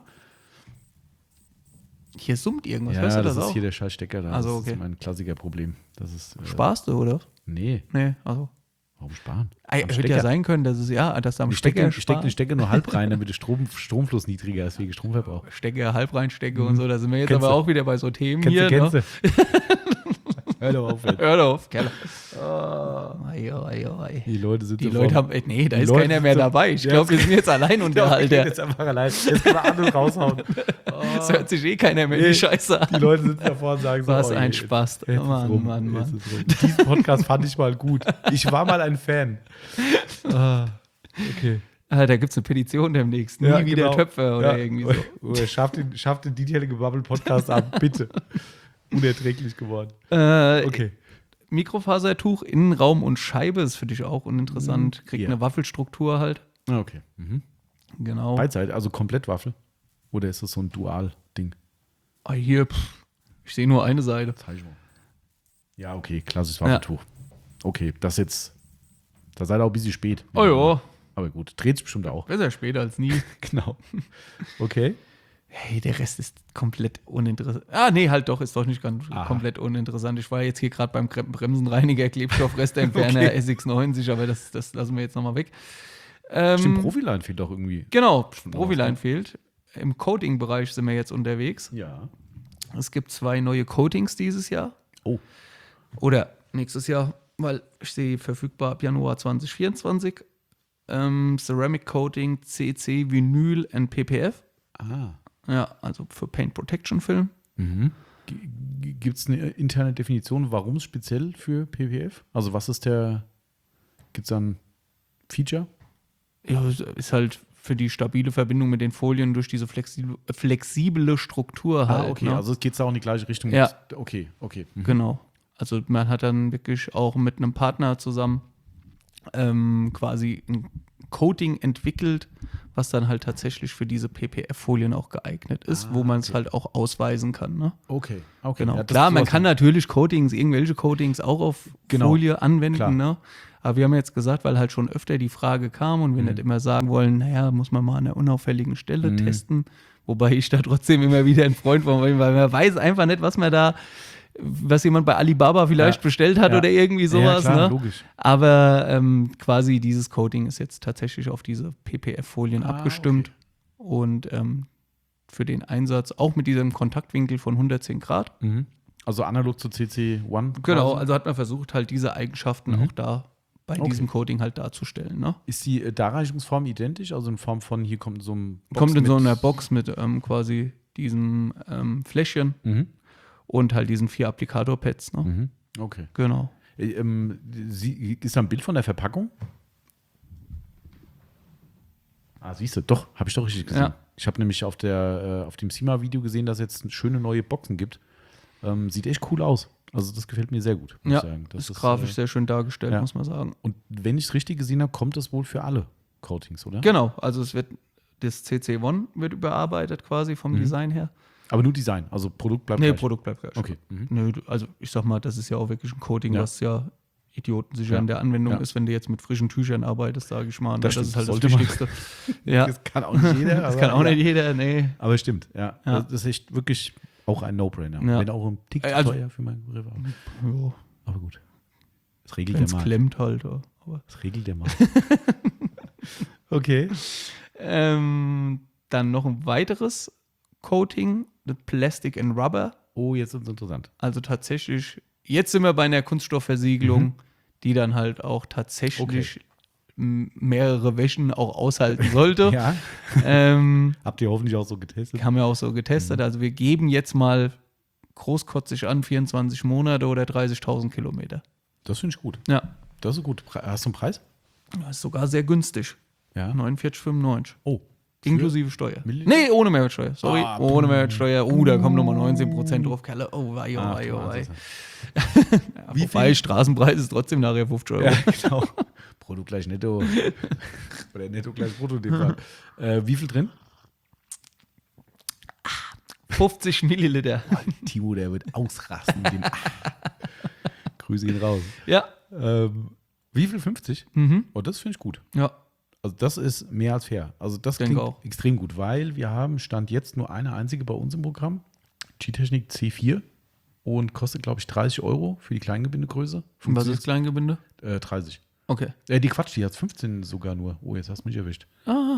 Hier summt irgendwas, ja, weißt du das auch? Das ist hier der Scheißstecker da. Also, das ist mein Klassikerproblem. Das ist, Sparst du, oder? Nee. Also. Warum sparen? Hätte ja sein können, dass es am Stecker Ich stecke den Stecker nur halb rein, damit der Stromfluss niedriger ist, wegen Stromverbrauch. Stecker, halb rein stecke und so. Da sind wir jetzt aber auch wieder bei so Themen hier. Kennst du. Hör doch auf. Hör doch auf, Keller. Die Leute sind haben, nee, da ist keiner mehr dabei. Ich glaube, wir sind jetzt allein unterhalten. Ja, jetzt einfach allein. Jetzt können wir an und raushauen. Es hört sich keiner mehr die Scheiße an. Die Leute sitzen davor und sagen so, was ein Spaß. Mann. Diesen Podcast fand ich mal gut. Ich war mal ein Fan. Okay. Da gibt es eine Petition demnächst. Nie wieder Töpfer oder irgendwie so. Schafft den Detailing Bubble Podcast ab, bitte. Unerträglich geworden. Okay. Mikrofasertuch, Innenraum und Scheibe ist für dich auch uninteressant. Kriegt eine Waffelstruktur halt. Okay. Genau. Beidseitig, also komplett Waffel? Oder ist das so ein Dual-Ding? Hier, ich sehe nur eine Seite. Ja, okay, klassisches Waffeltuch. Okay, das jetzt, da seid ihr auch ein bisschen spät. Oh ja. Aber gut, dreht sich bestimmt auch. Besser später als nie. Genau. Okay. Hey, der Rest ist komplett uninteressant. Nee, halt doch, ist doch nicht ganz komplett uninteressant. Ich war jetzt hier gerade beim Bremsenreiniger, Klebstoffrestentferner, okay. SX90, aber das lassen wir jetzt nochmal weg. Stimmt, Profiline fehlt doch irgendwie. Genau, Profiline fehlt. Im Coating-Bereich sind wir jetzt unterwegs. Ja. Es gibt 2 neue Coatings dieses Jahr. Oh. Oder nächstes Jahr, weil ich sehe verfügbar ab Januar 2024. Ceramic Coating, CC, Vinyl und PPF. Ja, also für Paint Protection Film. Gibt es eine interne Definition, warum es speziell für PPF? Also was ist gibt es da ein Feature? Ja, ist halt für die stabile Verbindung mit den Folien durch diese flexible Struktur halt. Okay, ne? also es geht da auch in die gleiche Richtung. Ja. Okay. Genau. Also man hat dann wirklich auch mit einem Partner zusammen quasi ein Coating entwickelt, was dann halt tatsächlich für diese PPF-Folien auch geeignet ist, wo man es halt auch ausweisen kann. Ne? Okay. Genau. Ja, das Klar, ist man sowas- kann natürlich irgendwelche Coatings auch auf Genau. Folie anwenden. Klar. Ne? Aber wir haben jetzt gesagt, weil halt schon öfter die Frage kam und wir nicht immer sagen wollen, naja, muss man mal an einer unauffälligen Stelle testen. Wobei ich da trotzdem immer wieder ein Freund von bin, weil man weiß einfach nicht, was jemand bei Alibaba vielleicht bestellt hat oder irgendwie sowas. Ja, klar, ne? logisch. Aber quasi dieses Coating ist jetzt tatsächlich auf diese PPF-Folien abgestimmt. Und für den Einsatz auch mit diesem Kontaktwinkel von 110 Grad. Also analog zu CC1. Genau, quasi. also hat man versucht, halt diese Eigenschaften auch da bei diesem Coating halt darzustellen. Ne? Ist die Darreichungsform identisch? Also in Form von, hier kommt so ein Box Kommt in mit- so einer Box mit quasi diesem Fläschchen und halt diesen 4 Applikator-Pads. Ne? Okay. Genau. Ist da ein Bild von der Verpackung? Siehst du, doch, habe ich doch richtig gesehen. Ja. Ich habe nämlich auf dem SEMA-Video gesehen, dass es jetzt schöne neue Boxen gibt. Sieht echt cool aus. Also das gefällt mir sehr gut, muss Ja, ich sagen. Das ist grafisch sehr schön dargestellt, ja. muss man sagen. Und wenn ich es richtig gesehen habe, kommt das wohl für alle Coatings, oder? Genau, also das CC1 wird überarbeitet quasi vom Design her. Aber nur Design, also Produkt bleibt Nee, gleich. Produkt bleibt gleich. Okay. Nö, also ich sag mal, das ist ja auch wirklich ein Coating, Ja. was ja idiotensicher Ja. in der Anwendung Ja. ist, wenn du jetzt mit frischen Tüchern arbeitest, sage ich mal. Das Das stimmt, ist halt das sollte man. Wichtigste. Ja, Das kann auch nicht jeder. das kann auch nicht jeder, nee. Aber stimmt, ja. Ja. Das ist echt wirklich auch ein No-Brainer. Ja. Wenn auch ein Tick zu Also- teuer für meinen Begriff. Ja, Aber gut. Das regelt wenn der es Markt. klemmt halt. Ja. Aber Das regelt der Markt. Okay. dann noch ein weiteres Coating, das Plastic and Rubber. Oh, jetzt ist es interessant. Also tatsächlich, jetzt sind wir bei einer Kunststoffversiegelung, die dann halt auch tatsächlich mehrere Wäschen auch aushalten sollte. Ja. ähm, Habt ihr hoffentlich auch so getestet? haben wir auch so getestet. Also wir geben jetzt mal großkotzig an 24 Monate oder 30.000 Kilometer. Das finde ich gut. Ja, Das ist gut. Hast du einen Preis? das ist sogar sehr günstig. Ja. 49,95. Oh. Inklusive Steuer. Milliliter? Nee, ohne Mehrwertsteuer. Sorry, Ah, ohne Mehrwertsteuer. Da kommen nochmal 19% drauf. Kerle. Oh, wei, oh, Ach, wei, du oh, wei. Wahnsinn. Ja, wobei, Straßenpreis ist trotzdem nachher 50 Euro. Ja, genau. Brutto gleich netto. Oder netto gleich brutto in dem Fall. Wie viel drin? 50 Milliliter. Timo, der wird ausrasten. Mit dem Grüße ihn raus. Ja. Wie viel? 50? Oh, das finde ich gut. Ja. Also das ist mehr als fair. Also das Denke klingt auch. extrem gut, weil wir haben Stand jetzt nur eine einzige bei uns im Programm. G-Technik C4 und kostet, glaube ich, 30 Euro für die Kleingebindegröße. Und was ist Kleingebinde? 30. Okay. Die Quatsch, die hat 15 sogar nur. Oh, jetzt hast du mich erwischt.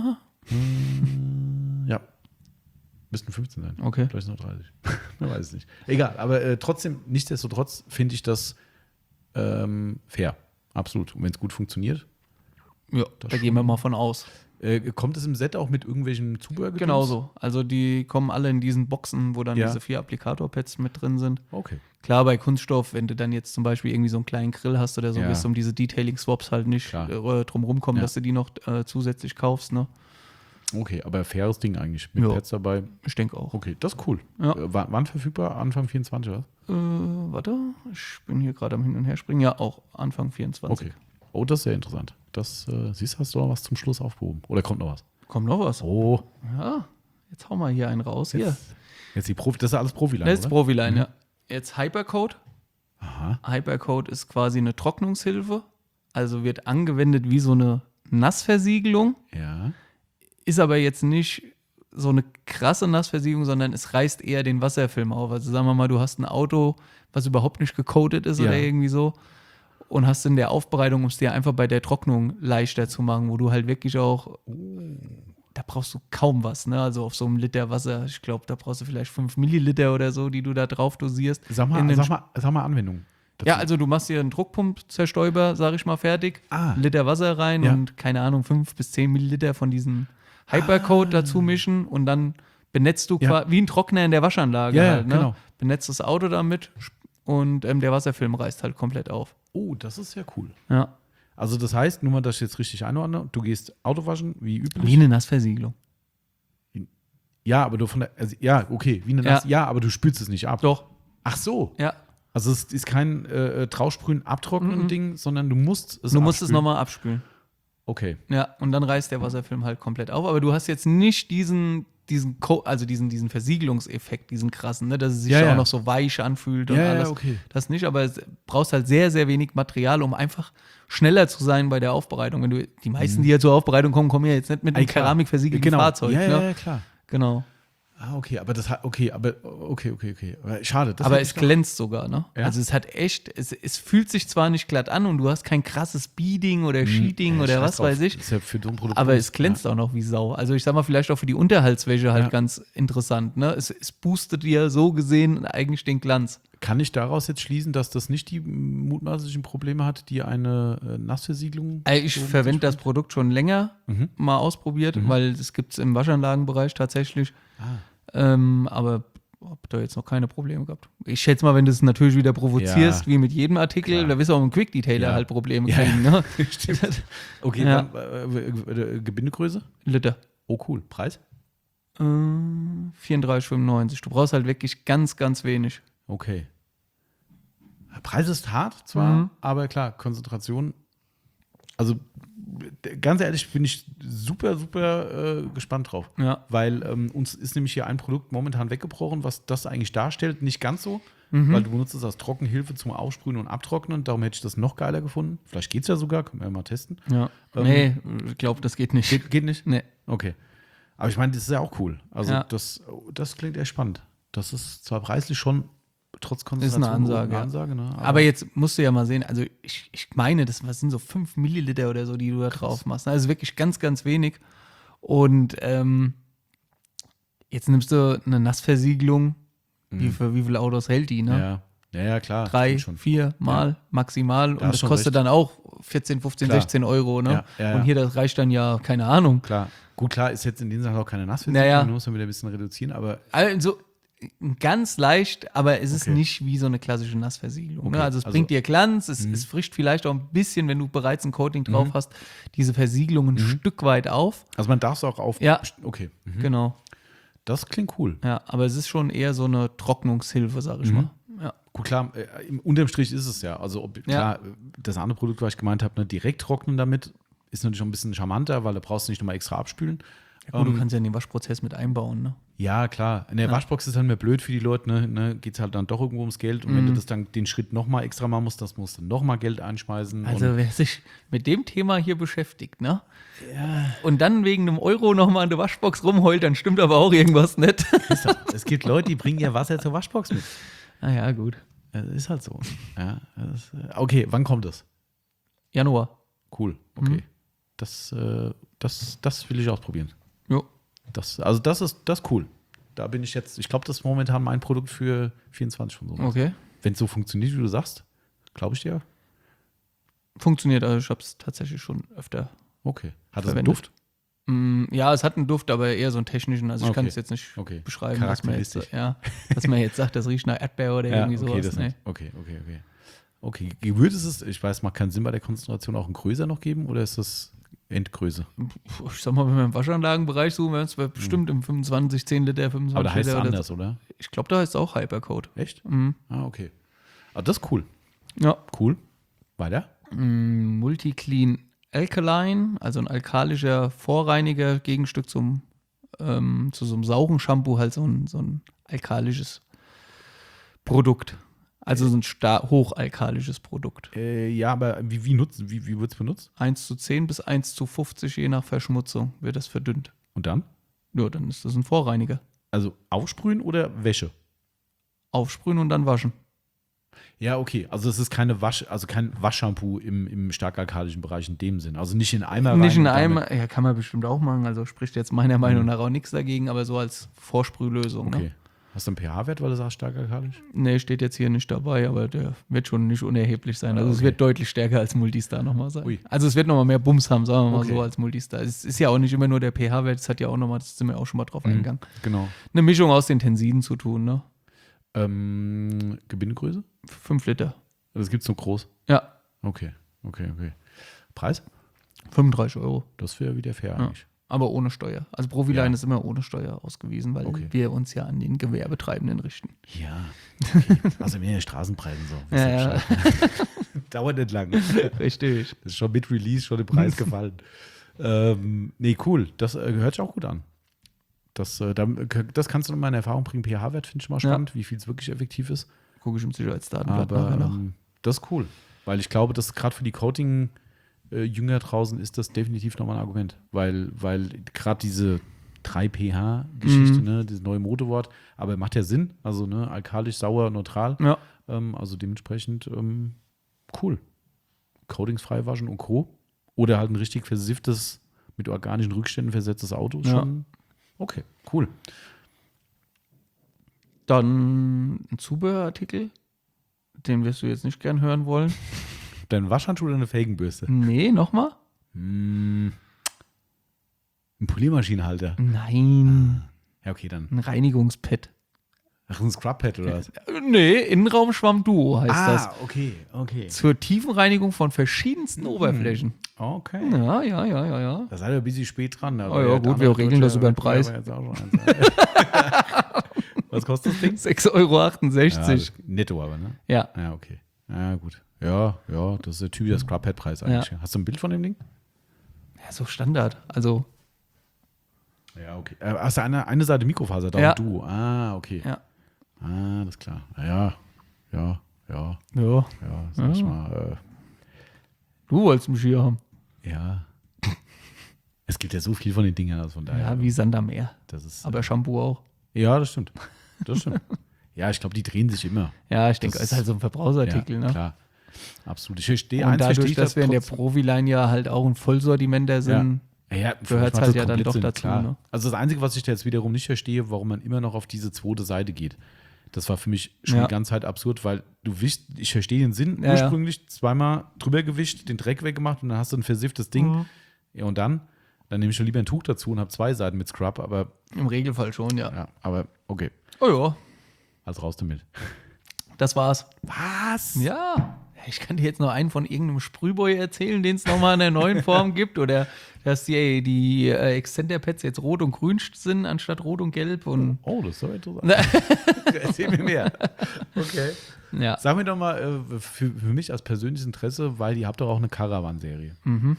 Ja. Müssten 15 sein. Okay. Vielleicht noch 30. Man weiß es nicht. Egal, aber trotzdem, nichtsdestotrotz finde ich das fair. Absolut. Und wenn es gut funktioniert. Ja, da gehen wir mal von aus. Kommt es im Set auch mit irgendwelchen Zubehör? Genauso. Also die kommen alle in diesen Boxen, wo dann Ja. diese 4 Applikator-Pads mit drin sind. Okay. Klar, bei Kunststoff, wenn du dann jetzt zum Beispiel irgendwie so einen kleinen Grill hast oder so, Ja. wirst du um diese Detailing-Swaps halt nicht Klar. drum rumkommen, Ja. dass du die noch zusätzlich kaufst. Ne? Okay, aber faires Ding eigentlich. Mit Ja. Pads dabei. Ich denke auch. Okay, das ist cool. Ja. Wann verfügbar? Anfang 24, oder? Warte, ich bin hier gerade am Hin- und Herspringen. Ja, auch Anfang 24. Okay. Oh, das ist sehr interessant. Das, siehst du, hast du noch was zum Schluss aufgehoben? Oder kommt noch was? Kommt noch was? Oh, Ja, jetzt hauen wir hier einen raus. Hier. jetzt die Profi, das ist alles Profiline, Das ist oder? Profiline, ja. Jetzt Hypercode. Aha. Hypercode ist quasi eine Trocknungshilfe. Also wird angewendet wie so eine Nassversiegelung. Ja. Ist aber jetzt nicht so eine krasse Nassversiegelung, sondern es reißt eher den Wasserfilm auf. Also sagen wir mal, du hast ein Auto, was überhaupt nicht gecoatet ist Ja. oder irgendwie so und hast in der Aufbereitung, um es dir einfach bei der Trocknung leichter zu machen, wo du halt wirklich auch, da brauchst du kaum was, ne? Also auf so einem Liter Wasser, ich glaube, da brauchst du vielleicht 5 Milliliter oder so, die du da drauf dosierst. Sag In den mal Anwendung. dazu. Ja, also du machst hier einen Druckpumpzerstäuber, sag ich mal, fertig. Ah. Liter Wasser rein Ja. und keine Ahnung, 5 bis 10 Milliliter von diesem Hypercode dazu mischen und dann benetzt du Ja. quasi wie ein Trockner in der Waschanlage Ja, halt, ne? genau. Benetzt das Auto damit und der Wasserfilm reißt halt komplett auf. Oh, das ist ja cool. Ja. Also das heißt, nur mal, dass ich jetzt richtig einordne, du gehst Auto waschen, wie üblich. Wie eine Nassversiegelung. Ja, aber du von der, also, ja, okay, wie eine Ja. Nass, ja, aber du spülst es nicht ab. Doch, Ach so. ja. Also es ist kein Trauschsprühen, abtrocknen Ding, sondern du musst es Du musst es abspülen. nochmal abspülen. Okay. Ja, und dann reißt der Wasserfilm halt komplett auf. Aber du hast jetzt nicht diesen Versiegelungseffekt, diesen krassen, ne, dass es sich Ja, auch ja. noch so weich anfühlt und Ja, ja, alles. okay. Das nicht, aber du brauchst halt sehr, sehr wenig Material, um einfach schneller zu sein bei der Aufbereitung. Wenn du, die meisten, die ja zur Aufbereitung kommen, kommen ja jetzt nicht mit einem Klar. keramikversiegelten Fahrzeug. Ja, Ne? ja, ja, klar. Genau. Okay, aber okay. Aber schade. Das Aber hätte es ich noch- glänzt sogar, ne? Ja? Also es hat echt, es fühlt sich zwar nicht glatt an und du hast kein krasses Beading oder Sheeting oder Scheiß was drauf. weiß ich, Ist ja für so ein Produkt aber gut. es glänzt auch noch wie Sau. Also ich sag mal, vielleicht auch für die Unterhaltswäsche halt Ja. ganz interessant, ne? Es boostet dir so gesehen eigentlich den Glanz. Kann ich daraus jetzt schließen, dass das nicht die mutmaßlichen Probleme hat, die eine Nassversiegelung? Ich so mit verwende sich das Produkt schon länger mal ausprobiert, weil das gibt es im Waschanlagenbereich tatsächlich. Aber habe da jetzt noch keine Probleme gehabt. Ich schätze mal, wenn du es natürlich wieder provozierst, Ja. wie mit jedem Artikel, Klar. da wirst du auch im Quick Detailer Ja. halt Probleme Ja. kriegen. Ne? Stimmt. Okay, Ja. Gebindegröße? Liter. Oh, cool. Preis? 34,95. Du brauchst halt wirklich ganz, ganz wenig. Okay. Preis ist hart zwar, Mhm. aber klar, Konzentration. Also ganz ehrlich bin ich super gespannt drauf. Ja. Weil uns ist nämlich hier ein Produkt momentan weggebrochen, was das eigentlich darstellt. Nicht ganz so, Mhm. weil du benutzt es als Trockenhilfe zum Aufsprühen und Abtrocknen. Darum hätte ich das noch geiler gefunden. Vielleicht geht es ja sogar, können wir ja mal testen. Ja. Nee, ich glaube, das geht nicht. Geht nicht? Nee. Okay. Aber ich meine, das ist ja auch cool. Also Ja. das klingt echt spannend. Das ist zwar preislich schon trotz Ist Konzentration eine Ansage. Ja. Ansage, ne? Aber jetzt musst du ja mal sehen, also ich meine, was sind so 5 Milliliter oder so, die du da drauf machst. Also wirklich ganz, ganz wenig. Und jetzt nimmst du eine Nassversiegelung. Wie viele Autos hält die, ne? Ja, klar. 3, stimmt schon. 4 Mal maximal. Und hast das schon kostet recht. dann auch 14, 15, Klar. 16 Euro, ne? Ja. Und hier, das reicht dann ja, keine Ahnung. Klar. Gut, klar, ist jetzt in den Sachen auch keine Nassversiegelung, Naja. muss man wieder ein bisschen reduzieren, aber Also ganz leicht, aber es ist Okay. nicht wie so eine klassische Nassversiegelung. Okay, Ne? Also es also- bringt dir Glanz, es frischt vielleicht auch ein bisschen, wenn du bereits ein Coating drauf hast, diese Versiegelung ein Stück weit auf. also man darf es auch auf. Ja. Okay. Genau. Das klingt cool. Ja, aber es ist schon eher so eine Trocknungshilfe, sag ich mal. Ja. Gut, klar, unterm Strich ist es ja. Also, klar, das andere Produkt, was ich gemeint habe, ne, direkt trocknen damit, ist natürlich schon ein bisschen charmanter, weil da brauchst du nicht nochmal extra abspülen. Ja, gut, du kannst ja in den Waschprozess mit einbauen, ne? Ja, klar. In der Waschbox ist halt mehr blöd für die Leute, ne? Geht es halt dann doch irgendwo ums Geld. Und wenn du das dann den Schritt nochmal extra machen musst, das musst du nochmal Geld einschmeißen. Also wer sich mit dem Thema hier beschäftigt, ne? Und dann wegen einem Euro nochmal in der Waschbox rumheult, dann stimmt aber auch irgendwas nicht. Es gibt Leute, die bringen ihr Wasser zur Waschbox mit. Ah ja, gut. Das ist halt so. Ja, okay, wann kommt das? Januar. Cool, okay. Das will ich ausprobieren. Jo. Das ist cool. Da bin ich jetzt, ich glaube, das ist momentan mein Produkt für 24 von so. Okay. Wenn es so funktioniert, wie du sagst, glaube ich dir. Funktioniert, also ich habe es tatsächlich schon öfter. Okay. Hat es einen Verwendet. Duft? Ja, es hat einen Duft, aber eher so einen technischen. Also ich kann Okay. es jetzt nicht Okay. beschreiben, dass man, jetzt, Charakteristisch. dass man jetzt sagt, das riecht nach Erdbeer oder irgendwie okay, sowas. das Nee. nicht. Okay. Okay, würde es, ich weiß, macht keinen Sinn bei der Konzentration, auch einen Größer noch geben oder ist das Endgröße? Ich sag mal, wenn wir im Waschanlagenbereich suchen, wären es bestimmt im 25, 10 Liter, 25 Aber da heißt es Liter. anders, oder? Ich glaube, da heißt es auch Hypercoat. Echt? Mhm. Ah, okay. Aber das ist cool. Ja. Cool. Weiter? Multiclean Alkaline, also ein alkalischer Vorreiniger, Gegenstück zu so einem sauren Shampoo, halt so ein alkalisches Produkt. Also so ein hochalkalisches Produkt. Ja, aber wie wird es benutzt? 1:10 bis 1:50, je nach Verschmutzung, wird das verdünnt. Und dann? Ja, dann ist das ein Vorreiniger. Also aufsprühen oder Wäsche? Aufsprühen und dann waschen. Ja, okay. Also es ist kein Waschshampoo im stark alkalischen Bereich in dem Sinn. Also nicht in Eimer rein. Nicht in und damit- Eimer, ja, kann man bestimmt auch machen. Also spricht jetzt meiner Meinung nach auch nichts dagegen, aber so als Vorsprühlösung. Okay. Ne? Hast du einen pH-Wert, weil du sagst stark alkalisch? Nee, steht jetzt hier nicht dabei, aber der wird schon nicht unerheblich sein. Also es Okay. wird deutlich stärker als Multistar nochmal sein. Ui. Also es wird nochmal mehr Bums haben, sagen wir mal Okay. so, als Multistar. Es ist ja auch nicht immer nur der pH-Wert, es hat ja auch nochmal, das sind wir auch schon mal drauf eingegangen, Genau. eine Mischung aus den Tensiden zu tun, ne? Gebindegröße? 5 Liter. Das gibt es nur groß. Ja, Okay. Preis? 35 Euro. Das wäre wieder fair Ja. eigentlich. aber ohne Steuer. Also Profiline Ja. ist immer ohne Steuer ausgewiesen, weil Okay. wir uns ja an den Gewerbetreibenden richten. Ja, okay. Also mehr Straßenpreisen so. Ja. Dauert nicht lang. Richtig. Das ist schon mit Release schon der Preis gefallen. Nee, cool. Das hört sich auch gut an. Das kannst du noch mal in Erfahrung bringen. pH-Wert finde ich mal spannend, wie viel es wirklich effektiv ist. Gucke ich im Sicherheitsdatenblatt Aber nachher nach. das ist cool. Weil ich glaube, dass gerade für die Coating-Jünger draußen ist das definitiv nochmal ein Argument. Weil gerade diese 3pH-Geschichte, ne, dieses neue Modewort, aber macht ja Sinn. Also ne, alkalisch, sauer, neutral. Ja. Also dementsprechend cool. Coatings frei waschen und Co. Oder halt ein richtig versifftes, mit organischen Rückständen versetztes Auto. Ist Ja. schon okay, cool. Dann ein Zubehörartikel, den wirst du jetzt nicht gern hören wollen. Dein Waschhandschuh oder eine Felgenbürste? Nee, nochmal? Ein Poliermaschinenhalter. Nein, Ja, okay, dann. ein Reinigungspad. Ach, ein Scrubpad oder was? Nee, Innenraumschwamm-Duo heißt das. Okay. Zur Tiefenreinigung von verschiedensten Oberflächen. Okay. Ja. Da seid ihr ein bisschen spät dran. Oh ja, gut, wir regeln das über den Preis. Was kostet das Ding? 6,68 Ja, netto aber, ne? Ja. Ja, okay. Ja, gut. Ja, das ist der typische Scrubpad-Preis eigentlich. Hast du ein Bild von dem Ding? Ja, so Standard. Also, Ja, okay. Hast du eine Seite Mikrofaser da Ja. und du? Ah, okay. ja. Ah, das ist klar. Ja. Ja. Sag ich mal. Du wolltest mich hier haben. Ja. Es gibt ja so viel von den Dingern, also von daher. Ja, wie Sand am Meer. Das ist, Aber Shampoo auch. ja, das stimmt. Ja, ich glaube, die drehen sich immer. Ja, ich denke, Das ist halt so ein Verbrauchsartikel, ja, ne? klar. Absolut. Ich verstehe Und eins, verstehe dadurch, ich dass wir in der trotzdem. Profiline ja halt auch ein Vollsortimenter sind, gehört's halt ja dann doch dazu, Klar. ne? Also das Einzige, was ich da jetzt wiederum nicht verstehe, warum man immer noch auf diese zweite Seite geht. Das war für mich schon die ganze Zeit absurd, weil du wischst, ich verstehe den Sinn, Ja, ursprünglich zweimal drüber gewischt, den Dreck weggemacht und dann hast du ein versifftes Ding. Mhm. Ja, und dann nehme ich schon lieber ein Tuch dazu und habe 2 Seiten mit Scrub, aber im Regelfall schon, ja. ja, aber okay, Oh ja, also raus damit. das war's. Was? Ja, ich kann dir jetzt noch einen von irgendeinem Sprühboy erzählen, den es nochmal in der neuen Form gibt. Oder dass die Extender-Pads jetzt rot und grün sind, anstatt rot und gelb. Und Oh, das ist so interessant. Erzähl mir mehr. Okay. ja. Sag mir doch mal, für mich als persönliches Interesse, weil ihr habt doch auch eine Caravan-Serie.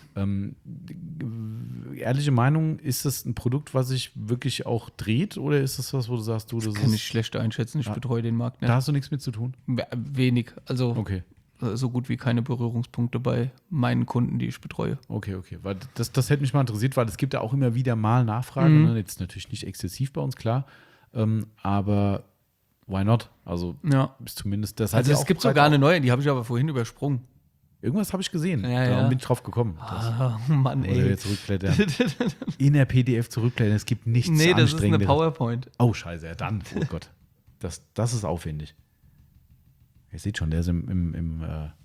Ehrliche Meinung, ist das ein Produkt, was sich wirklich auch dreht oder ist das was, wo du sagst, das Kann ich ist, schlecht einschätzen, ich betreue den Markt nicht. da hast du nichts mit zu tun? Wenig, also Okay, so gut wie keine Berührungspunkte bei meinen Kunden, die ich betreue. okay. Weil das hätte mich mal interessiert, weil es gibt ja auch immer wieder mal Nachfragen. Ne? Jetzt natürlich nicht exzessiv bei uns, klar. Aber why not? Also Ja. ist zumindest das. Also es gibt sogar eine neue, die habe ich aber vorhin übersprungen. Irgendwas habe ich gesehen. Ja, da ja. bin ich drauf gekommen. Ah, Mann, Oder ey. jetzt zurückblättern. In der PDF zurückblättern. Es gibt nichts Nee, das ist eine Anstrengenderes. PowerPoint. Oh, scheiße, ja, dann. Oh Gott. Das ist aufwendig. Ihr seht schon, der ist im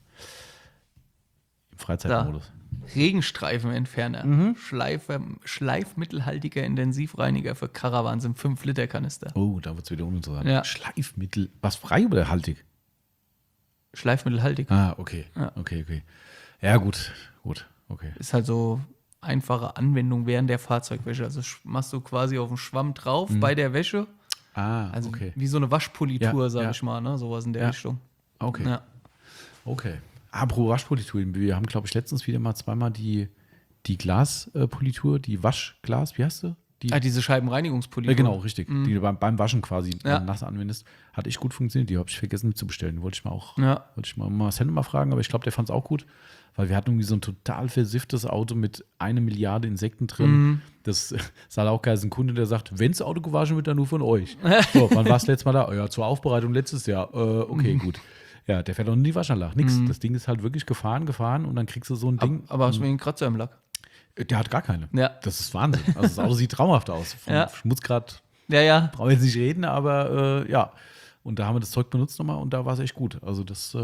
Freizeitmodus. Regenstreifenentferner. Schleifmittelhaltiger Intensivreiniger für Caravans im 5-Liter-Kanister. Oh, da wird es wieder uninteressant. Ja. Schleifmittel. Was, frei oder haltig? Schleifmittelhaltig. Ah, okay. Ja. Okay. Ja, gut. Okay. Ist halt so einfache Anwendung während der Fahrzeugwäsche. Also machst du quasi auf den Schwamm drauf bei der Wäsche. Ah, Also okay. wie so eine Waschpolitur, Ja, sag ja. ich mal, ne? Sowas in der Ja. Richtung. Okay. Ja. Okay. Pro Waschpolitur. Wir haben, glaube ich, letztens wieder mal zweimal die Glaspolitur, die Waschglas, wie heißt sie? Diese Scheibenreinigungspolitur. Genau, richtig. Die du beim Waschen quasi Ja. nass anwendest. Hat echt gut funktioniert. Die habe ich vergessen mitzubestellen. Wollte ich mal Ja. Marcel mal fragen, aber ich glaube, der fand es auch gut. Weil wir hatten irgendwie so ein total versifftes Auto mit 1 Milliarde Insekten drin. Das sah auch geil. Ist ein Kunde, der sagt, wenn das Auto gewaschen wird, dann nur von euch. So, wann war es letztes Mal da? Oh ja, zur Aufbereitung letztes Jahr. Okay, gut. Ja, der fährt auch in die Waschanlage. Nix. Das Ding ist halt wirklich gefahren und dann kriegst du so ein Ding. Aber hast du einen Kratzer im Lack? Der hat gar keine. Ja. Das ist Wahnsinn. Also das Auto sieht traumhaft aus. Vom Ja. Schmutzgrad Ja. brauchen wir jetzt nicht reden, aber ja. Und da haben wir das Zeug benutzt nochmal und da war es echt gut. Also das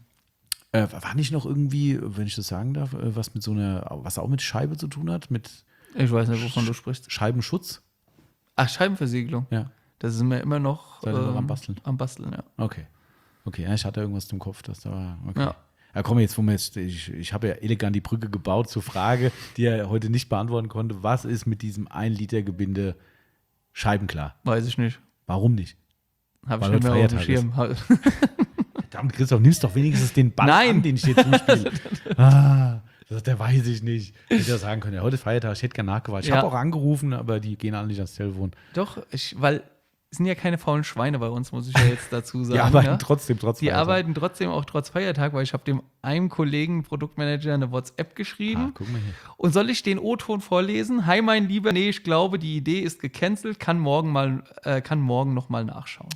war nicht noch irgendwie, wenn ich das sagen darf, was mit was auch mit Scheibe zu tun hat, mit Ich weiß nicht, wovon du sprichst. Scheibenschutz? Ach, Scheibenversiegelung. Ja. Das ist mir immer noch Seid ihr noch am Basteln? Am Basteln, ja. Okay. Ja, ich hatte irgendwas im Kopf, das da war. Okay. Ja. Ja, komm, jetzt, ich habe ja elegant die Brücke gebaut zur Frage, die er heute nicht beantworten konnte. Was ist mit diesem 1 Liter Gebinde scheibenklar? Weiß ich nicht. Warum nicht? Habe ich Weil nicht mehr auf dem Feiertag ist. Schirm. Verdammt, Christoph, nimmst doch wenigstens den Ball Nein. an, den ich dir zuspiele. Der weiß ich nicht. Ich hätte ja sagen können, ja, heute ist Feiertag, ich hätte gerne nachgefragt. Ich Ja. habe auch angerufen, aber die gehen alle nicht ans Telefon. Doch, weil es sind ja keine faulen Schweine bei uns, muss ich ja jetzt dazu sagen. Die arbeiten ja? trotzdem Die Feiertag. arbeiten trotzdem auch trotz Feiertag, weil ich habe dem einen Kollegen, Produktmanager, eine WhatsApp geschrieben. Guck mal hier. Und soll ich den O-Ton vorlesen? Hi, mein Lieber, nee, ich glaube, die Idee ist gecancelt, kann morgen noch mal nachschauen.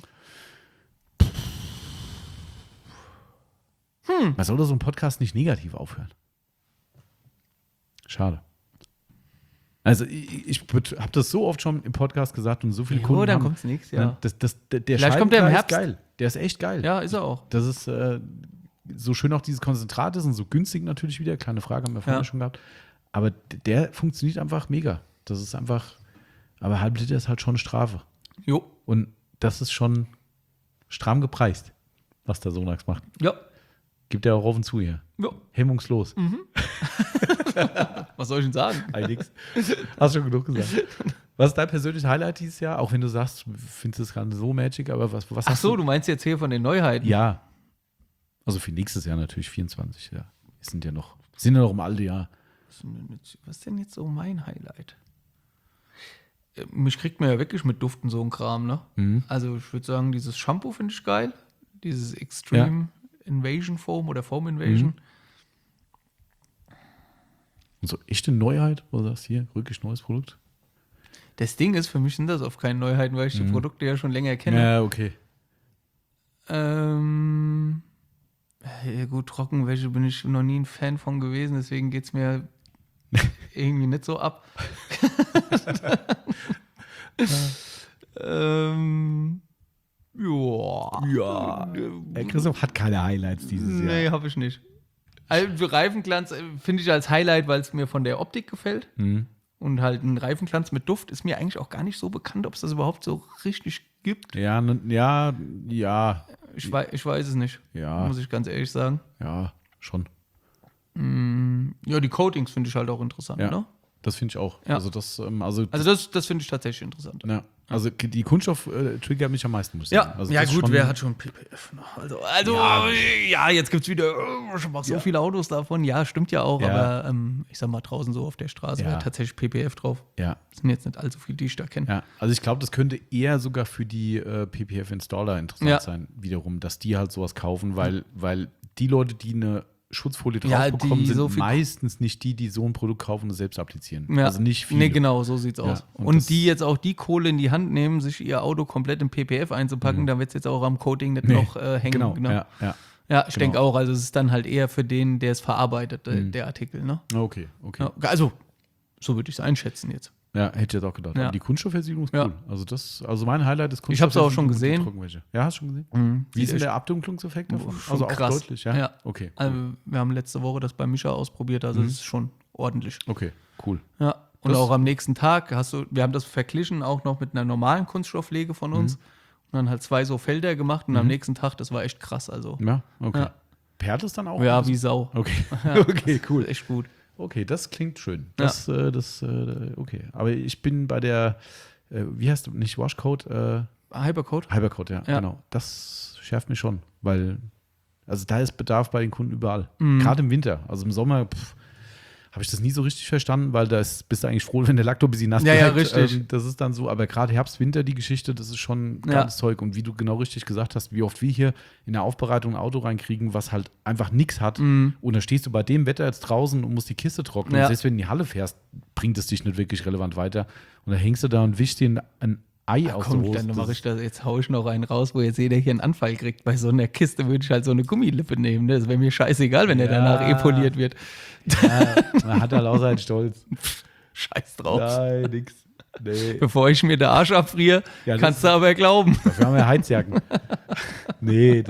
Man sollte so einen Podcast nicht negativ aufhören. Schade. Also ich habe das so oft schon im Podcast gesagt und so viele Kunden dann haben, kommt's nächstes Jahr. Der Vielleicht kommt der im Scheibenklar Herbst. ist geil. Der ist echt geil. Ja, ist er auch. Das ist so schön auch dieses Konzentrat ist und so günstig natürlich wieder. Kleine Frage haben wir vorhin schon gehabt. Aber der funktioniert einfach mega. Das ist einfach, aber halb Liter ist halt schon Strafe. Jo. Und das ist schon stramm gepreist, was der Sonax macht. Ja. Gibt er auch offen zu hier. Ja. Hemmungslos. Was soll ich denn sagen? Nix. Hast schon genug gesagt. Was ist dein persönliches Highlight dieses Jahr? Auch wenn du sagst, du findest es gerade so magic, aber was Ach hast so, du meinst jetzt hier von den Neuheiten? Ja. Also für nächstes Jahr natürlich 24, ja. Wir sind ja noch im alten Jahr. Was ist denn jetzt so mein Highlight? Mich kriegt man ja wirklich mit Duften so ein Kram, ne? Also ich würde sagen, dieses Shampoo finde ich geil. Dieses Extreme Invasion Foam oder Foam Invasion. Und so echte Neuheit, wo du sagst, hier, wirklich neues Produkt? Das Ding ist, für mich sind das oft keine Neuheiten, weil ich die Produkte ja schon länger kenne. Ja, okay. Ja, gut, Trockenwäsche bin ich noch nie ein Fan von gewesen, deswegen geht es mir irgendwie nicht so ab. Ja. Christoph hat keine Highlights dieses Jahr. Nee, habe ich nicht. Also Reifenglanz finde ich als Highlight, weil es mir von der Optik gefällt. Und halt ein Reifenglanz mit Duft ist mir eigentlich auch gar nicht so bekannt, ob es das überhaupt so richtig gibt. Ja. Ich weiß es nicht, Ja. muss ich ganz ehrlich sagen. Ja, schon. Ja, die Coatings finde ich halt auch interessant, Ja. ne? Das finde ich auch. Ja. Also das, Das finde ich tatsächlich interessant. ja. Also die Kunststoff triggert mich am meisten, muss ich sagen. Ja, Also ja das ist gut, schon- wer hat schon PPF noch? Also ja, jetzt gibt es wieder schon mal so viele Autos davon. Ja, stimmt ja auch, Ja. aber ich sag mal, draußen so auf der Straße Ja. war tatsächlich PPF drauf. Ja, Das sind jetzt nicht allzu viele, die ich da kenne. ja. Also ich glaube, das könnte eher sogar für die PPF-Installer interessant Ja. sein, wiederum, dass die halt sowas kaufen, weil die Leute, die eine Schutzfolie drauf Ja, bekommen, die sind so viel- meistens nicht die so ein Produkt kaufen und es selbst applizieren. Ja. Also nicht viele. Nee, genau, so sieht's aus. und Und das- die jetzt auch die Kohle in die Hand nehmen, sich ihr Auto komplett im PPF einzupacken, dann wird es jetzt auch am Coating nicht noch hängen. Genau. Ja, ja. Ja, ich Genau. denke auch, also es ist dann halt eher für den, der es verarbeitet, der Artikel. Ne? Okay. Ja, also, so würde ich es einschätzen jetzt. Ja, hätte ich jetzt auch gedacht. Ja. Aber die Kunststoffversiegelung ist Ja. cool. Also mein Highlight ist Ich hab's auch schon und die gesehen. Trockenwäsche. Ja, hast du schon gesehen? Wie Sieht ist denn echt- der Abdunklungseffekt davon? Schon Also auch krass. deutlich, ja? Ja. Okay, cool. Also, wir haben letzte Woche das bei Mischa ausprobiert, also es ist schon ordentlich. Okay, cool. Ja. Und Das- auch am nächsten Tag wir haben das verglichen auch noch mit einer normalen Kunststoffpflege von uns. Und dann halt 2 so Felder gemacht und am nächsten Tag, das war echt krass. Also, Ja, okay. Ja. Perlt es dann auch? ja, Also- wie Sau. Okay, okay, Das cool. ist echt gut. Okay, das klingt schön. Ja. Okay. Aber ich bin bei der, wie heißt du, nicht Washcoat, Hypercode? Hypercoat, ja, Ja. genau. Das schärft mich schon, weil, also da ist Bedarf bei den Kunden überall. Mhm. Gerade im Winter. Also im Sommer habe ich das nie so richtig verstanden, weil bist du eigentlich froh, wenn der Lack ein bisschen nass Ja, ja, bleibt. richtig. Das ist dann so, aber gerade Herbst, Winter, die Geschichte, das ist schon Ja. geiles Zeug. Und wie du genau richtig gesagt hast, wie oft wir hier in der Aufbereitung ein Auto reinkriegen, was halt einfach nichts hat. Und dann stehst du bei dem Wetter jetzt draußen und musst die Kiste trocknen. Ja. Und selbst wenn du in die Halle fährst, bringt es dich nicht wirklich relevant weiter. Und dann hängst du da und wischst dir ein Ei aus Komm, der dann Hose. mache ich das, jetzt hau ich noch einen raus, wo jetzt jeder hier einen Anfall kriegt. Bei so einer Kiste würde ich halt so eine Gummilippe nehmen. Ne? Das wäre mir scheißegal, wenn der Ja. danach poliert wird. Ja, man hat halt auch seinen Stolz. Scheiß drauf. Nein, nix. Nee. Bevor ich mir den Arsch abfriere, Ja, das kannst ist- du aber glauben. Dafür haben wir Heizjacken. Nee.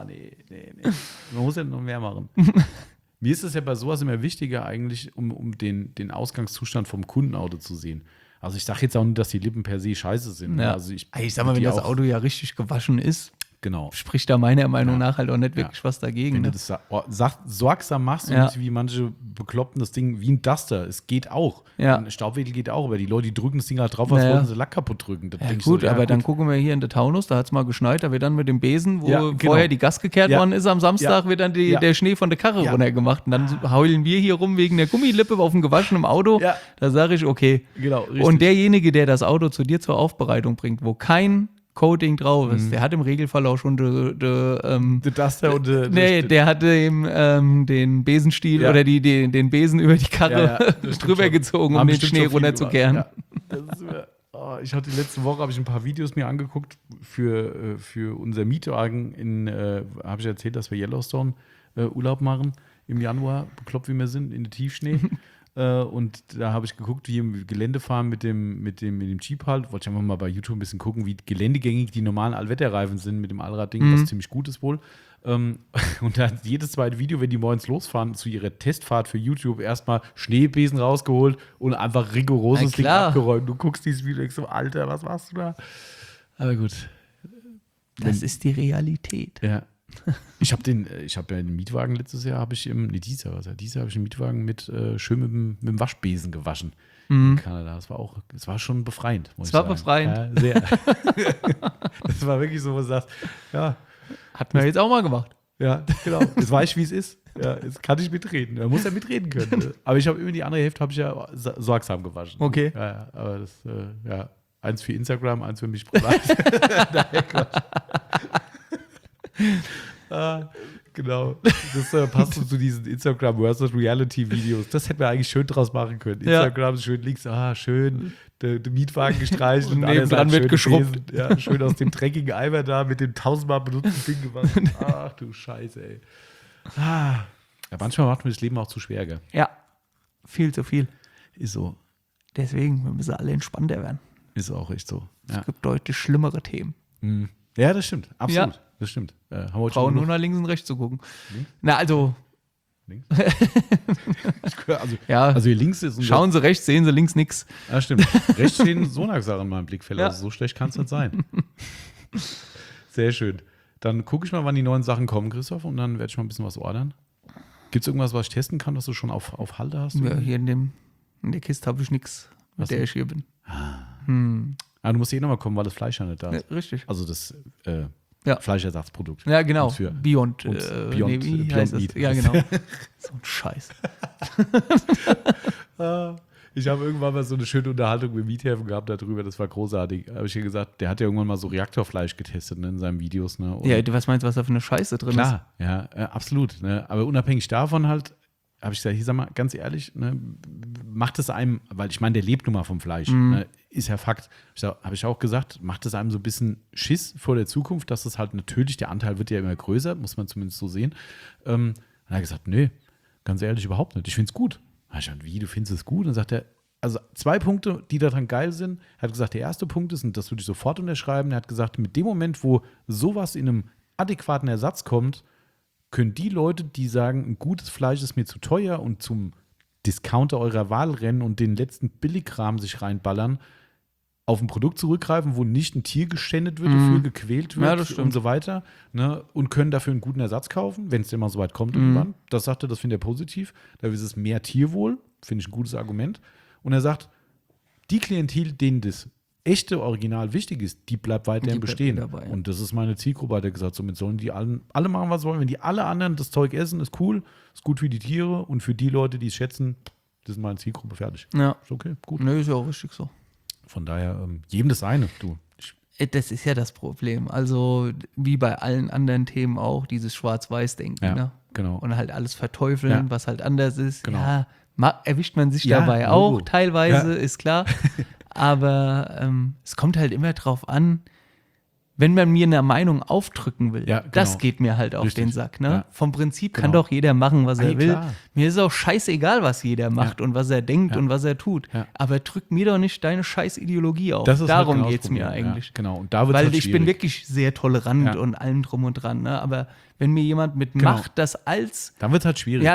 Man muss ja noch mehr machen. Mir ist es ja bei sowas immer wichtiger, eigentlich, um den Ausgangszustand vom Kundenauto zu sehen. Also ich sage jetzt auch nicht, dass die Lippen per se scheiße sind. Ja. Also ich Ich sag mal, wenn die das auch- Auto ja richtig gewaschen ist. Genau. spricht da meiner Meinung nach halt auch nicht wirklich was dagegen. Wenn Ne? du das sorgsam machst und nicht wie manche Bekloppten das Ding wie ein Duster, es geht auch. Ja. Ein Staubwedel geht auch, aber die Leute, die drücken das Ding halt drauf, als Naja. wollten sie Lack kaputt drücken. Da Ja, denk ich gut, so, aber dann gucken wir hier in der Taunus, da hat es mal geschneit, da wird dann mit dem Besen, wo Ja, genau. vorher die Gas gekehrt Ja. worden ist am Samstag, Ja. wird dann Ja. der Schnee von der Karre Ja. runtergemacht. Und dann heulen wir hier rum wegen der Gummilippe auf dem gewaschenen Auto. Ja. Da sage ich, okay. Genau, richtig. Und derjenige, der das Auto zu dir zur Aufbereitung bringt, wo kein Coating drauf ist, der hat im Regelfall auch schon der Duster und der hat den Besenstiel Ja. oder den Besen über die Karre das stimmt drüber schon. gezogen, um Haben den bestimmt Schnee schon viele runterzukehren. gemacht. Ja. Das ist ich hatte letzte Woche ein paar Videos mir angeguckt für unser Mietwagen habe ich erzählt, dass wir Yellowstone Urlaub machen im Januar, bekloppt wie wir sind, in den Tiefschnee. Und da habe ich geguckt, wie im Gelände fahren mit dem Jeep halt. Wollte ich einfach mal bei YouTube ein bisschen gucken, wie geländegängig die normalen Allwetterreifen sind mit dem Allradding, was ziemlich gut ist wohl. Und da hat jedes zweite Video, wenn die morgens losfahren, zu ihrer Testfahrt für YouTube erstmal Schneebesen rausgeholt und einfach rigoroses Ding abgeräumt. Du guckst dieses Video und denkst so, Alter, was machst du da? Aber gut. Das ist die Realität. Ja. Ich habe den Mietwagen letztes Jahr, dieses Jahr habe ich den Mietwagen schön mit dem Waschbesen gewaschen in Kanada. Das war schon befreiend. Es war befreiend. Ja, sehr. Das war wirklich so, wo du sagst, ja. Hat man jetzt auch mal gemacht. Ja, genau. Jetzt weiß ich, wie es ist. Ja, jetzt kann ich mitreden. Man muss ja mitreden können. Ne? Aber ich habe immer die andere Hälfte ja sorgsam gewaschen. Okay. Ja, aber das, eins für Instagram, eins für mich privat. Daher Quatsch. Genau. Das passt so zu diesen Instagram versus Reality-Videos. Das hätten wir eigentlich schön draus machen können. Instagram ist schön links, schön der Mietwagen gestreicht und nebendran wird geschrubbt. Ja, schön aus dem dreckigen Eimer da mit dem 1000-mal benutzten Ding gewaschen. Ach du Scheiße, ey. Ja, manchmal macht mir das Leben auch zu schwer, gell? Ja, viel zu viel. Ist so. Deswegen, wir müssen alle entspannter werden. Ist auch echt so. Ja. Es gibt deutlich schlimmere Themen. Ja, das stimmt. Absolut. Ja. Das stimmt. Brauchen nur nach links und rechts zu gucken. Na, also. Links? Ja, Also hier links ist schauen Sie rechts, sehen Sie links nix. Ja, stimmt. Rechts stehen Sonax-Sachen in meinem Blickfeld. Ja. Also so schlecht kann es nicht sein. Sehr schön. Dann gucke ich mal, wann die neuen Sachen kommen, Christoph, und dann werde ich mal ein bisschen was ordern. Gibt es irgendwas, was ich testen kann, was du schon auf Halde hast? Ja, hier in der Kiste habe ich nichts, mit der ich hier bin. Du musst nochmal kommen, weil das Fleisch ja nicht da ist. Ja, richtig. Also das Ja. Fleischersatzprodukt. Ja, genau. Und für- Beyond. Beyond wie heißt das? Meat. Ja, genau. So ein Scheiß. Ich habe irgendwann mal so eine schöne Unterhaltung mit Miethäfen gehabt darüber, das war großartig. Da habe ich ja gesagt, der hat ja irgendwann mal so Reaktorfleisch getestet, ne, in seinen Videos. Ne? Und Ja, du was meinst, was da für eine Scheiße drin ist? klar, ja, absolut. Ne? Aber unabhängig davon halt, habe ich gesagt, hier sag mal, ganz ehrlich, ne, macht es einem, weil ich meine, der lebt nun mal vom Fleisch, ne, ist ja Fakt. Habe ich auch gesagt, macht es einem so ein bisschen Schiss vor der Zukunft, dass es halt natürlich, der Anteil wird ja immer größer, muss man zumindest so sehen. Und er hat gesagt, nee, ganz ehrlich, überhaupt nicht. Ich finde es gut. Da ich gesagt, wie, du findest es gut? Und dann sagt er, also 2 Punkte, die daran geil sind. Er hat gesagt, der erste Punkt ist, und das würde ich sofort unterschreiben, er hat gesagt, mit dem Moment, wo sowas in einem adäquaten Ersatz kommt, können die Leute, die sagen, ein gutes Fleisch ist mir zu teuer und zum Discounter eurer Wahl rennen und den letzten Billigkram sich reinballern, auf ein Produkt zurückgreifen, wo nicht ein Tier geschändet wird, dafür gequält wird Ja, das stimmt. und so weiter, ne, und können dafür einen guten Ersatz kaufen, wenn es denn mal so weit kommt irgendwann. Das sagt er, das findet er positiv. Da ist es mehr Tierwohl, finde ich ein gutes Argument. Und er sagt, die Klientel, denen das echte Original wichtig ist, die bleibt weiterhin Die bleibt bestehen. dabei, ja. Und das ist meine Zielgruppe, hat er gesagt. Somit sollen die alle machen, was sie wollen. Wenn die alle anderen das Zeug essen, ist cool, ist gut für die Tiere und für die Leute, die es schätzen, das ist meine Zielgruppe, fertig. Ja. Ist okay, gut. Nö, ist ja auch richtig so. Von daher, jedem das seine, du. Das ist ja das Problem. Also, wie bei allen anderen Themen auch, dieses Schwarz-Weiß-Denken. Ja, ne? genau. Und halt alles verteufeln, Ja. was halt anders ist. Genau. Ja, erwischt man sich Ja, dabei Logo. auch teilweise, Ja. ist klar. Aber es kommt halt immer drauf an, wenn man mir eine Meinung aufdrücken will, Ja, genau. das geht mir halt auf Richtig. den Sack. Ne? Ja. Vom Prinzip kann Genau. doch jeder machen, was er Ey, will. klar. Mir ist auch scheißegal, was jeder macht und was er denkt Ja. und was er tut. Ja. Aber drück mir doch nicht deine scheiß Ideologie auf. Das ist halt Darum genau das geht es mir Problem, eigentlich. Ja, genau. Und da wird's Weil halt ich bin schwierig. wirklich sehr tolerant Ja. und allem drum und dran. Ne? Aber wenn mir jemand mit Genau. Macht das als Dann wird es halt schwierig. ja, dann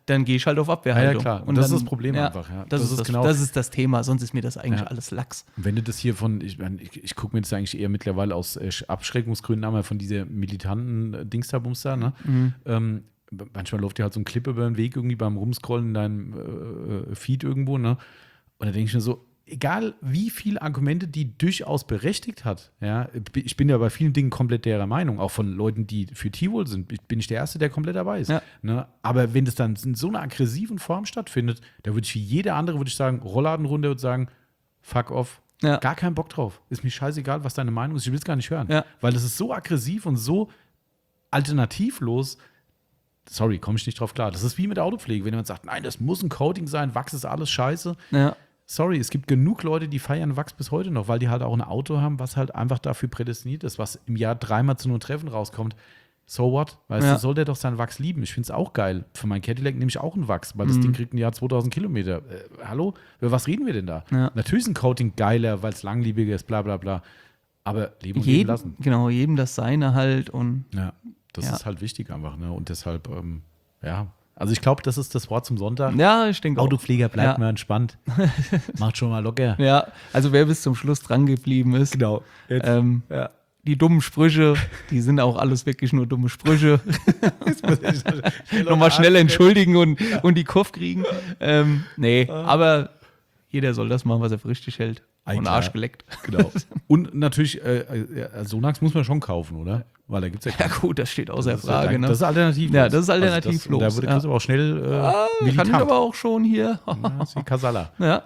dann gehe ich halt auf Abwehrhaltung. Ja, klar. Und das dann, ist das Problem einfach. Ja. Das ist das Thema, sonst ist mir das eigentlich alles Lachs. Wenn du das hier ich gucke mir das eigentlich eher mittlerweile aus Abschreckungsgründen an, von dieser militanten Dingsda-Bums da, ne? Manchmal läuft dir halt so ein Clip über den Weg irgendwie beim Rumscrollen in deinem Feed irgendwo, ne? Und da denke ich mir so, egal wie viele Argumente die durchaus berechtigt hat, ja, ich bin ja bei vielen Dingen komplett derer Meinung, auch von Leuten, die für Tierwohl sind, bin ich der Erste, der komplett dabei ist. Ja. Ne? Aber wenn das dann in so einer aggressiven Form stattfindet, da würde ich wie jeder andere, würde ich sagen, Rollladen runter und sagen, fuck off. Ja. Gar keinen Bock drauf. Ist mir scheißegal, was deine Meinung ist. Ich will es gar nicht hören. Ja. Weil das ist so aggressiv und so alternativlos. Sorry, komme ich nicht drauf klar. Das ist wie mit der Autopflege. Wenn jemand sagt, nein, das muss ein Coating sein, Wachs ist alles scheiße. Ja. Sorry, es gibt genug Leute, die feiern Wachs bis heute noch, weil die halt auch ein Auto haben, was halt einfach dafür prädestiniert ist, was im Jahr 3-mal zu einem Treffen rauskommt. So what? Weißt du, soll der doch seinen Wachs lieben. Ich finde es auch geil. Für mein Cadillac nehme ich auch einen Wachs, weil das Ding kriegt ein Jahr 2000 Kilometer. Hallo? Über was reden wir denn da? Ja. Natürlich ist ein Coating geiler, weil es langlebiger ist, bla bla bla. Aber leben und leben lassen. Genau, jedem das Seine halt. Und Ja, das ist halt wichtig einfach. Ne? Und deshalb, also ich glaube, das ist das Wort zum Sonntag. ja, ich denke auch. Autopfleger, bleibt mal entspannt. Macht schon mal locker. Ja, also wer bis zum Schluss dran geblieben ist. Genau. Jetzt, Die dummen Sprüche, die sind auch alles wirklich nur dumme Sprüche. Nochmal schnell entschuldigen und die Kurve kriegen. Aber jeder soll das machen, was er für richtig hält. Und Arsch geleckt. Genau. Und natürlich, Sonax muss man schon kaufen, oder? Weil da gibt es ja Ja gut, das steht außer Frage. Ne? Das ist alternativ. Ja, das ist alternativlos. Da wurde Chris aber auch schnell militant. Kann ich aber auch schon hier. Das ist wie Casala. Ja.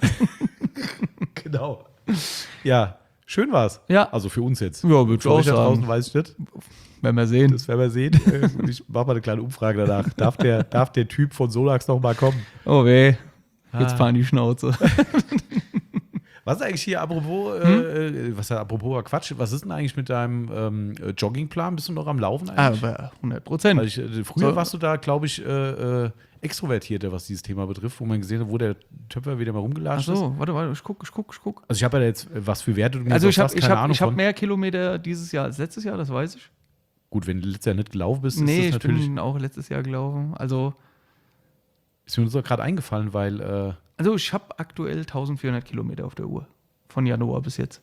Genau. Ja, schön war's. Ja. Also für uns jetzt. Ja, würde ich für auch euch da draußen sagen. weiß ich nicht. Werden wir sehen. Das werden wir sehen. Ich mache mal eine kleine Umfrage danach. Darf der Typ von Sonax noch mal kommen? Oh weh. Jetzt fahren die Schnauze. Was ist eigentlich hier, apropos Quatsch, was ist denn eigentlich mit deinem Joggingplan? Bist du noch am Laufen eigentlich? Aber 100%. Früher warst du da, glaube ich, extrovertierter, was dieses Thema betrifft, wo man gesehen hat, wo der Töpfer wieder mal rumgelatscht ist. Achso, warte, ich guck. Also ich habe ja jetzt, was für Werte du mir Also ich sagst, keine Ahnung habe von. mehr Kilometer dieses Jahr als letztes Jahr, das weiß ich. Gut, wenn du letztes Jahr nicht gelaufen bist, Nee, ist das ich natürlich. bin auch letztes Jahr gelaufen. Also Ist mir so gerade eingefallen, weil ich habe aktuell 1400 Kilometer auf der Uhr. Von Januar bis jetzt.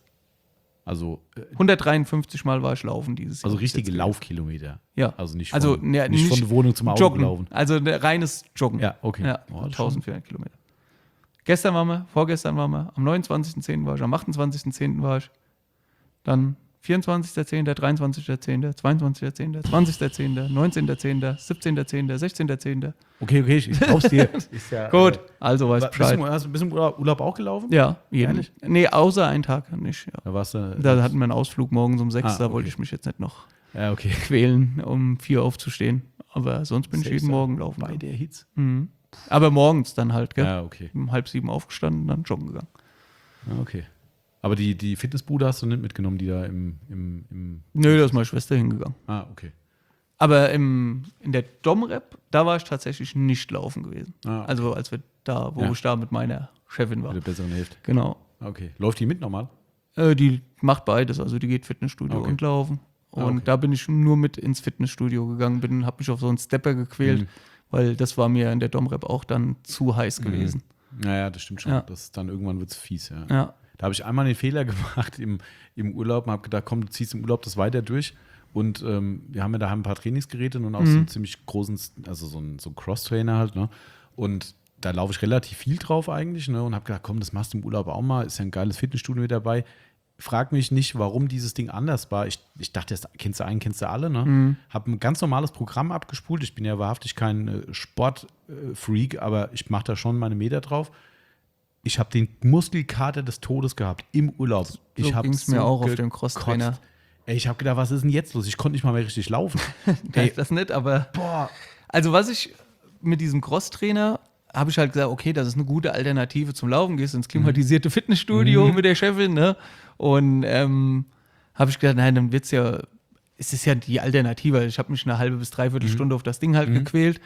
153 Mal war ich laufen dieses Jahr. also richtige Laufkilometer. Ja. Also nicht Also, von, ja, nicht von der Wohnung zum Auto Joggen. gelaufen. Also reines Joggen. Ja, okay. Ja, Oh, das ist 1400 Kilometer. Gestern waren wir, vorgestern waren wir, am 29.10. war ich, am 28.10. war ich, dann 24.10., 23.10., 22.10., 20.10., 19.10., 17.10., 16.10. Okay, ich glaub's dir. Ist ja, Gut, also weiß Bescheid. Bist du im Urlaub auch gelaufen? Ja, Ehrlich? Nee, außer einen Tag nicht. Ja. Da warst du. Da hatten wir einen Ausflug morgens um 6, da okay. wollte ich mich jetzt nicht noch Ja, okay. quälen, um 4 aufzustehen. Aber sonst bin ich jeden Morgen laufen Bei gegangen. der Hitze. Mhm. Aber morgens dann halt, gell? Ja, okay. Um 6:30 aufgestanden, dann joggen gegangen. Ja, okay. Aber die Fitnessbude hast du nicht mitgenommen, die da im Nö, da ist meine Schwester hingegangen. Ah, okay. Aber in der Domrep, da war ich tatsächlich nicht laufen gewesen. Ah, okay. Also als wir da, wo Ja. ich da mit meiner Chefin war. Mit der besseren Hälfte. Genau. Okay. Läuft die mit normal? Die macht beides, also die geht Fitnessstudio Okay. und laufen. Und okay. da bin ich nur mit ins Fitnessstudio gegangen, habe mich auf so einen Stepper gequält, weil das war mir in der Domrep auch dann zu heiß gewesen. Naja, das stimmt schon. Ja. Dann irgendwann wird es fies, ja. Ja. Da habe ich einmal den Fehler gemacht im Urlaub und habe gedacht, komm, du ziehst im Urlaub das weiter durch. Und wir haben ja daheim ein paar Trainingsgeräte und auch so einen ziemlich großen, also so ein Cross-Trainer halt, ne? Und da laufe ich relativ viel drauf eigentlich, ne? Und habe gedacht, komm, das machst du im Urlaub auch mal, ist ja ein geiles Fitnessstudio mit dabei. Frag mich nicht, warum dieses Ding anders war. Ich dachte, das kennst du einen, kennst du alle, ne? Habe ein ganz normales Programm abgespult. Ich bin ja wahrhaftig kein Sportfreak, aber ich mache da schon meine Meter drauf. Ich habe den Muskelkater des Todes gehabt im Urlaub. So Ich ging es mir auch auf dem Cross-Trainer. Ey, ich habe gedacht, was ist denn jetzt los? Ich konnte nicht mal mehr richtig laufen. Ey, das nicht, aber also was ich mit diesem Cross-Trainer habe ich halt gesagt, okay, das ist eine gute Alternative zum Laufen. Gehst ins klimatisierte Fitnessstudio mit der Chefin, ne? Und habe ich gedacht, nein, dann wird's ja, es ist ja die Alternative. Ich habe mich eine halbe bis dreiviertel Stunde auf das Ding halt gequält.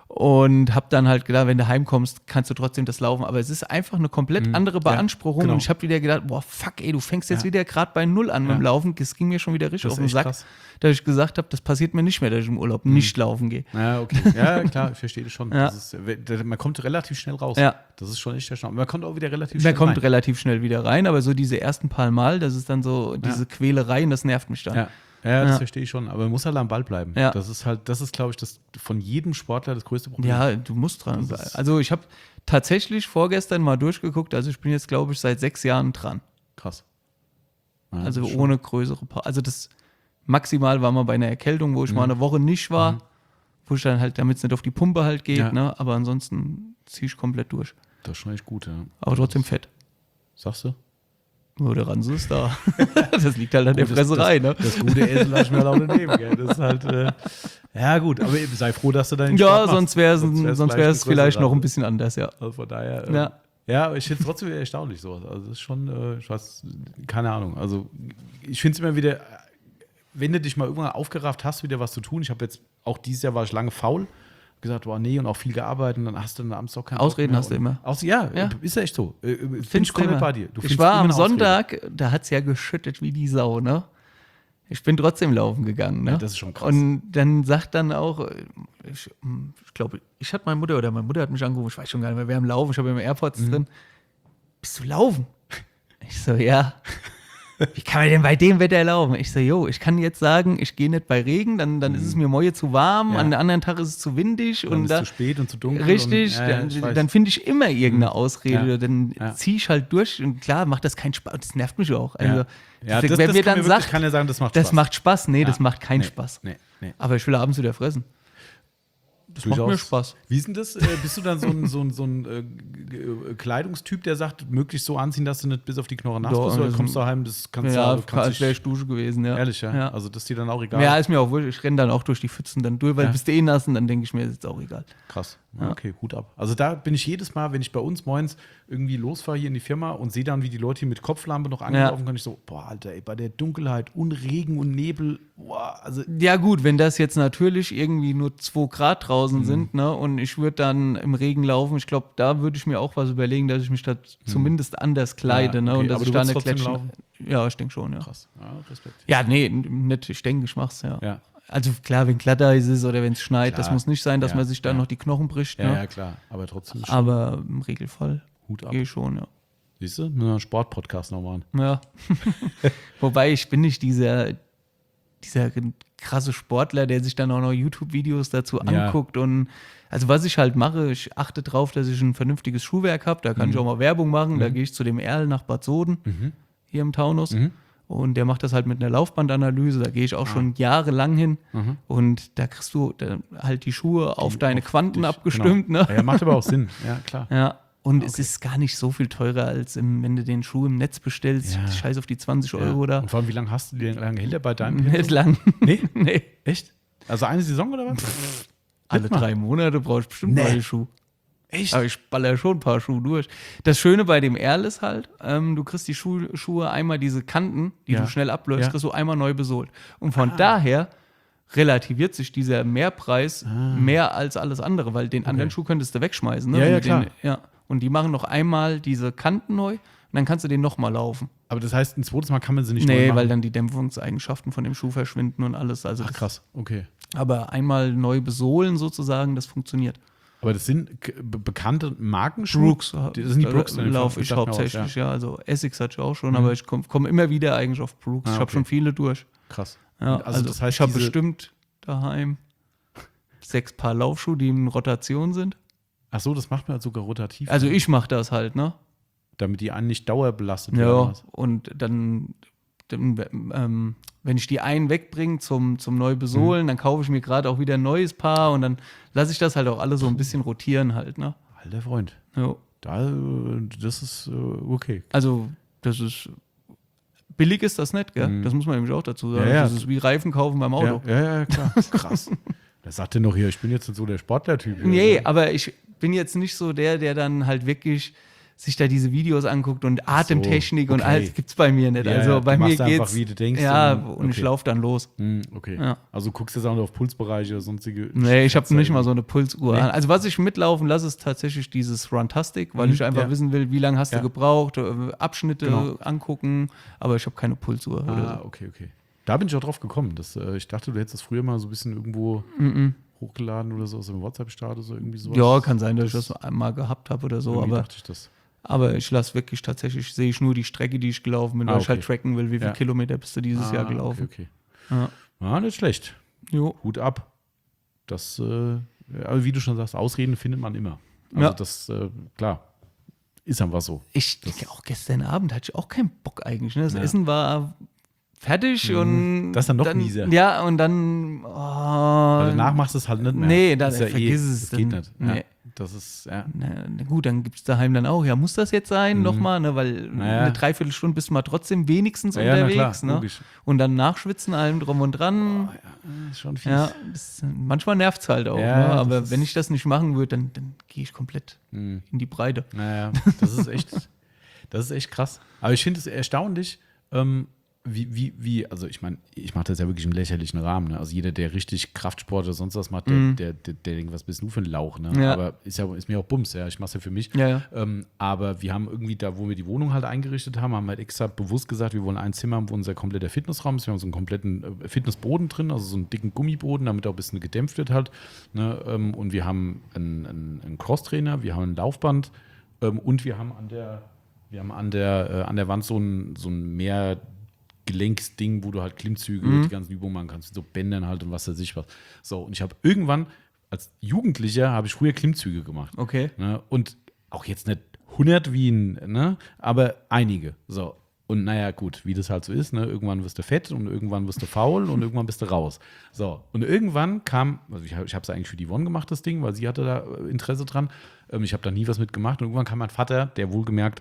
Und habe dann halt gedacht, wenn du heimkommst, kannst du trotzdem das laufen. Aber es ist einfach eine komplett andere Beanspruchung. genau. Und ich habe wieder gedacht, boah, fuck, ey, du fängst jetzt wieder gerade bei Null an mit dem Laufen. Das ging mir schon wieder richtig Das auf ist den echt Sack, krass. dass ich gesagt habe, das passiert mir nicht mehr, dass ich im Urlaub nicht laufen gehe. Ja, okay. Ja, klar, ich verstehe das schon. Ja. Das ist, man kommt relativ schnell raus. Ja. Das ist schon echt erstaunlich. Man kommt auch wieder relativ Der schnell kommt rein. relativ schnell wieder rein, aber so diese ersten paar Mal, das ist dann so diese Quälereien, das nervt mich dann. Ja, das Ja. verstehe ich schon. Aber man muss halt am Ball bleiben. Ja. Das ist, glaube ich, das von jedem Sportler das größte Problem. Ja, du musst dran Das sein. ist- Also ich habe tatsächlich vorgestern mal durchgeguckt, also ich bin jetzt, glaube ich, seit 6 Jahren dran. Krass. Ja, Also das ist ohne größere Also das maximal war mal bei einer Erkältung, wo ich mal eine Woche nicht war, wo ich dann halt, damit es nicht auf die Pumpe halt geht, Ja. ne? Aber ansonsten ziehe ich komplett durch. Das ist schon echt gut, ja. Aber trotzdem fett. Sagst du? Nur der Ranse ist da. Das liegt halt an der Gut, Fresserei, ne? Das gute Essen lasse ich mir auch nicht nehmen, gell? Das ist halt, ja gut, aber eben sei froh, dass du deinen Ja, Sport machst. sonst wäre es vielleicht noch ein größer. bisschen anders, ja. Also von daher, Ja. ja, aber ich finde es trotzdem wieder erstaunlich so. Also das ist schon, ich weiß, keine Ahnung. Also ich finde es immer wieder, wenn du dich mal irgendwann aufgerafft hast, wieder was zu tun. Ich habe jetzt, auch dieses Jahr war ich lange faul. Gesagt, boah, nee, und auch viel gearbeitet, und dann hast du dann abends auch keinen Bock Ausreden mehr. hast du immer. Ja, Ja. ist ja echt so. Finde ich Findest du komplett immer. bei dir. Du Ich findest war immer am eine Ausrede. Sonntag, da hat es ja geschüttet wie die Sau, ne? Ich bin trotzdem laufen gegangen, ne? Ja, das ist schon krass. Und dann sagt dann auch, ich glaube, ich hatte meine Mutter hat mich angerufen, ich weiß schon gar nicht mehr, wer am Laufen, ich habe immer AirPods drin. Bist du laufen? Ich so, ja. Wie kann man denn bei dem Wetter laufen? Ich so, jo, ich kann jetzt sagen, ich gehe nicht bei Regen, dann ist es mir morgen zu warm, Ja. an der anderen Tag ist es zu windig. Dann und ist da, zu spät und zu dunkel. richtig, und, ich weiß. dann finde ich immer irgendeine Ausrede, Ja. dann Ja. ziehe ich halt durch und klar, macht das keinen Spaß, das nervt mich auch. Also, ja, wer das mir kann dann wirklich sagt, keiner sagen, das macht das Spaß. macht Spaß, nee, das Ja. macht keinen Nee. Spaß. Nee. Aber ich will abends wieder fressen. Das macht mir Spaß. Wie ist denn das? Bist du dann so ein Kleidungstyp, der sagt, möglichst so anziehen, dass du nicht bis auf die Knochen nass Doch, bist? Oder das- kommst du heim, das kannst Ja, du kannst als wäre dich, ich Dusche gewesen, ja. ehrlich, ja? Ja. Also das ist dir dann auch egal? Ja, ist mir auch wurscht. Ich renne dann auch durch die Pfützen dann durch, weil Ja. bist du eh nass und dann denke ich mir, ist jetzt auch egal. Krass. Okay, Hut ab. Also da bin ich jedes Mal, wenn ich bei uns moins irgendwie losfahre hier in die Firma und sehe dann, wie die Leute hier mit Kopflampe noch angelaufen kann, ich so, boah, Alter, ey, bei der Dunkelheit und Regen und Nebel, boah, also Ja gut, wenn das jetzt natürlich irgendwie nur 2 Grad Mhm. draußen sind, ne, und ich würde dann im Regen laufen, ich glaube, da würde ich mir auch was überlegen, dass ich mich da zumindest anders kleide, Ja, ne, okay, und dass aber ich du da würdest eine trotzdem Kletschen. laufen? Ja, ich denke schon, ja. krass. Ja, Respekt. Ja, nee, nicht, ich denke, ich mach's, ja. Ja. Also klar, wenn Glatteis ist oder wenn es schneit, Klar. das muss nicht sein, dass Ja, man sich da ja. noch die Knochen bricht, Ja, ne? ja, klar. Aber trotzdem, Aber im Regelfall Hut ab. gehe ich schon, ja. Siehst du? Müssen wir einen Sportpodcast noch machen. Ja. Wobei ich bin nicht dieser krasse Sportler, der sich dann auch noch YouTube-Videos dazu Ja. anguckt. Und also was ich halt mache, ich achte drauf, dass ich ein vernünftiges Schuhwerk habe. Da kann ich auch mal Werbung machen. Da gehe ich zu dem Erl nach Bad Soden, hier im Taunus. Und der macht das halt mit einer Laufbandanalyse. Da gehe ich auch schon jahrelang hin. Und da kriegst du dann halt die Schuhe auf deine Quanten abgestimmt. Genau. Ne? Ja, macht aber auch Sinn. Ja, klar. Ja. Und es ist gar nicht so viel teurer, als wenn du den Schuh im Netz bestellst. Ja. Scheiß auf die 20 Ja. Euro da. Und vor allem, wie lange hast du, wie lange hält der bei deinem Nicht lang. Nee? Nee. Echt? Also eine Saison oder was? Alle 3 Monate brauche ich bestimmt Nee. neue Schuhe. Echt? Aber ich baller schon ein paar Schuhe durch. Das Schöne bei dem Erl ist halt, du kriegst die Schuhe einmal diese Kanten, die Ja. du schnell ablöst, Ja. kriegst du einmal neu besohlt. Und von daher relativiert sich dieser Mehrpreis mehr als alles andere, weil den anderen Schuh könntest du wegschmeißen. Ne? Ja, ja, Und klar. ja. Und die machen noch einmal diese Kanten neu und dann kannst du den nochmal laufen. Aber das heißt, ein zweites Mal kann man sie nicht neu Nee, machen? weil dann die Dämpfungseigenschaften von dem Schuh verschwinden und alles. Also Ach, krass. Okay. aber einmal neu besohlen sozusagen, das funktioniert. Aber das sind bekannte Markenschuhe? Brooks. Das sind die Brooks. Laufe ich Sagt mir was, hauptsächlich, ja. Also Essex hatte ich auch schon, aber ich komme immer wieder eigentlich auf Brooks. Ah, Ich habe okay. schon viele durch. Krass. Ja, Also das heißt, ich habe diese- bestimmt daheim 6 Paar Laufschuhe, die in Rotation sind. Ach so, das macht man sogar rotativ. Also ich mache das halt, ne? Damit die einen nicht dauerbelastet werden. Ja, und dann wenn ich die einen wegbringe zum Neubesohlen, dann kaufe ich mir gerade auch wieder ein neues Paar und dann lasse ich das halt auch alle so ein bisschen rotieren halt, ne? Alter Freund. Ja. Das ist okay. Also, das ist billig ist das nicht, gell? Das muss man nämlich auch dazu sagen. Ja, ja. Das ist wie Reifen kaufen beim Auto. Ja, klar. Krass. Da sagt er noch hier, ich bin jetzt so der Sportlertyp. Nee, aber ich bin jetzt nicht so der dann halt wirklich sich da diese Videos anguckt und Atemtechnik und okay. alles gibt's bei mir nicht. Ja, also ja, bei du mir machst geht's. einfach, wie du denkst, ja, und- und ich okay. laufe dann los. Okay. Ja. Also guckst du jetzt auch noch auf Pulsbereiche oder sonstige. Nee, ich habe nicht mal so eine Pulsuhr Nee. an. Also was ich mitlaufen lasse, ist tatsächlich dieses Runtastic, weil ich einfach ja. wissen will, wie lange hast Ja. du gebraucht, Abschnitte Genau. angucken, aber ich habe keine Pulsuhr oder so. Okay. Da bin ich auch drauf gekommen. Ich dachte, du hättest das früher mal so ein bisschen irgendwo hochgeladen oder so aus dem WhatsApp-Status oder irgendwie sowas. Ja, kann sein, dass ich das einmal gehabt habe oder so, Irgendwie aber dachte ich das. ich lasse wirklich tatsächlich, sehe ich nur die Strecke, die ich gelaufen bin, weil ich halt okay. tracken will, wie viele Ja. Kilometer bist du dieses Jahr gelaufen. Okay. Ja. Nicht schlecht. Jo. Hut ab. Das, aber wie du schon sagst, Ausreden findet man immer. Also Ja. das, klar, ist einfach so. Ich denke, auch gestern Abend hatte ich auch keinen Bock eigentlich. Ne? Das Essen war fertig und Das ist dann noch mieser. Ja, und dann Weil danach machst du es halt nicht mehr. Nee, dann Das ist vergiss es. Das geht dann, nicht. Nee. Ja. Das ist, ja. Na gut, dann gibt es daheim dann auch, ja, muss das jetzt sein nochmal, ne? Weil Naja. eine Dreiviertelstunde bist du mal trotzdem wenigstens Ja, na unterwegs. klar, Ne? logisch. Und dann nachschwitzen, allem drum und dran. Ist schon fies. Ja, manchmal nervt es halt auch. Ja, Ne? das Aber ist- wenn ich das nicht machen würde, dann gehe ich komplett in die Breite. Naja, das ist echt krass. Aber ich finde es erstaunlich, also ich meine, ich mache das ja wirklich im lächerlichen Rahmen. Ne? Also jeder, der richtig Kraftsport oder sonst was macht, der denkt, was bist du für ein Lauch? Ne? Ja. Aber ist mir auch Bums, ja. Ich mache es ja für mich. Ja. Aber wir haben irgendwie da, wo wir die Wohnung halt eingerichtet haben, halt extra bewusst gesagt, wir wollen ein Zimmer haben, wo unser kompletter Fitnessraum ist. Wir haben so einen kompletten Fitnessboden drin, also so einen dicken Gummiboden, damit auch ein bisschen gedämpft wird halt. Ne? Und wir haben einen Crosstrainer, wir haben ein Laufband und wir haben an der Wand so ein Mehrgelenksding, wo du halt Klimmzüge, die ganzen Übungen machen kannst, mit so Bändern halt und was weiß ich was. So, und ich habe irgendwann, als Jugendlicher, habe ich früher Klimmzüge gemacht. Okay. Ne? Und auch jetzt nicht 100 ne? Aber einige. So. Und naja, gut, wie das halt so ist, ne? Irgendwann wirst du fett und irgendwann wirst du faul und irgendwann bist du raus. So. Und irgendwann kam, also ich habe es eigentlich für die Yvonne gemacht, das Ding, weil sie hatte da Interesse dran. Ich habe da nie was mitgemacht. Und irgendwann kam mein Vater, der wohlgemerkt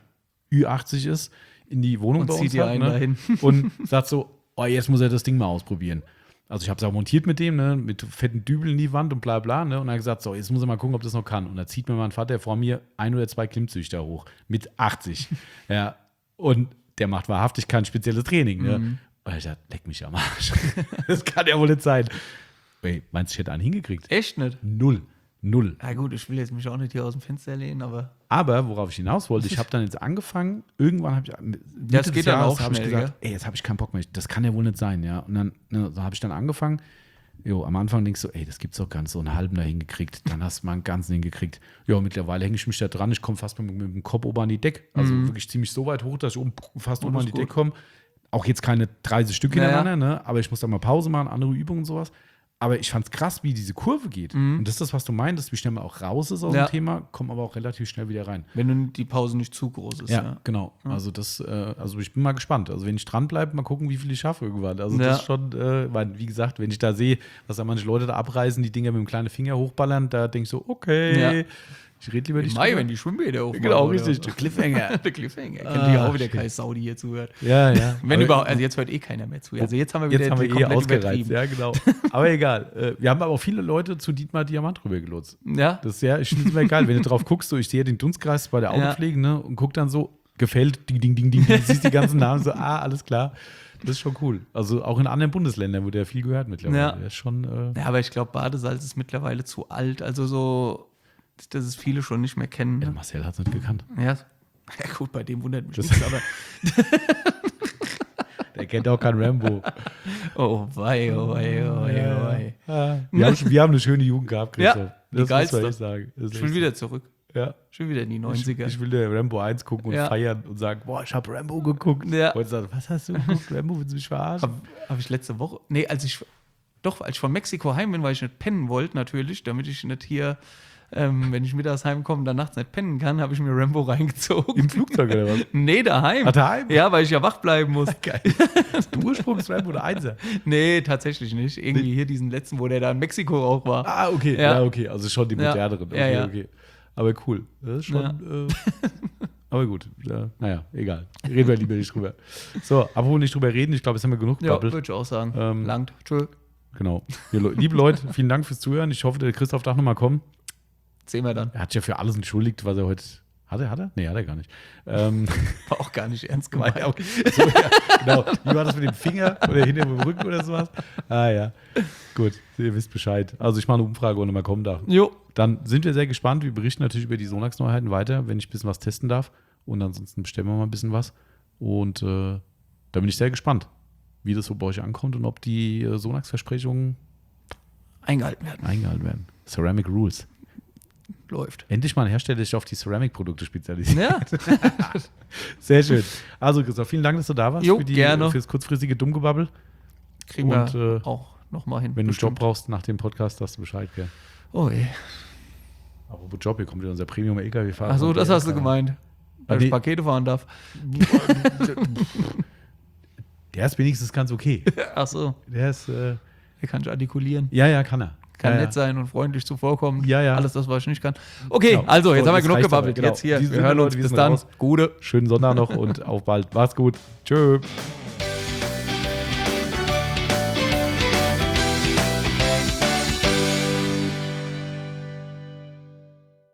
Ü80 ist, in die Wohnung Und bei zieht uns dir halt, einen dahin. und sagt so, oh, jetzt muss er das Ding mal ausprobieren. Also ich habe es auch montiert mit dem, ne, mit fetten Dübeln in die Wand und bla bla, ne, und er hat gesagt, so, jetzt muss er mal gucken, ob das noch kann. Und da zieht mir mein Vater vor mir 1 oder 2 Klimmzüge da hoch, mit 80. Ja, und der macht wahrhaftig kein spezielles Training, ne. Und ich dachte, leck mich am Arsch. Das kann ja wohl nicht sein. Ey, meinst du, ich hätte einen hingekriegt? Echt nicht? Null. Ja gut, ich will jetzt mich auch nicht hier aus dem Fenster lehnen, aber Aber worauf ich hinaus wollte, ich habe dann jetzt angefangen, irgendwann habe ich Mitte es geht des dann Jahres auch habe ich schnell, gesagt, ey, jetzt habe ich keinen Bock mehr, das kann ja wohl nicht sein, ja. Und dann habe ich dann angefangen, am Anfang denkst du, ey, das gibt's doch ganz so einen halben da hingekriegt, dann hast du mal einen ganzen hingekriegt. Ja, mittlerweile hänge ich mich da dran, ich komme fast mit dem Kopf oben an die Deck, also wirklich ziemlich so weit hoch, dass ich fast oben das an die ist Deck gut. komme. Auch jetzt keine 30 Stück hintereinander, ne? Aber ich muss da mal Pause machen, andere Übungen und sowas. Aber ich fand's krass, wie diese Kurve geht. Und das ist das, was du meintest, wie schnell man auch raus ist aus dem Thema, kommt aber auch relativ schnell wieder rein. wenn die Pause nicht zu groß ist. Ja, genau. Also also ich bin mal gespannt. Also wenn ich dranbleibe, mal gucken, wie viel ich schaffe irgendwann. Also das ist schon, weil, wie gesagt, wenn ich da sehe, was da manche Leute da abreißen, die Dinger mit dem kleinen Finger hochballern, da denke ich so, okay, ich rede lieber Im nicht Mai, drüber. wenn die Schwimmbäder aufmachen. Genau, oder richtig. so. Der Cliffhanger. Der Cliffhanger. Kennt ja auch wieder kein Saudi hier zuhört. Ja, ja. Wenn Aber- überhaupt, also jetzt hört eh keiner mehr zu. Also jetzt haben wir wieder Jetzt haben wir komplett ausgereizt. Ja, genau. Aber egal. Wir haben aber auch viele Leute zu Dietmar Diamant rübergelotst. Ja, Das ist ja, ich finde es immer geil, wenn du drauf guckst, so ich sehe den Dunstkreis bei der Autopflege, ne, und guck dann so, gefällt, ding, ding, ding, ding, du siehst die ganzen Namen, so, alles klar. Das ist schon cool. Also auch in anderen Bundesländern wurde ja viel gehört mittlerweile. Ja. Das ist schon, ja, aber ich glaube, Badesalz ist mittlerweile zu alt. Also so, dass es viele schon nicht mehr kennen. ja, Marcel hat es nicht gekannt. Ja. Ja gut, bei dem wundert mich nichts, aber Der kennt auch kein Rambo. oh wei, oh wei, oh wei, oh wei. Wir haben eine schöne Jugend gehabt, Christoph. Ja, die das muss geilste. man echt sagen. Das ist Ich will echt wieder zurück. so. Ja. Ich will wieder in die 90er. Ich will der Rambo 1 gucken und Ja. feiern und sagen, boah, ich habe Rambo geguckt. Ja. Und sagen, was hast du geguckt? Rambo, willst du mich verarschen? Habe ich letzte Woche, nee, als ich von Mexiko heim bin, weil ich nicht pennen wollte natürlich, damit ich nicht hier, wenn ich mittags heimkomme, dann nachts nicht pennen kann, habe ich mir Rambo reingezogen. Im Flugzeug oder was? Nee, daheim. Ah, daheim? Ja, weil ich ja wach bleiben muss. Geil. Du Ursprungs Rambo oder 1er? Nee, tatsächlich nicht. Irgendwie hier diesen letzten, wo der da in Mexiko auch war. Ah, okay. Ja. Ja, okay. Also schon die Ja. moderneren. Okay, Ja, ja. okay. Aber cool. Das ist schon. Aber gut. Ja, naja, egal. Reden wir lieber nicht drüber. So, apropos nicht drüber reden. Ich glaube, jetzt haben wir genug Ja, gebabbelt. würde ich auch sagen. Langt. Tschö. Genau. Liebe Leute, vielen Dank fürs Zuhören. Ich hoffe, der Christoph darf nochmal kommen. Sehen wir dann. Er hat sich ja für alles entschuldigt, was er heute Hat er? Nee, hat er gar nicht. War auch gar nicht ernst gemeint. So, ja, genau. Wie war das mit dem Finger oder hinter dem Rücken oder sowas? Ah ja, gut, ihr wisst Bescheid. Also ich mache eine Umfrage und mal kommen da. Jo. Dann sind wir sehr gespannt. Wir berichten natürlich über die Sonax-Neuheiten weiter, wenn ich ein bisschen was testen darf. Und ansonsten bestellen wir mal ein bisschen was. Und da bin ich sehr gespannt, wie das so bei euch ankommt und ob die Sonax-Versprechungen Eingehalten werden. Ceramic Rules. Läuft. Endlich mal ein Hersteller, der sich auf die Ceramic-Produkte spezialisiert. Ja. Sehr schön. Also Christoph, vielen Dank, dass du da warst. Jo, für gerne. Fürs kurzfristige Dummgebabbel. Kriegen wir auch nochmal hin. Wenn du einen Job bestimmt. brauchst nach dem Podcast, sagst du Bescheid, gell? Oh je. Apropos Job, hier kommt wieder unser Premium-LKW-Fahrer. Achso, das hast du gemeint. Weil ich Pakete fahren darf. Der ist wenigstens ganz okay. Achso. Der ist, Der kann ich artikulieren. ja, kann er. Kann ja, nett sein und freundlich zuvorkommen. Ja. Alles das, was ich nicht kann. Okay, Genau. also, jetzt So, haben wir jetzt genug reicht's aber, gebabbelt. genau. Jetzt hier. Diese Wir hören uns. Leute, wir Bis sind dann. raus. Gute. Schönen Sonntag noch und auf bald. Macht's gut. Tschö.